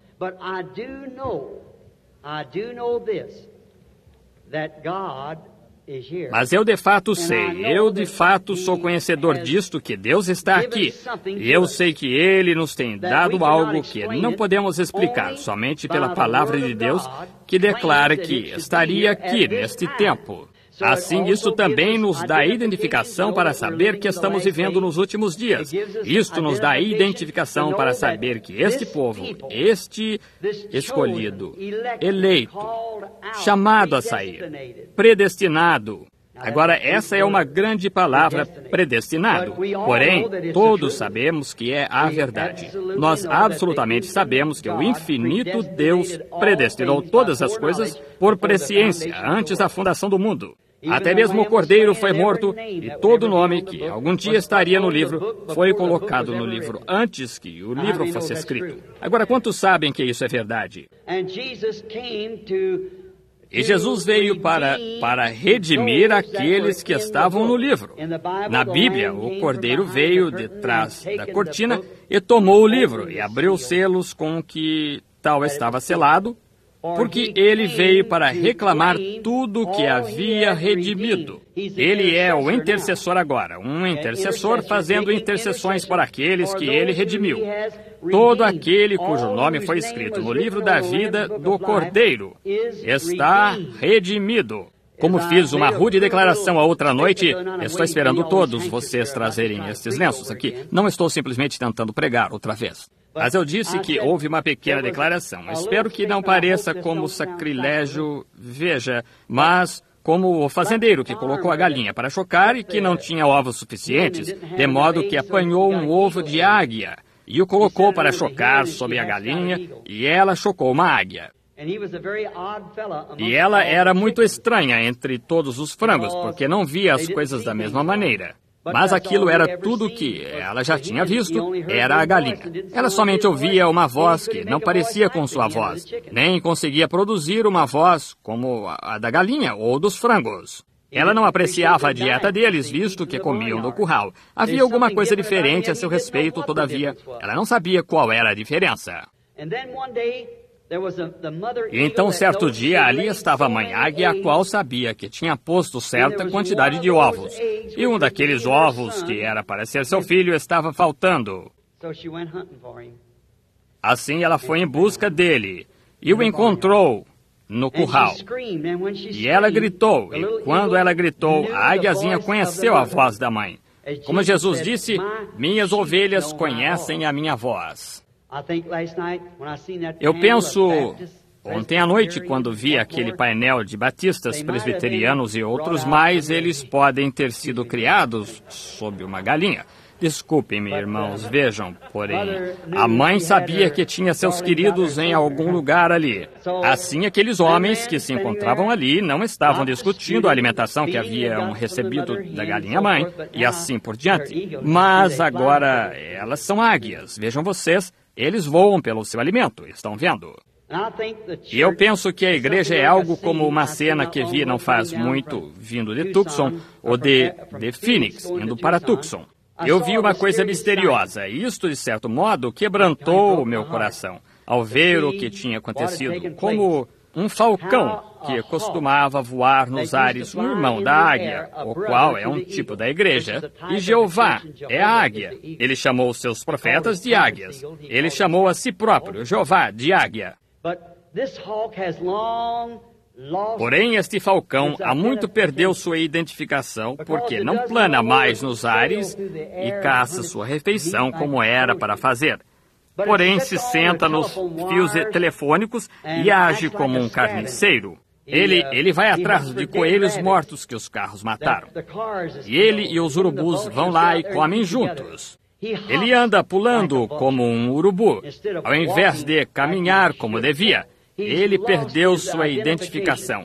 Mas eu de fato sei, eu de fato sou conhecedor disto, que Deus está aqui. E eu sei que Ele nos tem dado algo que não podemos explicar, somente pela palavra de Deus, que declara que estaria aqui neste tempo. Assim, isso também nos dá identificação para saber que estamos vivendo nos últimos dias. Isto nos dá identificação para saber que este povo, este escolhido, eleito, chamado a sair, predestinado. Agora, essa é uma grande palavra, predestinado. Porém, todos sabemos que é a verdade. Nós absolutamente sabemos que o infinito Deus predestinou todas as coisas por presciência, antes da fundação do mundo. Até mesmo o Cordeiro foi morto e todo nome que algum dia estaria no livro foi colocado no livro antes que o livro fosse escrito. Agora, quantos sabem que isso é verdade? E Jesus veio para redimir aqueles que estavam no livro. Na Bíblia, o Cordeiro veio de trás da cortina e tomou o livro e abriu os selos com que tal estava selado, porque ele veio para reclamar tudo que havia redimido. Ele é o intercessor agora, um intercessor fazendo intercessões para aqueles que ele redimiu. Todo aquele cujo nome foi escrito no livro da vida do Cordeiro está redimido. Como fiz uma rude declaração a outra noite, estou esperando todos vocês trazerem estes lenços aqui. Não estou simplesmente tentando pregar outra vez. Mas eu disse que houve uma pequena declaração. Espero que não pareça como sacrilégio, veja, mas como o fazendeiro que colocou a galinha para chocar e que não tinha ovos suficientes, de modo que apanhou um ovo de águia e o colocou para chocar sobre a galinha, e ela chocou uma águia. E ela era muito estranha entre todos os frangos, porque não via as coisas da mesma maneira. Mas aquilo era tudo que ela já tinha visto, era a galinha. Ela somente ouvia uma voz que não parecia com sua voz, nem conseguia produzir uma voz como a da galinha ou dos frangos. Ela não apreciava a dieta deles, visto que comiam no curral. Havia alguma coisa diferente a seu respeito, todavia, ela não sabia qual era a diferença. E então, certo dia, ali estava a mãe águia, a qual sabia que tinha posto certa quantidade de ovos. E um daqueles ovos, que era para ser seu filho, estava faltando. Assim, ela foi em busca dele e o encontrou no curral. E ela gritou, e quando ela gritou, a águiazinha conheceu a voz da mãe. Como Jesus disse, minhas ovelhas conhecem a minha voz. Eu penso, ontem à noite, quando vi aquele painel de batistas, presbiterianos e outros mais, eles podem ter sido criados sob uma galinha. Desculpem-me, irmãos, vejam, porém, a mãe sabia que tinha seus queridos em algum lugar ali. Assim, aqueles homens que se encontravam ali não estavam discutindo a alimentação que haviam recebido da galinha-mãe e assim por diante. Mas agora, elas são águias. Vejam vocês, eles voam pelo seu alimento, estão vendo? E eu penso que a igreja é algo como uma cena que vi não faz muito, vindo de Tucson, ou de Phoenix, indo para Tucson. Eu vi uma coisa misteriosa, e isto, de certo modo, quebrantou o meu coração, ao ver o que tinha acontecido, como um falcão que costumava voar nos ares, um irmão da águia, o qual é um tipo da igreja, e Jeová é a águia. Ele chamou os seus profetas de águias. Ele chamou a si próprio, Jeová, de águia. Porém, este falcão há muito perdeu sua identificação, porque não plana mais nos ares e caça sua refeição como era para fazer. Porém, se senta nos fios telefônicos e age como um carniceiro. Ele vai atrás de coelhos mortos que os carros mataram. E ele e os urubus vão lá e comem juntos. Ele anda pulando como um urubu, ao invés de caminhar como devia. Ele perdeu sua identificação.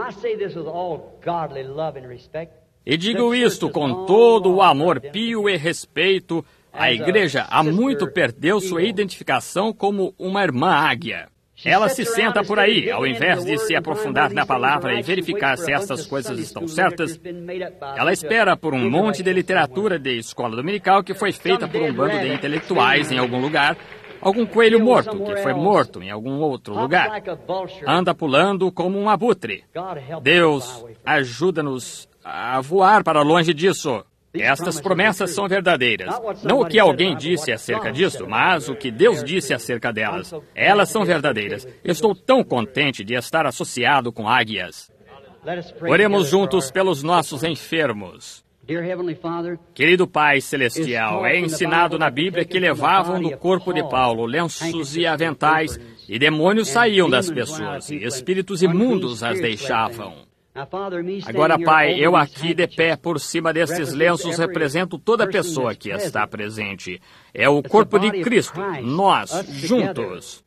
E digo isto com todo o amor pio e respeito. A igreja há muito perdeu sua identificação como uma irmã águia. Ela se senta por aí, ao invés de se aprofundar na palavra e verificar se estas coisas estão certas, ela espera por um monte de literatura de escola dominical que foi feita por um bando de intelectuais em algum lugar, algum coelho morto que foi morto em algum outro lugar. Anda pulando como um abutre. Deus, ajuda-nos a voar para longe disso. Estas promessas são verdadeiras. Não o que alguém disse acerca disso, mas o que Deus disse acerca delas. Elas são verdadeiras. Estou tão contente de estar associado com águias. Oremos juntos pelos nossos enfermos. Querido Pai Celestial, é ensinado na Bíblia que levavam do corpo de Paulo lenços e aventais, e demônios saíam das pessoas, e espíritos imundos as deixavam. Agora, Pai, eu aqui de pé por cima destes lenços represento toda pessoa que está presente. É o corpo de Cristo, nós, juntos.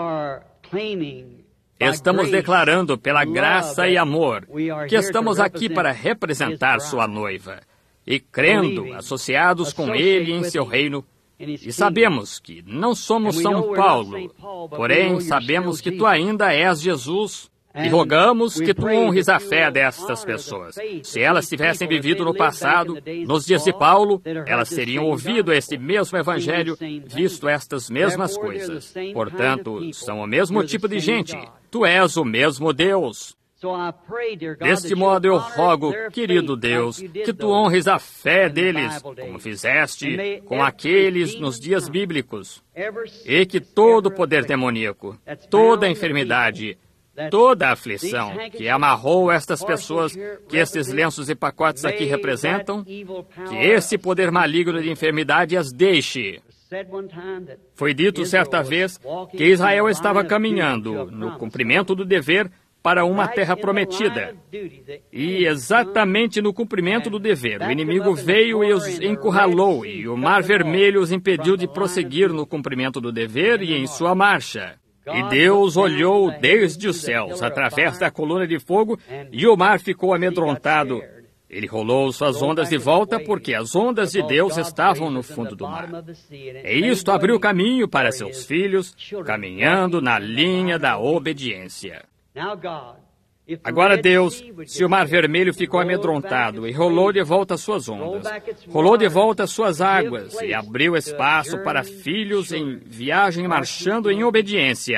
Estamos declarando pela graça e amor que estamos aqui para representar sua noiva. E crendo, associados com Ele em seu reino, e sabemos que não somos São Paulo, porém sabemos que Tu ainda és Jesus. E rogamos que Tu honres a fé destas pessoas. Se elas tivessem vivido no passado, nos dias de Paulo, elas teriam ouvido este mesmo Evangelho, visto estas mesmas coisas. Portanto, são o mesmo tipo de gente. Tu és o mesmo Deus. Deste modo eu rogo, querido Deus, que Tu honres a fé deles, como fizeste com aqueles nos dias bíblicos, e que todo poder demoníaco, toda enfermidade, toda a aflição que amarrou estas pessoas, que estes lenços e pacotes aqui representam, que esse poder maligno de enfermidade as deixe. Foi dito certa vez que Israel estava caminhando no cumprimento do dever para uma terra prometida. E exatamente no cumprimento do dever, o inimigo veio e os encurralou, e o Mar Vermelho os impediu de prosseguir no cumprimento do dever e em sua marcha. E Deus olhou desde os céus, através da coluna de fogo, e o mar ficou amedrontado. Ele rolou suas ondas de volta, porque as ondas de Deus estavam no fundo do mar. E isto abriu caminho para seus filhos, caminhando na linha da obediência. Agora, Deus, se o Mar Vermelho ficou amedrontado e rolou de volta suas ondas, rolou de volta suas águas e abriu espaço para filhos em viagem marchando em obediência.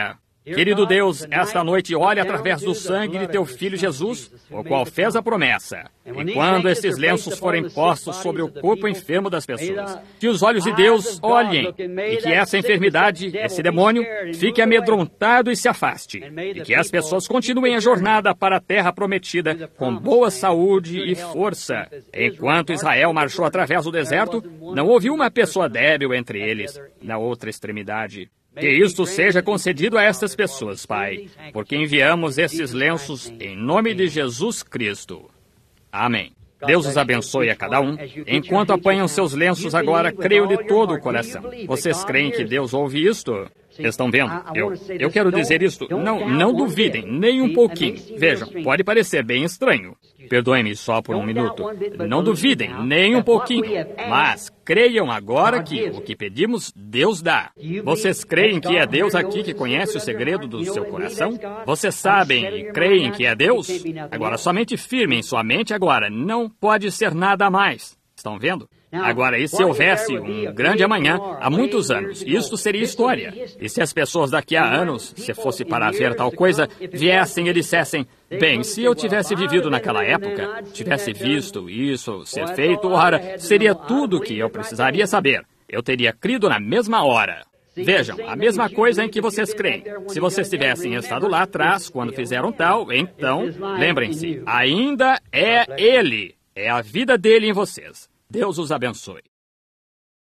Querido Deus, esta noite olha através do sangue de teu Filho Jesus, o qual fez a promessa. E quando esses lenços forem postos sobre o corpo enfermo das pessoas, que os olhos de Deus olhem e que essa enfermidade, esse demônio, fique amedrontado e se afaste. E que as pessoas continuem a jornada para a terra prometida com boa saúde e força. Enquanto Israel marchou através do deserto, não houve uma pessoa débil entre eles, na outra extremidade. Que isto seja concedido a estas pessoas, Pai, porque enviamos esses lenços em nome de Jesus Cristo. Amém. Deus os abençoe a cada um. Enquanto apanham seus lenços agora, creio de todo o coração. Vocês creem que Deus ouve isto? Estão vendo? Eu quero dizer isto. Não duvidem, nem um pouquinho. Vejam, pode parecer bem estranho. Perdoem-me só por um minuto. Não duvidem, nem um pouquinho. Mas creiam agora que o que pedimos, Deus dá. Vocês creem que é Deus aqui que conhece o segredo do seu coração? Vocês sabem e creem que é Deus? Agora, somente firmem sua mente agora. Não pode ser nada a mais. Estão vendo? Agora, e se houvesse um grande amanhã, há muitos anos, isto seria história. E se as pessoas daqui a anos, se fosse para ver tal coisa, viessem e dissessem, bem, se eu tivesse vivido naquela época, tivesse visto isso ser feito, ora, seria tudo o que eu precisaria saber. Eu teria crido na mesma hora. Vejam, a mesma coisa em que vocês creem. Se vocês tivessem estado lá atrás, quando fizeram tal, então, lembrem-se, ainda é Ele. É a vida dele em vocês. Deus os abençoe.